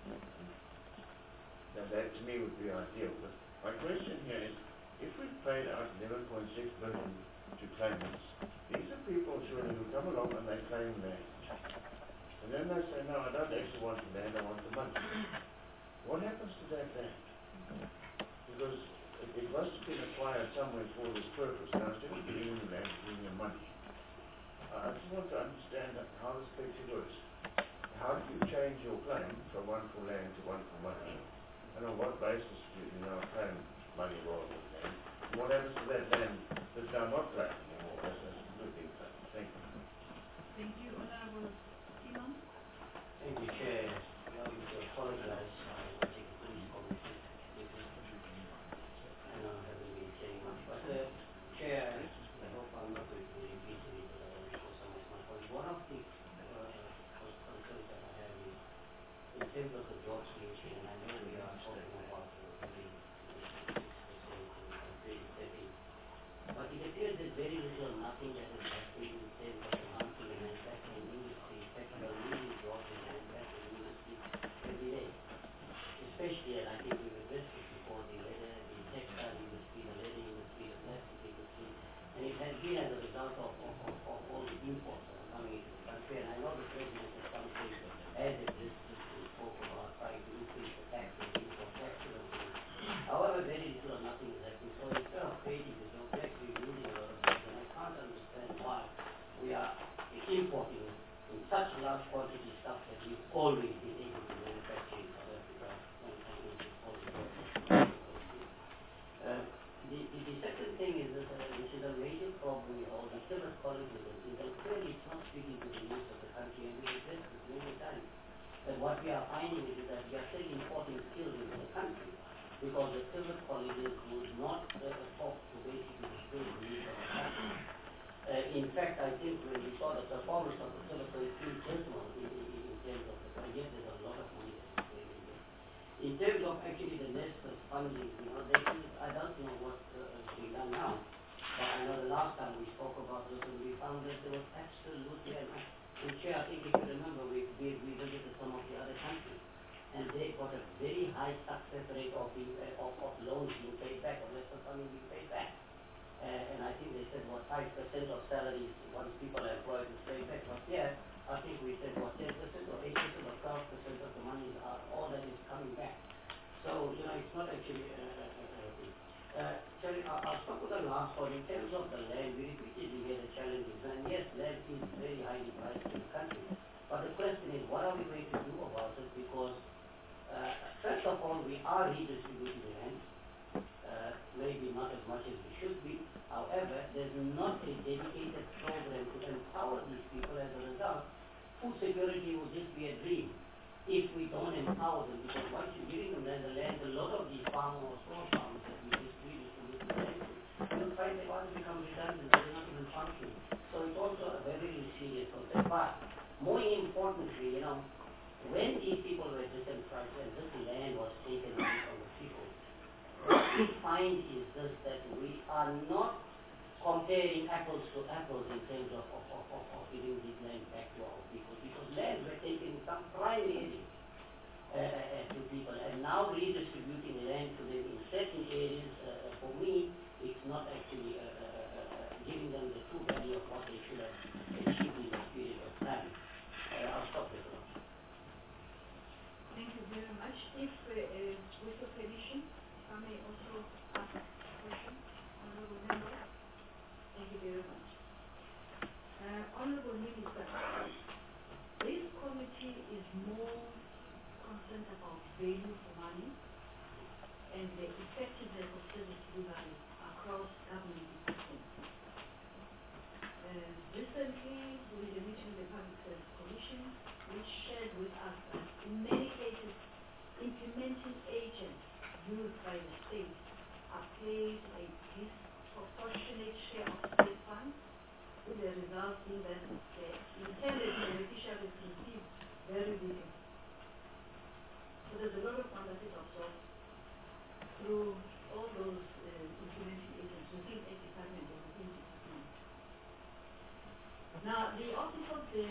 Now that to me would be ideal. But my question here is, if we paid out eleven point six billion to claimants, these are people surely who come along and they claim land. And then they say, no, I don't actually want the land, I want the money. What happens to that land? Because it, it must have been acquired somewhere for this purpose. Now, instead of giving them land, giving them money, uh, I just want to understand that how this picture works. How do you change your claim from one for land to one for money? And on what basis do you now claim money rather than land? And what happens to that land that's now not claimed anymore as as completely claimed? Thank you. Thank you, Honorable Imam. Thank you, Chair. Allow me to apologize. I was watching a police committee. I know I haven't been saying much, but uh, Chair, I hope I'm not going to be repeating it, but I will show some of my points. One of the uh, concerns that I have is in terms of the job creation, and I know we are talking about the very but it appears that very little or nothing that is happening in terms of enhancing the manufacturing industry, effectively losing jobs in the manufacturing industry every day. Especially, and I think we've addressed it before, the leather, the textile industry, the leather industry, the plastic industry, and it has been as a result of, of, of, of all the imports that are coming into the country. And I know the President at some stage has addressed this and spoke about trying to increase the taxes, import taxes and things. However, very little or nothing is happening. So instead of creating this, we're actually losing a lot of things. And I can't understand why we are importing in such large quantity stuff that we've always been able to manufacture in South Africa. Uh, the, the, the second thing is that, uh, which is a major problem with all the service colleges, is that clearly it's not speaking to the needs of the country, and we've addressed this many times. That what we are finding is that we are still importing skills into the country because the service colleges would not uh, talk to basically the skills needs of the country. Uh, in fact, I think when we saw the performance of the service colleges, it's dismal in, in, in terms of the, and yet there's a lot of money that is going in there. In terms of actually the next funding, you know, they, I don't know what uh, is being done now, but I know the last time we spoke about this and we found that there was absolutely, and, and Chair, I think if you remember, we, we, we visited some of the other countries, and they got a very high success rate of, the, uh, of, of loans being paid back, or less of funding being paid back. Uh, and I think they said, what, five percent of salaries once people are employed is paid back. But yeah, I think we said, what, ten percent or eight percent or twelve percent of the money, are, all that is coming back. So, you know, it's not actually uh, uh, uh, Sorry, I'll, I'll stop with the last one. In terms of the land, we repeatedly hear the challenges. And yes, land is very highly priced in the country. But the question is, what are we going to do about it? Because, uh, first of all, we are redistributing land. Uh, maybe not as much as we should be. However, there's not a dedicated program to empower these people. As a result, food security will just be a dream if we don't empower them. Because once you're giving them the land, a lot of these farmers or small farmers that we just redistribute the land to, you'll find they want to become redundant, they're not even functioning. So it's also a very serious concept. But more importantly, you know, when these people were disenfranchised and this land was taken away from the people, what we find is this, that we are not comparing apples to apples in terms of, of, of, of, of giving this land back to our people, because land were taken in some prime areas uh, uh, to people, and now redistributing land to them in certain areas, uh, for me, it's not actually uh, uh, uh, giving them the true value of what they should have achieved in a period of time. Uh, I'll stop there. Thank you very much. If, uh, uh, with your permission, I may also ask a question, Honorable Member. Thank you very much. Uh, Honorable Minister, this committee is more concerned about value for money and the effectiveness of service delivery across government departments. Uh, recently, we had a meeting with the Public Service Commission, which shared with us that in many cases, implementing agents used by the state are paid a disproportionate share of state funds, with the result being that the intended beneficiaries receive very little. So there's a lot of funds that is absorbed through all those uh, implementing agents within a department or within department. Now, the office of the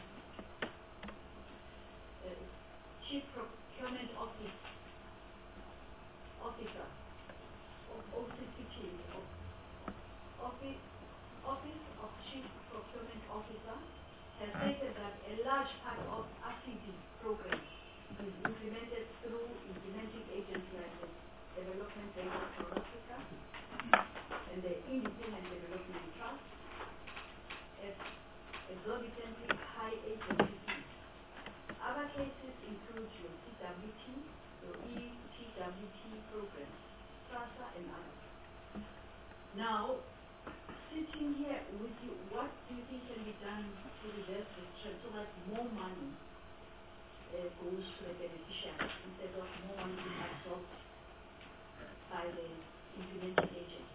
uh, Chief Procurement Office Officer of O C C T, of Office, Office of Chief Procurement Officer, has stated that a large part of R C D programs is implemented through implementing agents like the Development Bank of South Africa and the Independent Development Trust at exorbitantly high agency fees. Other cases include your C W T, your E T W T programs, SASA and others. Now, sitting here with you, what do you think can be done to reverse this trend so that more money uh, goes to the beneficiary instead of more money being absorbed by the implementing agent?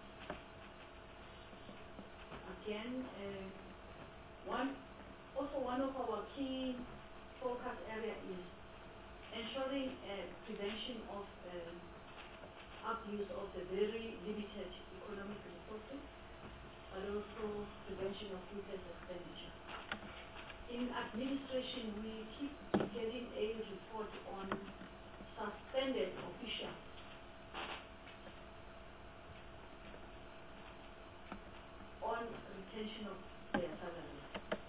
Again, uh, one also one of our key focus area is ensuring uh, prevention of uh, abuse of the very limited economic resources, but also prevention of useless expenditure. In administration, we keep getting a report on suspended officials on retention of their salaries.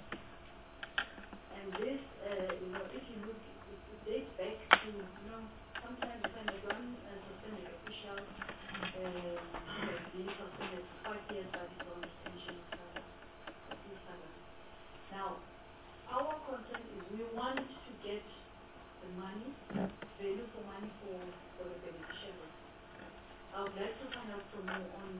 And this, uh, you know, if you look, it, it dates back to, you know, sometimes when they run a suspended official, um, has been suspended for five years, but it's on retention of salary, of his salary. Now, our concern is we want to get the money, value for money for, for the beneficiaries. I would like to find out from you on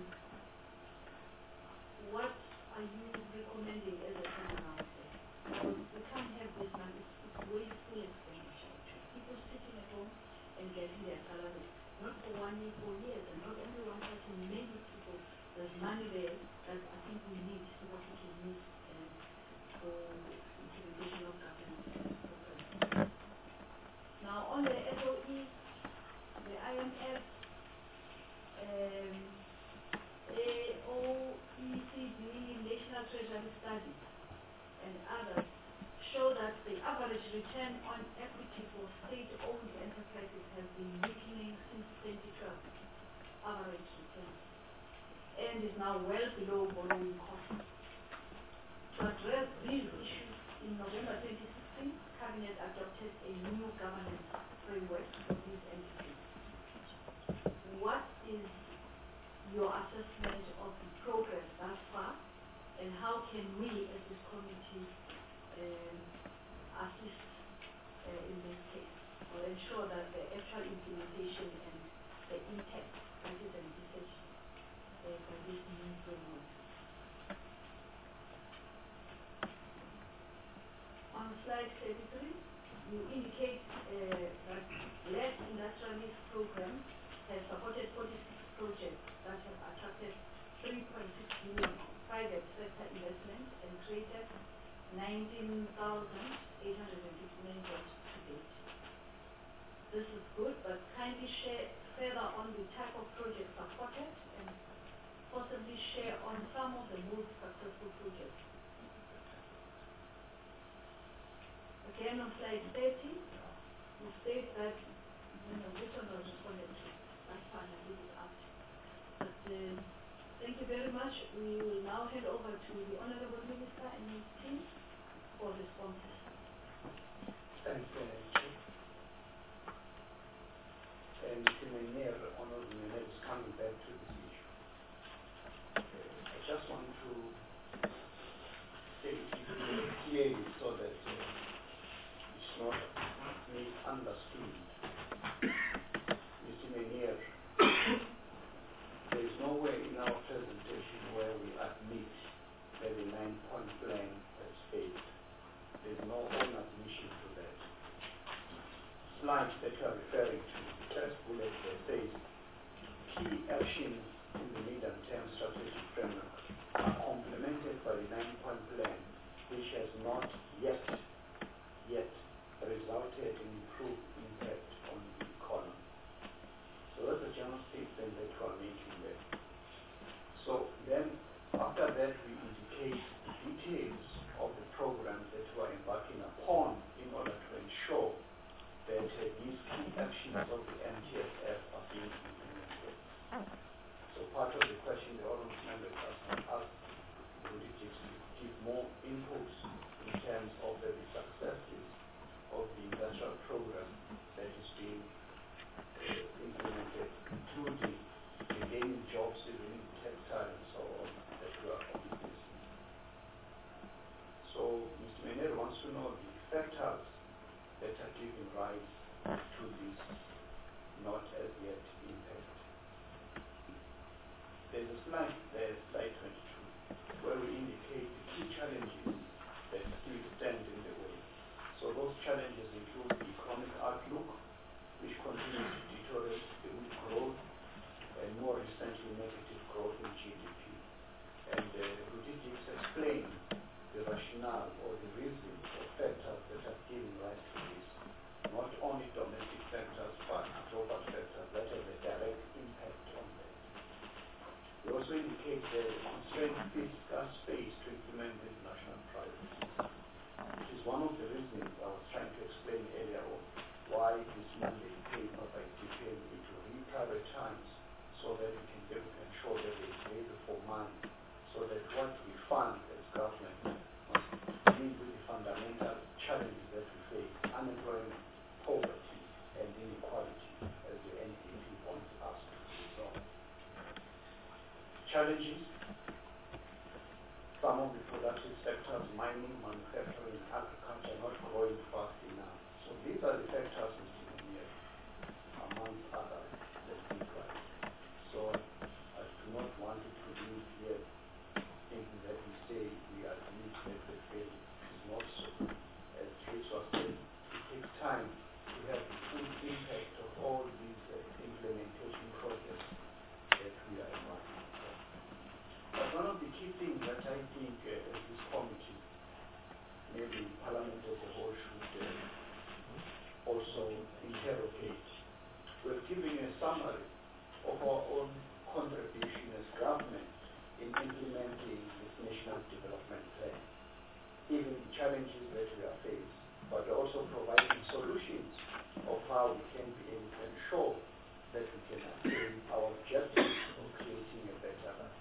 what are you recommending as a turnaround there? Because we can't have this money, it's, it's wasteful expenditure. People sitting at home and getting their salaries, not for one year, for years, and not only one person, many people. There's money there that I think we need so that we can use um, for implementation of government programs. Now on the S O E, the I M F, um, A O E C D, National Treasury Studies, and others show that the average return on equity for state-owned enterprises has been weakening since twenty twelve, average return, and is now well below borrowing costs. To address these issues, in November twenty sixteen, Cabinet adopted a new governance framework for these entities. What is your assessment of the progress thus far, and how can we as this committee um, assist uh, in this case, or ensure that the actual implementation and the impact that is envisaged uh, by this new framework? On slide thirty-three, you indicate uh, that L E D Industrialist Program has supported forty-six projects that have attracted three point six billion private sector investment and created nineteen thousand eight hundred fifty-nine jobs to date. This is good, but kindly share further on the type of projects supported and possibly share on some of the most successful projects. Again, on slide thirty, you state that, you know, this one was responded to. That's fine, I leave it out. But uh, thank you very much. We will now hand over to the Honorable Minister and his team for responses. Thank you, Chair. And Mister Mayor, Honorable Mayor, is coming back to this issue. Uh, I just want to state it clearly so that uh, it's not misunderstood. Mister Mayor, there is nowhere in our presentation where we admit that the nine-point plan has failed. There is no own admission to that. Slides that you are referring to, the first bullet that says key actions in the medium-term strategic framework are complemented by the nine-point plan, which has not yet, yet resulted in improved impact on the economy. So that's a general statement that you are making there. So then, after that, we indicate the details of the programs that we are embarking upon in order to ensure that uh, these key actions of the N T S F are being implemented. So part of the question the audience members asked us would it give, give more inputs in terms of the successes of the industrial program that is being uh, implemented. To including the gaining jobs even in textile and so on that we are witnessing. So Mister Menero wants to know the factors that are giving rise to this not as yet impact. There's a slide there, slide twenty-two, where we indicate the key challenges that still stand in the way. So those challenges include the economic outlook, which continues to deteriorate, the weak growth, and more recently negative growth in G D P. And uh, we did just explain the rationale or the reason or factors that are giving rise to this. Not only domestic factors, but global factors that have a direct impact on that. We also indicate that the constrained fiscal space to implement these national priorities. It is one of the reasons I was trying to explain earlier on why this mandate paper by D P M need to reprioritize so that we can, we can ensure that there is value for money, so that what we fund as government must deal with the fundamental challenges that we face, unemployment, poverty, and inequality, as the N D P wants us to resolve. Challenges, some of the productive sectors, mining, manufacturing, agriculture, not growing fast enough. So these are the factors we see here, amongst others, that give rise. So I do not want it to leave here thinking that we say we are doing that the fail. It is not so. As Chris was saying, it takes time to have the full impact of all these uh, implementation projects that we are embarking on. But one of the key things that I think uh, as this committee, maybe Parliament as a whole should uh, also interrogate. We're giving a summary of our own contribution as government in implementing this national development plan, even the challenges that we are faced, but also providing solutions of how we can be able to ensure that we can attain our objectives of creating a better life.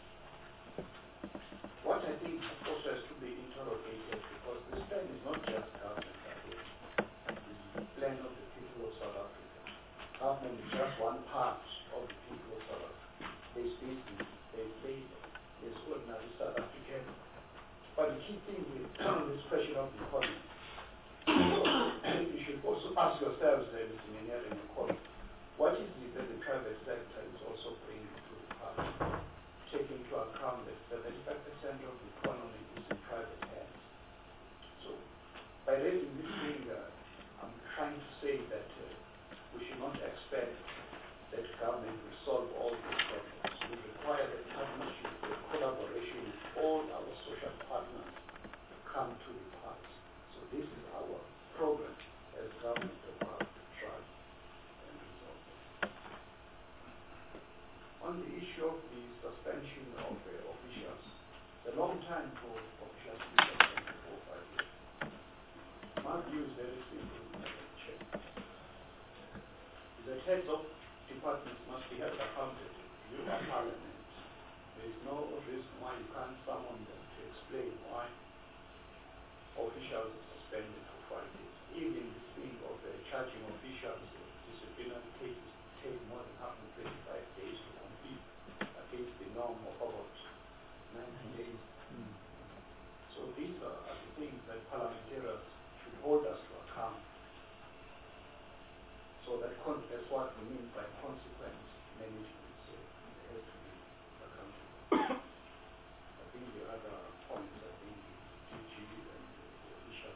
What I think also has to be interrogated, because this plan is not just government idea. This is the plan of the people of South Africa. Government is just one part of the people of South Africa. There's business, there's labor, there's ordinary South African. But the key thing with this question of the economy, you should also ask yourselves, ladies and gentlemen, what is it that the private sector is also bringing to the party? Taking into account that seventy-five percent of the economy is in private hands. So, by raising this finger, I'm trying to say that uh, we should not expect that government will solve all these problems. We require a partnership, a collaboration with all our social partners to come to the party. So this is our program as government of how to try and resolve it. On the issue of the suspension of uh, officials, it's a long time for officials to be suspended for five years. My view is very simple, Madam Chair. The heads of departments must be held accountable. You are Parliament. There is no reason why you can't summon them to explain why officials are suspended for five years. Even the thing of uh, charging officials of disciplinary cases take more than one hundred twenty-five days to complete against the norm of about ninety days. Mm. So these are, are the things that parliamentarians should hold us to account. So that con that's what we mean by consequence management. So it has to be accountable. I think the other points, I think the D G and the officials.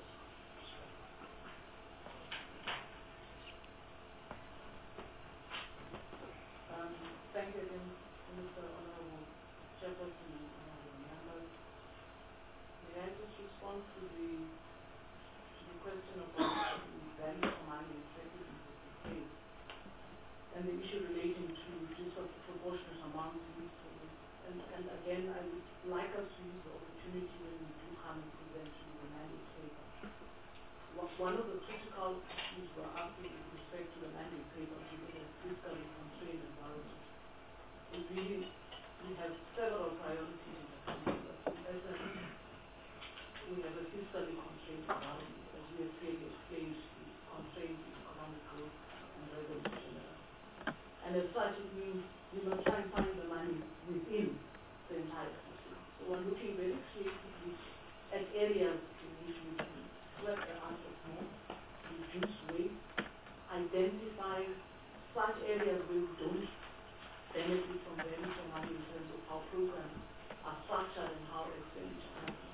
Um, thank you again, Mister Honorable Chairperson and Honorable Members. May I just respond to the to the question about the value for money effectiveness of the state and the issue relating to disproportionate amounts used for this. And, and again, I would like us to use the opportunity when we do come and present to the mandate paper. One of the critical issues we're asking with respect to the mandate paper, given the fiscally constrained environment, is really, we have several priorities in the country, but in essence, we have a fiscally constrained environment, as we have clearly explained, the constraints in economic growth and revenue generation. And as such, it means we must try and find the money within the entire system. So we're looking very creatively at areas in which we can sweat the assets more, reduce waste, identify such areas where we don't benefit from value for money in terms of how programs are structured and how expenditure happens.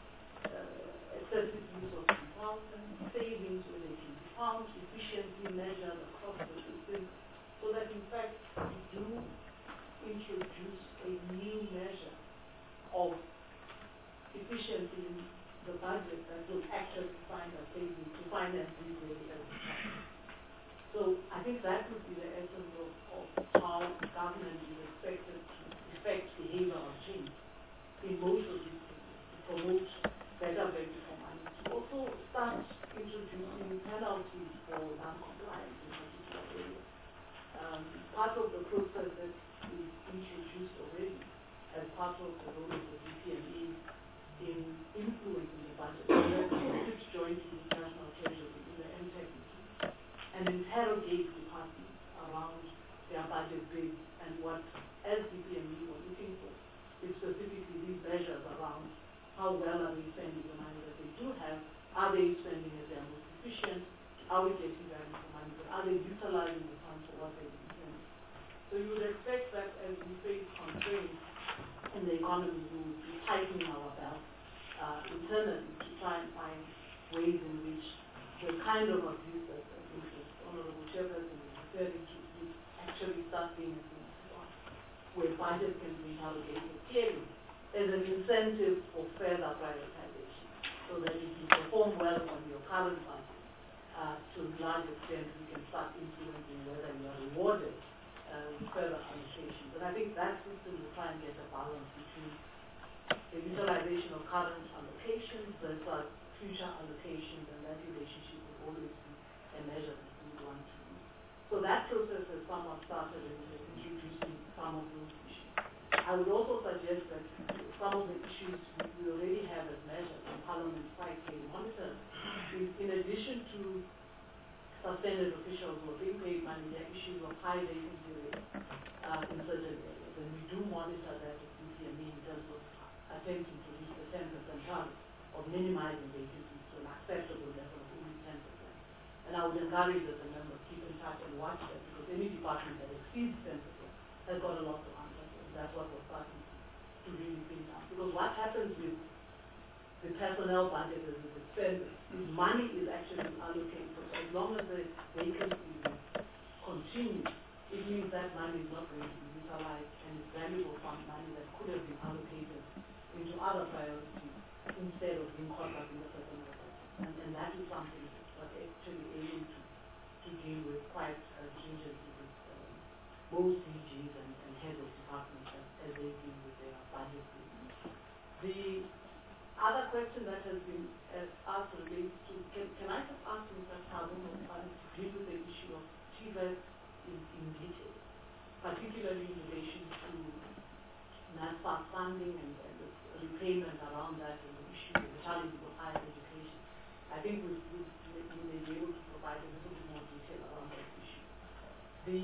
Uh, excessive use of consultants, savings where they can be found, efficiency measures across the system, so that in fact we do introduce a new measure of efficiency in the budget that will actually find a savings to finance these very areas. So I think that would be the essence of, of how government is expected to affect behavioral change in most of these places, to promote better value for money, to also start introducing penalties for non-compliance in particular areas. Um, part of the process that is introduced already as part of the role of the D P M E in influencing the budget, we sit jointly with National Treasury in the M TEC and interrogate departments around their budget bids and what, as D P M E were looking for, is specifically these measures around how well are they spending the money that they do have, are they spending it their most efficient, are we getting value for money, but are they utilizing the funds for what they intend? So you would expect that as we face constraints in the economy, we would be tightening our belt uh, internally to try and find ways in which the kind of abuse that the Honorable Chairperson is referring to is actually start being a thing where budget can be allocated clearly as an incentive for further privatization, so that if you perform well on your current budget, uh, to a large extent we can start influencing whether you are rewarded uh, with further allocations. And I think that system will try and get a balance between the utilization of current allocations versus future allocations, and that relationship will always be a measure that we want to use. So that process has somewhat started in introducing some of those issues. I would also suggest that some of the issues we already have as measures in Parliament quite clearly monitored is, in addition to suspended officials who are being paid money, there are issues of high vacancy rates uh, in certain areas, and we do monitor that at D P M E in terms of attempting to reach the ten percent target of minimizing vacancies to an acceptable level of only ten percent. And I would encourage that the members keep in touch and watch that, because any department that exceeds ten percent has got a lot to answer for. That's what we're starting to, to really think out. Because what happens with the personnel budget as it's expended is money is actually allocated. So as long as the vacancies continue, it means that money is not going to be utilized, and it's valuable fund money that could have been allocated into other priorities instead of being caught up in the personnel budget. And, and that is something that we're actually aiming to, to deal with quite uh, stringently with um, most D Gs and, and heads of departments as, as they deal with their budget reviews. The other question that has been uh, asked relates to, can, can I just ask Mister Tabuno to deal with the issue of T V E T in, in detail, particularly in relation to NASFAR funding and, and the repayment around that, and the issue, the challenges of higher education. I think we, we, we may be able to provide a little bit more detail around that issue. The,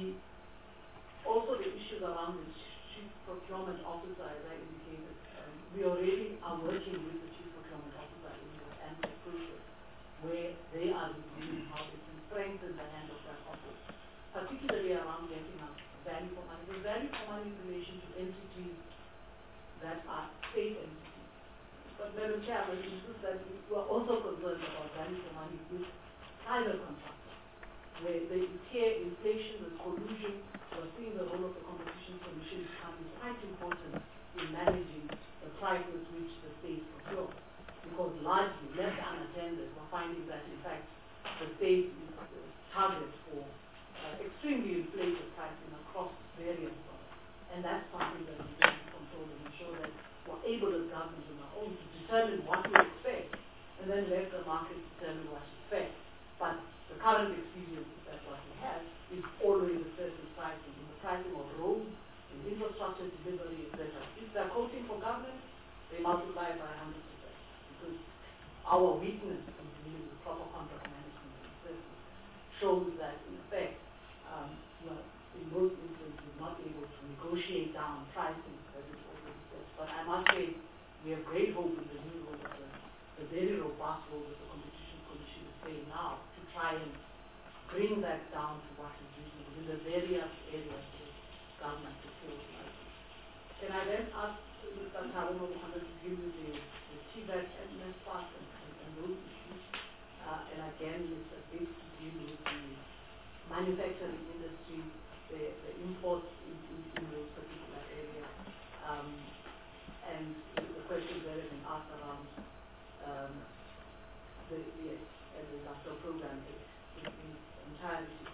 also the issues around the chief procurement officer, as I indicated, um, we already are working with the chief procurement officer in the A N T E C process, where they are reviewing how they can strengthen the hand of that office, particularly around getting us value for money. The value for money in relation to entities that are state entities. But Madam Chair, I must insist that we are also concerned about value for money with private contractors, where there is here inflation, there's collusion. We're seeing the role of the Competition Commission becoming quite important in managing the prices which the state procures, because largely left unattended, we're finding that in fact the state is the target for uh, extremely inflated pricing across various products, and that's something that we need to control and ensure that we're able as government on our own to determine what we expect, and then let the market determine what is fair. But the current experience is that what we have is always a certain pricing, in the pricing of roads, in infrastructure delivery, et cetera. If they're quoting for government, they multiply it by one hundred percent, because our weakness in dealing with proper contract management and services shows that, in effect, um, we're in most instances not able to negotiate down pricing as it already says. But I must say, we have great hope in the new role of the, the very robust role that the Competition Commission is playing now to try and bring that down to what is reasonable in the various areas where government is still like. Can I then ask Mister Taruno Mohammed to deal with the, the T V E T and NSFAS and, and, and those issues? Uh, and again, Mister Biggs to deal with the manufacturing industry, the, the imports in, in, in those particular areas. Um, and the, the questions that have been asked around um, the, the, uh, the industrial program in, in entirety.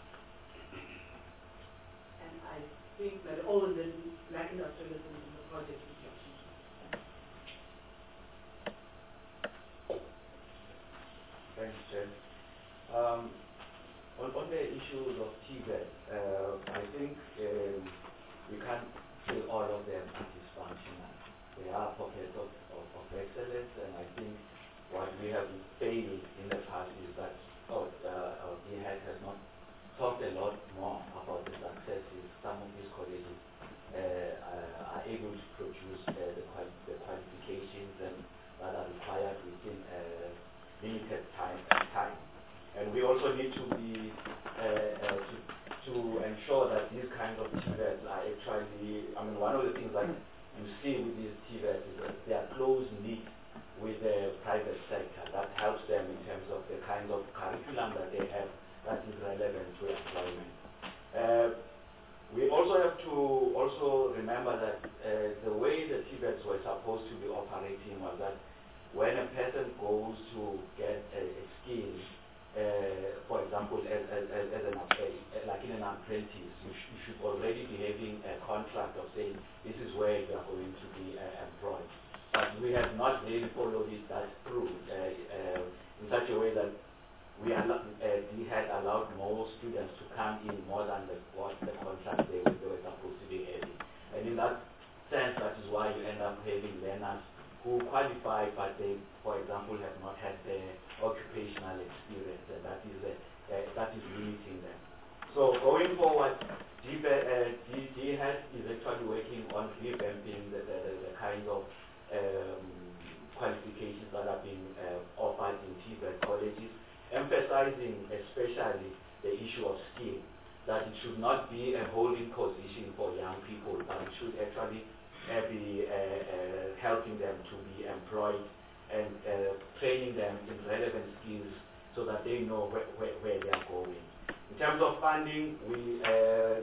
And I think that all of the black industrialism in the project is not easy. Thanks, Jen. Um, on, on the issues of T V E T, uh, I think um, we can't say all of them are dysfunctional. There are pockets of, of, of excellence, and I think what we have failed in the past is that oh, uh, our D H E C has not talked a lot more about the successes some of these colleges uh, are able to produce uh, the, quali the qualifications and that are required within a limited time. time. And we also need to be uh, uh, to, to ensure that these kinds of T V E Ts are actually, I mean, one of the things that you see with these T V E Ts is that they are close knit with the private sector. That helps them in terms of the kind of curriculum that they have that is relevant to employment. Uh, we also have to also remember that uh, the way the T V E Ts were supposed to be operating was that when a person goes to get a, a skill, uh, for example, as, as, as an uh, like in an apprentice, you, sh you should already be having a contract of saying this is where you are going to be uh, employed. But we have not really followed it that through uh, uh, in such a way that we, uh, we had allowed more students to come in more than the, what the contract they, they were supposed to be having. And in that sense, that is why you end up having learners who qualify, but they, for example, have not had the occupational experience, and that is uh, uh, that is limiting them. So going forward, D H E C is actually working on revamping the, the, the, the kind of um, qualifications that are being uh, offered in T V E T colleges, emphasizing especially the issue of skill, that it should not be a holding position for young people, but it should actually uh, be uh, uh, helping them to be employed and uh, training them in relevant skills so that they know where, where, where they are going. In terms of funding, we uh,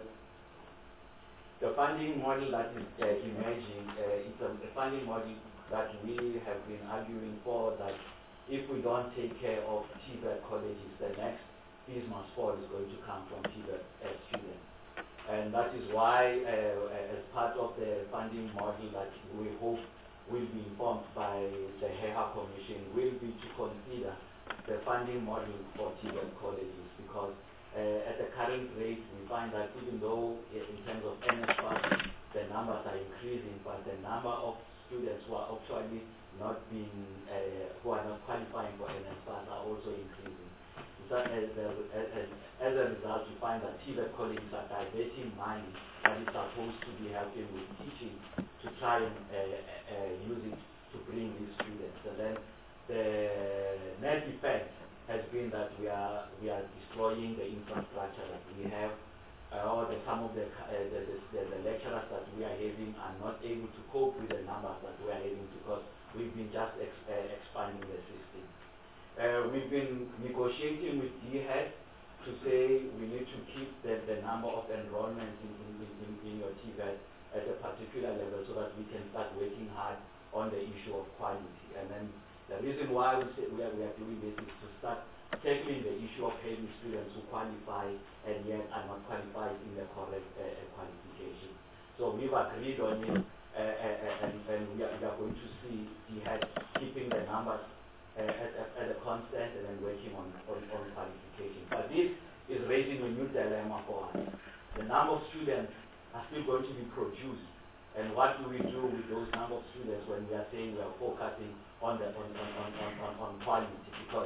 the funding model that is uh, emerging uh, is a, a funding model that we have been arguing for, that if we don't take care of T V E T colleges, the next fees must fall is going to come from T V E T uh, students. And that is why, uh, as part of the funding model that we hope will be informed by the H E H A Commission, will be to consider the funding model for T V E T colleges, because uh, at the current rate we find that even though uh, in terms of N S F A S the numbers are increasing, but the number of students who are actually not being, uh, who are not qualifying for N S F A S are also increasing. So as, a, as, as a result, you find that T V E T colleges are diverting money that is supposed to be helping with teaching to try and uh, uh, use it to bring these students. And then the net effect has been that we are we are destroying the infrastructure that we have. Uh, or the, some of the, uh, the, the, the lecturers that we are having are not able to cope with the numbers that we are having because we've been just ex uh, expanding the system. Uh, we've been negotiating with D H E C to say we need to keep the, the number of enrollments in, in, in, in your T V E T at a particular level so that we can start working hard on the issue of quality. And then the reason why we, say we, are, we are doing this is to start tackling the issue of having students who qualify and yet are not qualified in the correct uh, qualification. So we've agreed on it, uh, uh, and, and we, are, we are going to see D H E C keeping the numbers uh, at, at a constant and then working on, on, on qualification. But this is raising a new dilemma for us. The number of students are still going to be produced, and what do we do with those number of students when we are saying we are focusing on the on, on, on, on, on, on quality? Because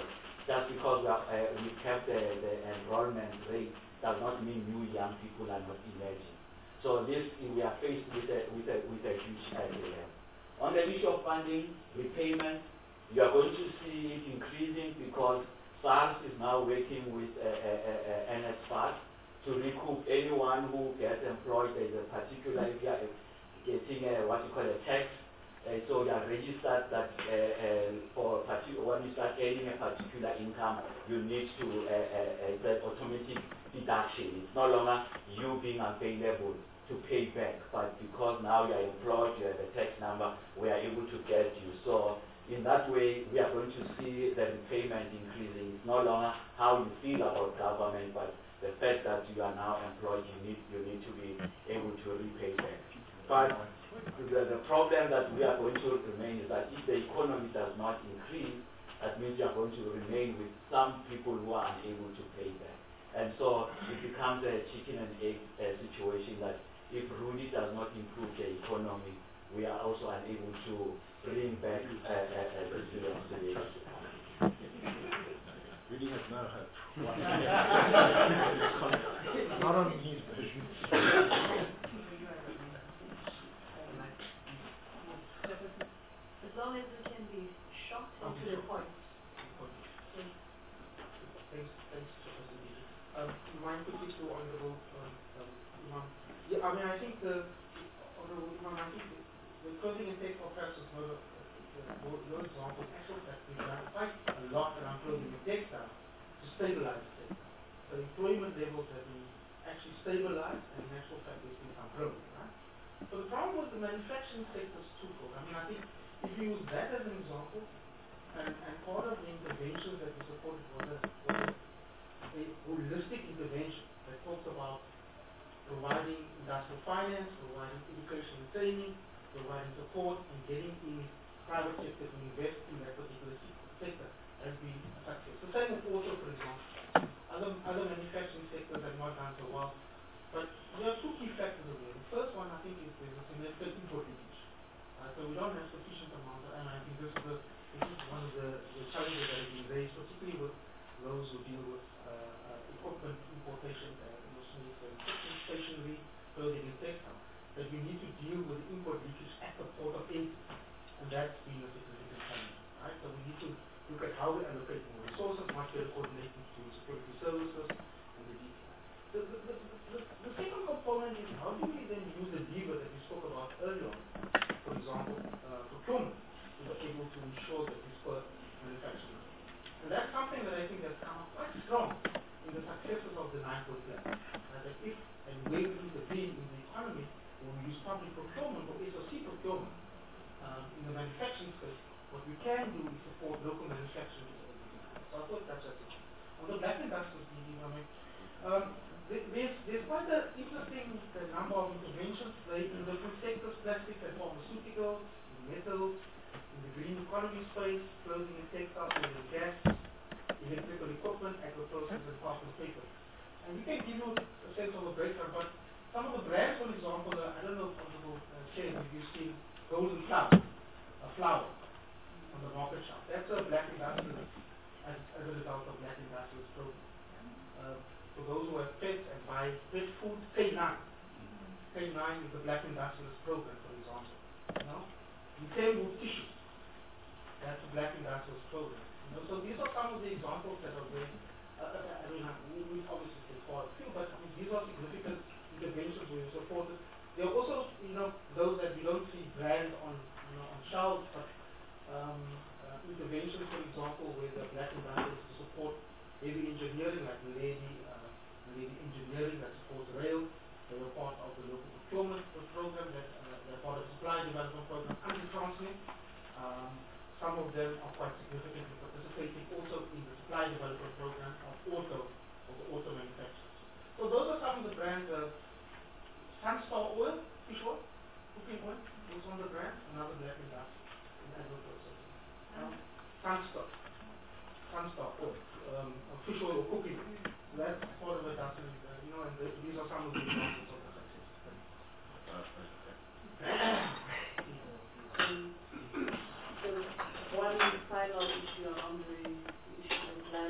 just because we, are, uh, we kept the, the enrollment rate does not mean new young people are not emerging. So this, we are faced with a, with a, with a huge area. On the issue of funding, repayment, you are going to see it increasing because SARS is now working with uh, uh, uh, N S F A S to recoup anyone who gets employed as a particular, if you are getting a, what you call a tax, uh, so you are registered that uh, uh, for particular, when you start earning a particular income, you need to uh, uh, uh, get automatic deduction. It's no longer you being available to pay back, but because now you are employed, you have a tax number, we are able to get you. So in that way, we are going to see the repayment increasing. It's no longer how you feel about government, but the fact that you are now employed, you need you need to be able to repay back. But the, the problem that we are going to remain is that if the economy does not increase, that means you are going to remain with some people who are unable to pay back. And so it becomes a chicken and egg uh, situation that if Rudy does not improve the economy, we are also unable to bring back uh, uh, uh, resilience to the economy. Rudy has no hope. Not on his version. As long as we can be short and to the point. Thanks, thanks, Chairperson. Um, mine quickly to Honorable um, um, Imam. Yeah, I mean, I think the Honorable Imam, I think the, the clothing and textile perhaps is not a no example. In actual fact, we've done quite a lot around clothing and textile to stabilize the sector. So employment levels have been actually stabilized, and in actual fact, there's been some growth, right? So the problem with the manufacturing sector is twofold. I mean, I think if you use that as an example, and, and part of the interventions that we supported was a, was a holistic intervention that talks about providing industrial finance, providing education and training, providing support, and getting in private sector to invest in that particular sector has been a success. The same with auto, for example. Other, other manufacturing sectors have not done so well. But there are two key factors over here. The first one, I think, is there's a significant import leakage. Uh, so we don't have sufficient amount, of, and I think this is, the, this is one of the, the challenges that have been raised, particularly with those who deal with uh, uh, equipment importation, uh, stationery, clothing and textile, that we need to deal with the import leakage at the port of entry. And that's been a significant challenge, right? So we need to look at how we allocate more resources, much better coordinated to security services and the detail. The, the, the, the, the second component is how do we then use the lever that we spoke about earlier on, for example, uh, procurement, to be able to ensure that we spur manufacturing. And that's something that I think has come up quite strong in the successes of the nine-point plan. Uh, that if and when we intervene in the economy, when we use public procurement or S O C procurement, Um, in the manufacturing space, what we can do is support local manufacturing. So I thought that's it. On the black industries, I mean, um, there's, there's quite an interesting uh, number of interventions played in different sectors, plastics and pharmaceuticals, metals, in the green economy space, clothing and textile, oil and gas, electrical equipment, agro-process and pulp and paper. And we can give you a sense of a breakdown, but some of the brands, for example, uh, I don't know, Honorable uh, Chair, if you've seen Golden Flower, a flower on the market shelf. That's a black industrialist as, as a result of black industrialist program. Uh, for those who have pets and buy pet food, K nine. K nine is the black industrialist program, for example. You know? The same with tissues. That's a black industrialist program. You know? So these are some of the examples that are very, uh, I mean, we obviously say quite a few, but I mean, these are significant interventions we supported. There are also, you know, those that we don't see brands on, you know, on shelves, but um, uh, interventions, for example, where the black industrialists to support heavy engineering, like the lady, uh, the lady engineering that supports rail. They were part of the local procurement program, that uh, they're part of the supply development program, and the Transnet. Um, some of them are quite significantly participating also in the supply development program of auto, of the auto manufacturers. So those are some of the brands. Uh, Sunstar oil, fish oil, cooking oil, is on the brand, another black industry in agro-processing. Um, Sunstar, Sunstar oil, um, fish oil or cooking oil. So that's part of it, uh, you know, and the, these are some of the examples of the success. So one final issue on the issue of land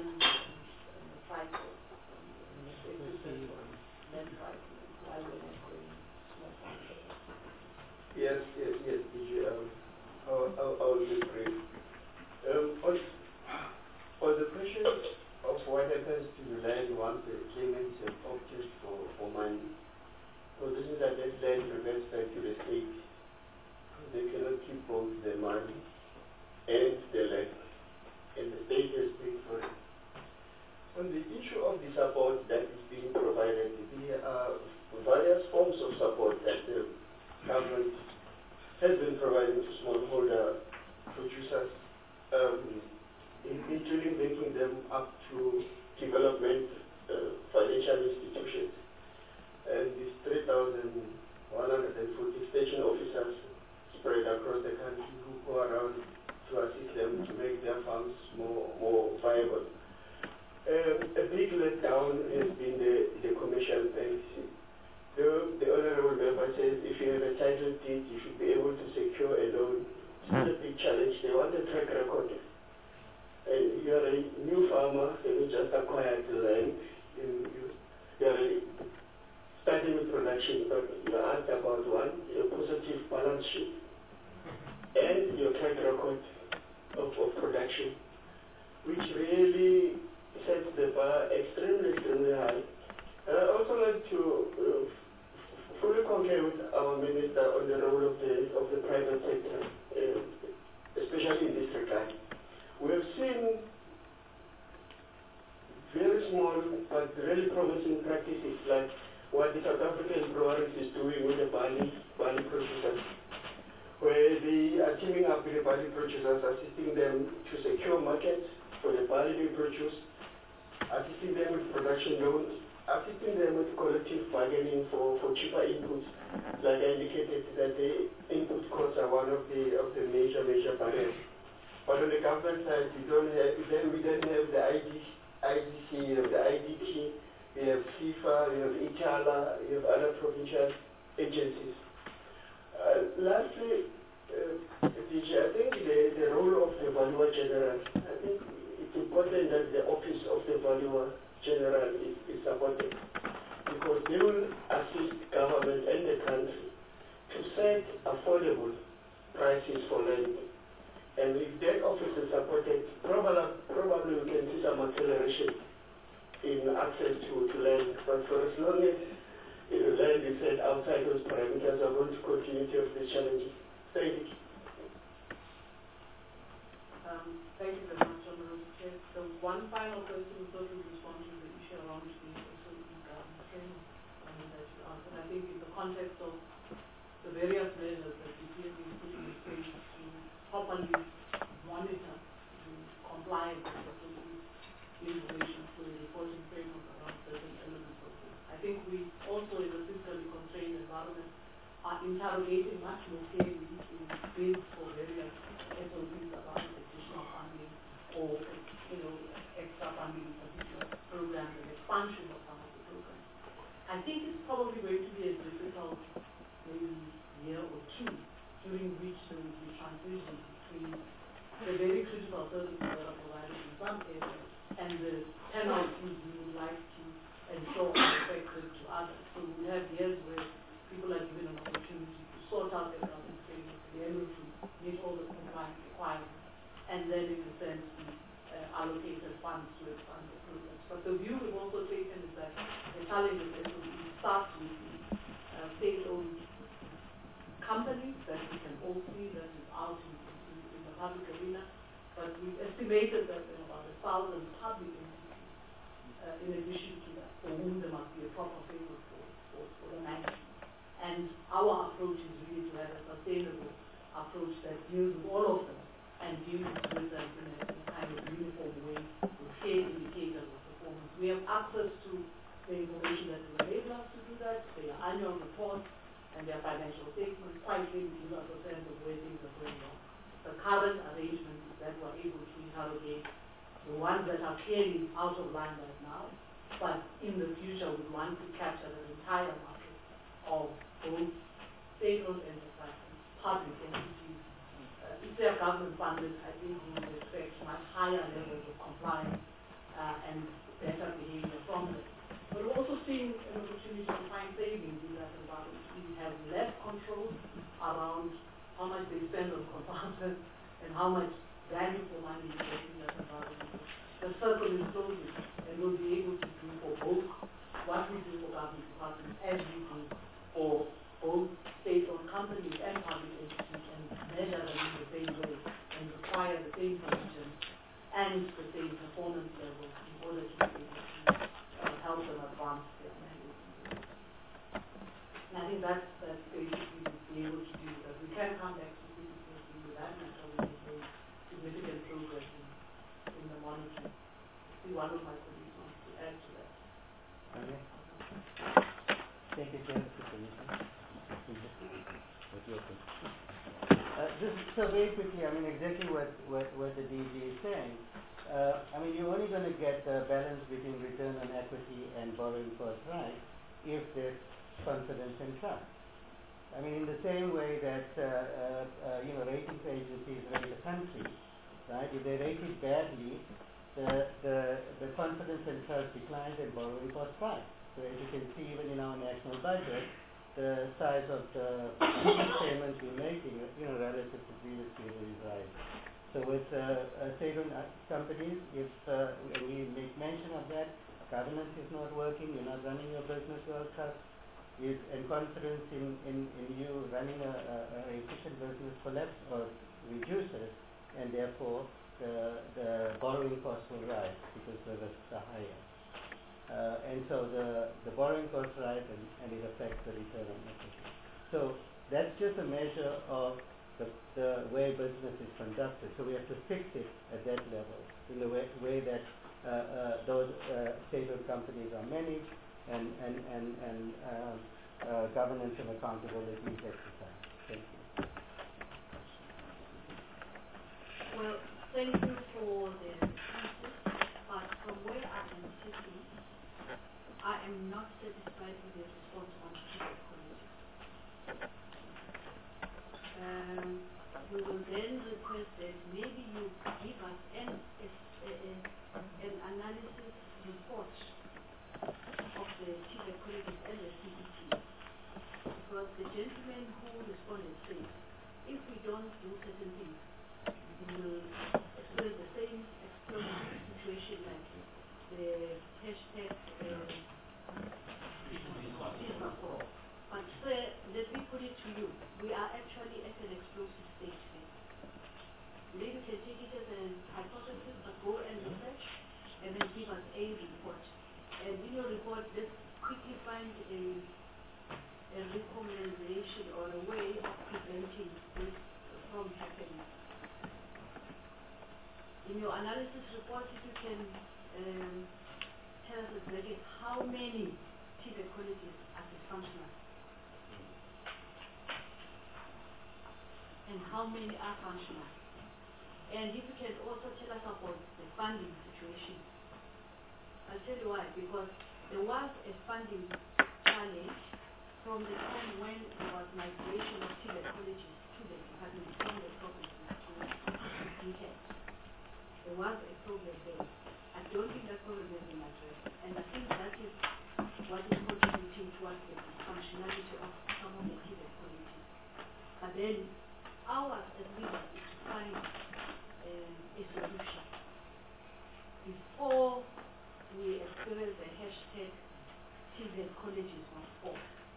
the claimants have opted for, for money. So this is that this land reverts back to the state. They cannot keep both the money and the land, and the state has paid for it. On the issue of the support that is being provided, there are various forms of support that the government has been providing to smallholder producers, um, including linking them up to development uh, financial institutions. And these three thousand one hundred forty station officers spread across the country who go around to assist them to make their farms more, more viable. Um, a big letdown has been the, the commercial banks. The, the honorable member says if you have a title deed, you should be able to secure a loan. It's a big challenge. They want a track record. And you are a new farmer, and you just acquired the land. You, you, you are a, starting with production, but you are asked about one, your positive balance sheet, and your track record of, of production, which really sets the bar extremely, extremely high. And I also like to uh, fully concur with our minister on the role of the of the private sector, uh, especially in this regard. We have seen very small but really promising practices like what the South African breweries is doing with the barley barley producers, where they are teaming up with the barley producers, assisting them to secure markets for the barley they produce, assisting them with production loans, assisting them with collective bargaining for, for cheaper inputs. Like I indicated, that the input costs are one of the of the major major barriers. But on the government side, we don't have then we don't have the I D C, you have the I D T, you have FIFA, you have ITALA, you have other provincial agencies. Uh, lastly, uh, D J, I think the, the role of the Valuer General, I think it's important that the office of the Valuer General is, is supported, because they will assist government and the country to set affordable prices for land. And if that office is supported, probably, probably we can see some acceleration in access to, to land. But for as long as you know, land is set outside those parameters, are going to continue to have these challenges. Thank you. Um, thank you very much, Honorable Chair. So one final question sort of respond to the issue around the S O E government training um, that you asked. And I think in the context of the various measures that the P F is putting in place to properly monitor the compliance of the S O E legislation for the reporting framework around certain elements of this. I think we also in a fiscally constrained environment are interrogating much more clearly in bids for various S O Es around additional funding or, you know, extra funding in particular programs and expansion of some of the programs. I think it's probably going to be a difficult maybe year or two during which there will be transition between the very critical services that are provided in some areas and the penalties we would like to ensure are effective to others. So we have years where people are given an opportunity to sort out their government framework, to be able to meet all the compliance requirements, and then in a sense we uh, allocated funds to expand the programs. But the view we've also taken is that the challenge of S O E starts with the uh, state-owned companies that we can all see that is out in, in, in the public arena, but we've estimated that there are about a thousand public entities uh, in addition to that, for whom there must be a proper framework for, for, for the management. And our approach is really to have a sustainable approach that deals with all of them and deals with them in a, in a kind of uniform way with clear indicators of performance. We have access to the information that will enable us to do that, their annual reports and their financial statements quite clearly give us a sense of where things are going wrong. The current arrangement is that we're able to interrogate the ones that are clearly out of line right now, but in the future we want to capture the entire market of both state-owned enterprises, public entities. Uh, if they are government funded, I think we would expect much higher levels of compliance uh, and better behavior from them. But we're also seeing an opportunity to find savings in that environment. We have less control around how much they spend on consultants and how much value for money is getting in that environment. The circle is closing, and we'll be able to do for both advance their mandates. And I think that's, that's basically to be able to do that. We can come back to specifically with that matter. We have made significant progress in, in the monitoring. See, one of my colleagues wants to add to that. Okay. Thank you, Chair, for the uh, just so very quickly, I mean, exactly what, what, what the D G is saying. Uh, I mean, you're only going to get the balance between return on equity and borrowing cost right if there's confidence and trust. I mean, in the same way that, uh, uh, uh, you know, ratings agencies rate a country, right? If they rate it badly, the, the, the confidence and trust declines and borrowing cost rise. So as you can see, even in our national budget, the size of the payments we're making, you know, relative to previous years is rising. So with uh, uh, state-owned companies, if uh, we make mention of that, governance is not working, you're not running your business well, trust is, and confidence in, in, in you running a, a, a efficient business collapse or reduces, and therefore the, the borrowing costs will rise because the risks are higher. Uh, and so the, the borrowing costs rise and, and it affects the return on equity. So that's just a measure of the, the way business is conducted. So we have to fix it at that level in the way, way that uh, uh, those uh, state-owned companies are managed and, and, and, and uh, uh, governance and accountability is exercised. Thank you. Well, thank you for the answers, but from where I am sitting, I am not satisfied with the response on T-V quality. Um, we will then request that maybe you give us an, a, a, an analysis report of the T-V quality and the C E T. Because the gentleman who responded said, if we don't do certain things, we will experience the same explosive situation like the hashtag uh, but sir, let me put it to you. We are actually at an explosive stage here. Maybe you can take it as a hypothesis, but go and research and then give us a report. And in your report, let's quickly find a, a recommendation or a way of preventing this from happening. In your analysis report, if you can um, tell us exactly how many T V qualities are dysfunctional and how many are functional. And if you can also tell us about the funding situation. I'll tell you why, because there was a funding challenge from the time when there was migration of T V colleges to the department from the provinces to D H E D. There was a problem there. I don't think that problem has been addressed, and I think that is what is contributing towards the functionality of some of the T V qualities. But then ours as leaders is to find um, a solution before we experience the hashtag T V colleges must fall.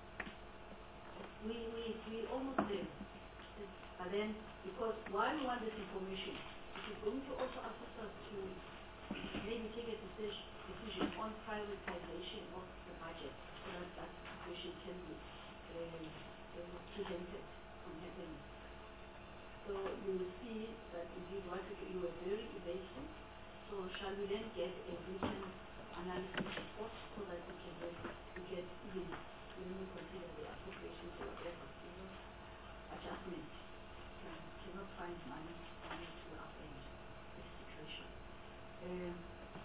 We, we, we almost there. But then, because while we want this information, it is going to also assist us to maybe take a decision, decision on prioritization of the budget so that that situation can be uh, uh, prevented from happening. So you will see that indeed what you were very evasive. So shall we then get a written analysis report so that we can then we get even when we consider the appropriation to whatever you know, adjustment can cannot find money money to upend this situation. Um,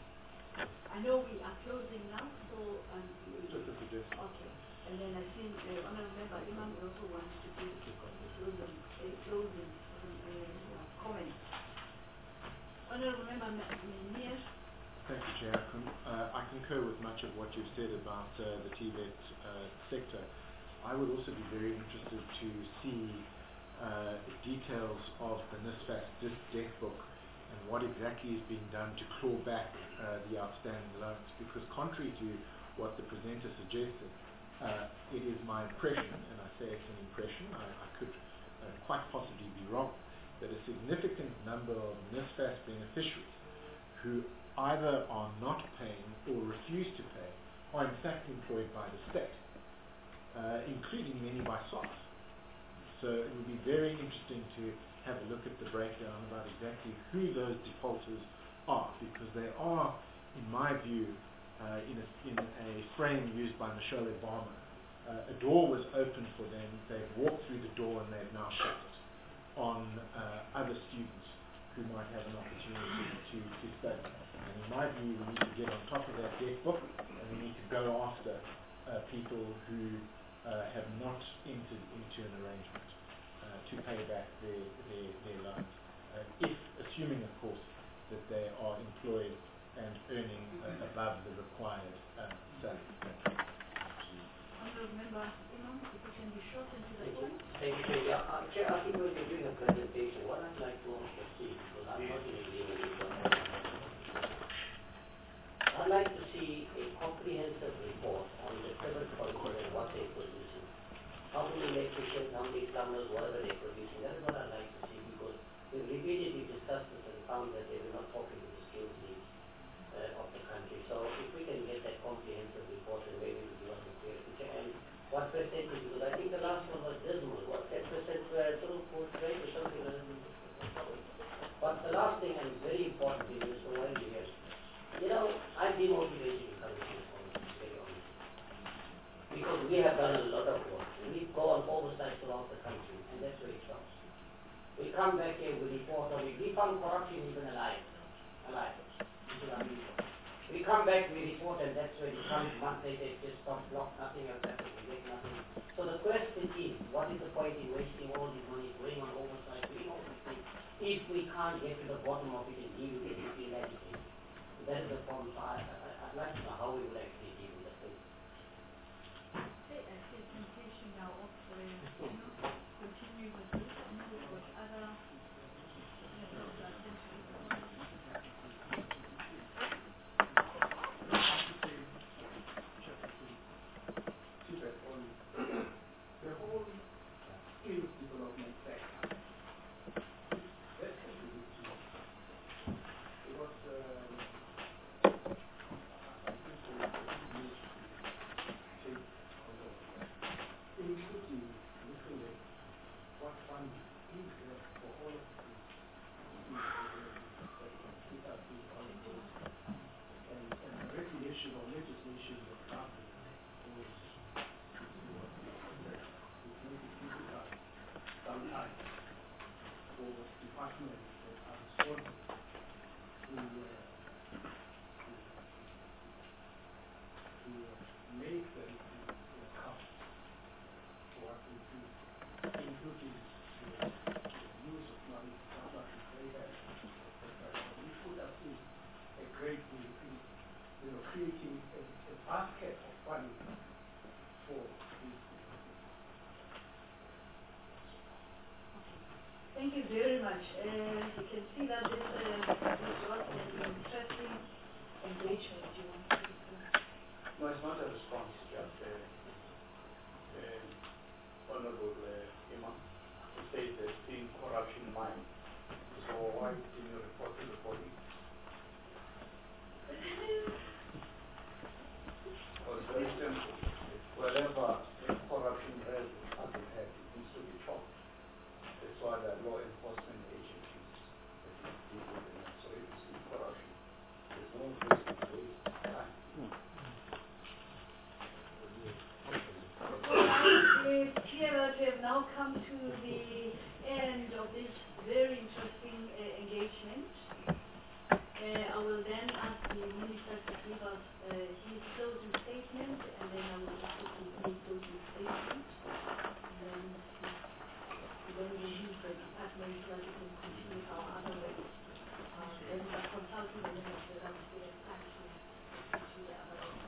I know we are closing now, so um, just a suggestion. Okay, and then I think the uh, honourable member Imam also wants to give a closing a closing uh, comment. Honourable member Mir. Thank you, Chair. I, con- uh, I concur with much of what you've said about uh, the T V E T uh, sector. I would also be very interested to see uh, details of the NSFAS disc debt book and what exactly is being done to claw back uh, the outstanding loans. Because contrary to what the presenter suggested, uh, it is my impression, and I say it's an impression, I, I could uh, quite possibly be wrong, that a significant number of NSFAS beneficiaries who either are not paying or refuse to pay are in fact employed by the state, uh, including many by S A R S. So it would be very interesting to have a look at the breakdown about exactly who those defaulters are, because they are, in my view, uh, in, a, in a frame used by Michelle Obama. Uh, a door was opened for them, they've walked through the door and they've now shut it on uh, other students who might have an opportunity to, to study. And in my view, we need to get on top of that debt book, and we need to go after uh, people who uh, have not entered into an arrangement uh, to pay back their, their, their loans. Uh, if, assuming of course, that they are employed and earning uh, above the required uh, salary. Honourable Member Imam, if you can be short and to the point. Thank you, Chair. Yeah, uh, Chair, I think when you're doing a presentation, what I'd like to also see, because I'm not in agreement with what I'd like to see a comprehensive report on the civil policy and what they're producing. How many electricians, how many plumbers, whatever they're producing. That is what I'd like to see, because we've repeatedly discussed this and found that they were not talking to the skills needs uh, of the country. So if we can get that comprehensive report, then maybe it will give us a clear picture. And what percentage, because I think the last one was dismal. What, ten percent were sort of portrayed or something like that. But the last thing, and very important, is Mister Wiley here. You know, I'm demotivated to come to this policy, very honestly. Because we have done a lot of work. We go on oversight throughout the country, and that's where it stops. We come back here, we report on it. We found corruption even alive. Alive. This is unusual. We come back, we report, and that's where it comes. Months later, it just stops, block, nothing else happens. We get nothing. So the question is, what is the point in wasting all this money, going on oversight, doing all these things, if we can't get to the bottom of it and deal with it, it's inadequate. That is the problem. So I, I, I'd like to know how we would actually deal with the thing. Okay, I see a temptation now of uh, you know, continuing with this. I know we've got other members that seem to be the The whole skills development sector, that's a big issue. Because um, I think the needs to take control of that, including looking at what funding is there for all of these these are being allocated, and, and the regulation or legislation that governs those sometimes for departments that are responsible to, uh, to, to uh, make the reports count for what we do, including the, the use of money, how much we pay back, et cetera. Which would have been a great deal in, you know, creating a, a basket of funding for these departments. Thank you very much. Uh, you can see that this, uh, this was an interesting engagement. Do you want to say something? No, it's not a response, just uh, uh, Honorable uh, Imam. He says there's been corruption in mind. So why didn't you report to the police? Well, it's very simple. Wherever corruption has been had, it needs to be chopped. That's why the law enforcement agencies that deal with it. So if you see corruption, there's no reason to waste time. It's clear that we have now come to the end of this very interesting uh, engagement. Uh, I will then ask the Minister to give us uh, his closing statement, and then I will also conclude closing statement. And then then we use the department so that we can continue our other work. Um, then we are consulting the minister that we still have time to to the other work.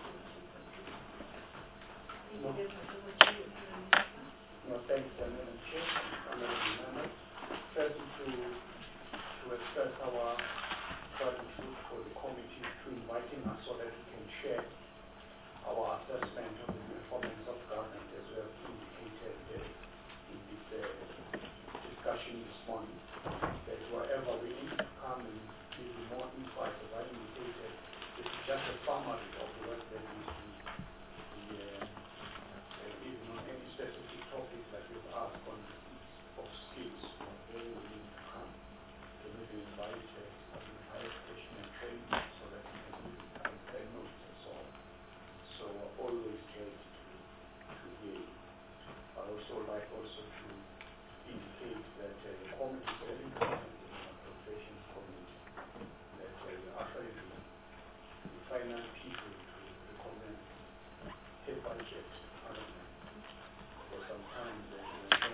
Thank you very much. Over to you, Minister. No, thanks, uh, Madam Chair, Honorable Members. First, to, to express our gratitude for the committee to inviting us so that we can share our assessment of the performance of government as we have indicated uh, in this uh, discussion this morning. That wherever we need to come and give you more insight, as I indicated, this is just a summary of the work that is also like also to indicate that uh, the community is very important in our profession community, that uh, we are actually the, the final people to recommend a budget parliament. Because sometimes uh,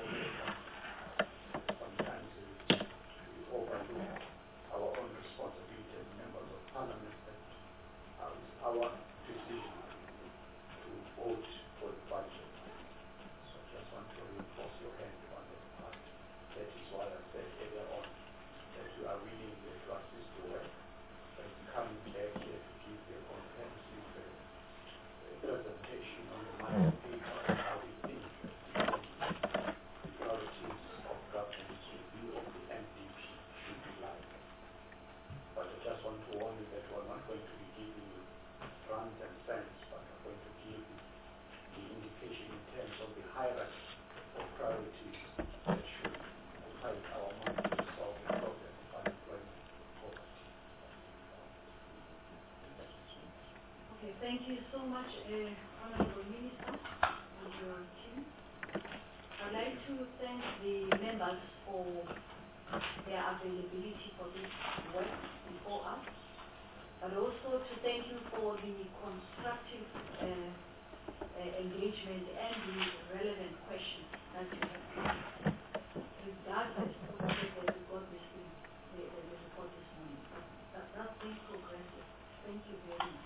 sometimes uh, we overlook our own responsibility as members of parliament, that uh, it's our decision to vote for the budget. So I just want to reinforce your hand on that part. That is why I said earlier on that we are willing uh, to assist the work, but coming back here to give a comprehensive uh, uh, presentation on the matter of paper and how we think that the priorities of government's review of the N D P should be like. But I just want to warn you that we are not going to be giving you rands and cents, but we're going to give you the indication in terms of the hierarchy of priorities that should occupy our mind to solve the problem of unemployment and poverty. Okay, thank you so much, uh, Honorable Minister, and your team. I'd like to thank the members for their availability for this work before us, but also to thank you for the constructive uh, uh, engagement and the relevant questions that you have asked, regardless of whether we got this thing, the, the, the report this morning. That, that's been progressive. Thank you very much.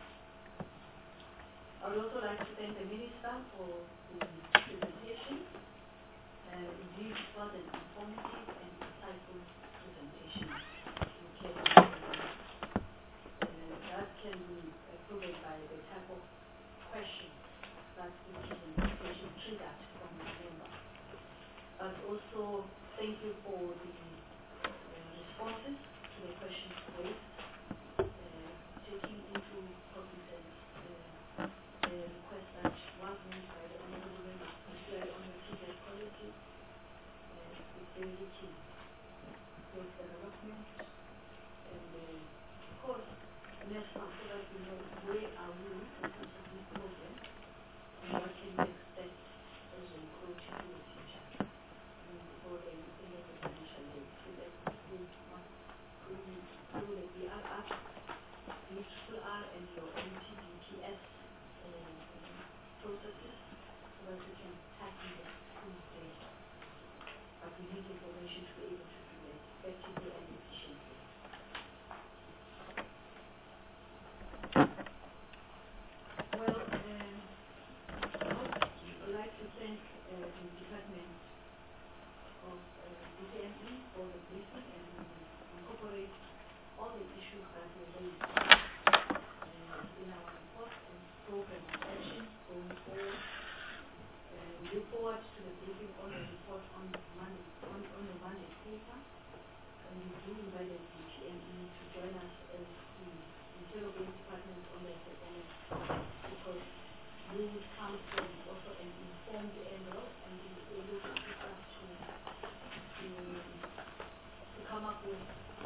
I would also like to thank the Minister for the presentation. Uh, indeed, it was an informative and insightful presentation. Can, uh, that can be uh, proven by the type of questions that the presentation triggered from the member. But also, thank you for the uh, responses to the questions raised, uh, taking into cognizance uh, the request that was made by the Honourable Member, particularly on the T V quality. Uh, it's very key. There's development and, uh, of course, next one, so that we know where are we in terms of this program and what can we expect as we approach to the future before the end of the financial year. So that we must really know that we are up, the triple R and your M T B P S uh, processes so that we can tackle the full data. But we need information to be able to do that effectively and efficiently. Well, um, I'd like to thank uh, the Department of uh, D P M E for the briefing, and we incorporate all the issues that we raised uh, in our report and program of action going forward. Uh, we look forward to the briefing on the report on Monday, on, on the Monday paper, and we do invite the D P M E to join us as the interrogate department on the performance, because you would come from also an informed angle and be able to assist us to, to, to come up with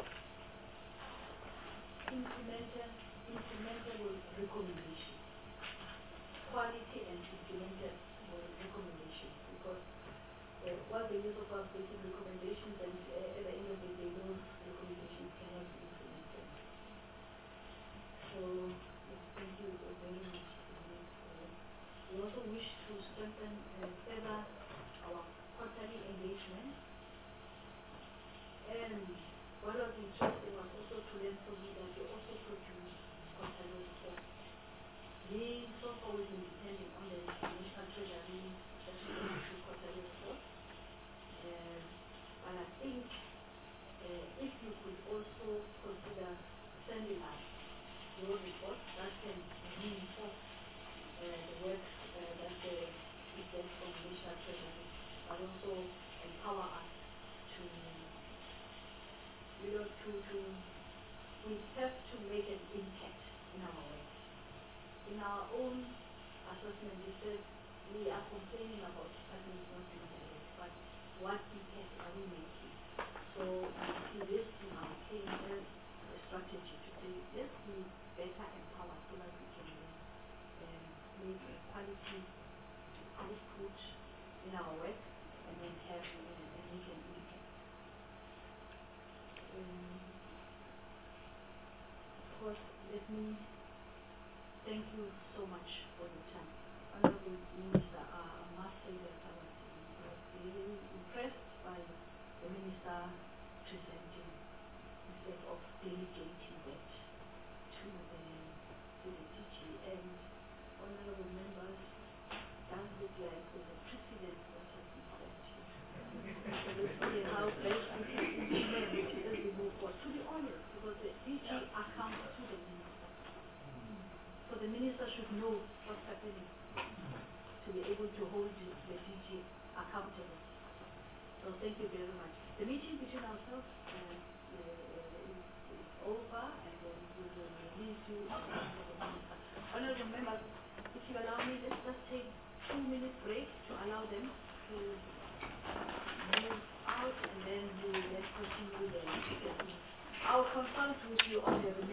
implemented, implementable recommendations, quality and implementable recommendations, because uh, what the use of our basic recommendations, and uh, at the end of the day, those recommendations cannot be implemented. So, yes, thank you very much. We also wish to strengthen uh, further our quarterly engagement. And what was interesting was also to learn from you that you also produce quarterly reports. We so far we've been depending on the National Treasury that we issue quarterly reports. Um, but I think uh, if you could also consider sending us your report, that can reinforce uh, the work uh, that the is there from National Treasury, but also empower us to, you know, to, to, we have to make an impact in our work. In our own assessment, we said we are complaining about departments not being direct, but what impact are we making? So we see this in our K M L strategy to say, let's be better empowered so that we can uh, make a quality output in our work and then have uh, and make an impact. Um, of course, let me thank you so much for your time. Honorable Minister, uh, I must say that I was, I was really impressed by the Minister presenting instead of delegating that to the, to the D G. And honorable members, does look like there's a precedent that has been set here. So let's see how best we can implement as we move forward. To be honest, because the D G accounts to the Minister. So the Minister should know what's happening to be able to hold the, the D G accountable. So thank you very much. The meeting between ourselves uh, uh, is, is over, and then we will release you and the Minister. Honorable members, if you allow me, let's just take two minutes break to allow them to move out, and then we will then continue the discussion. I'll consult with you on the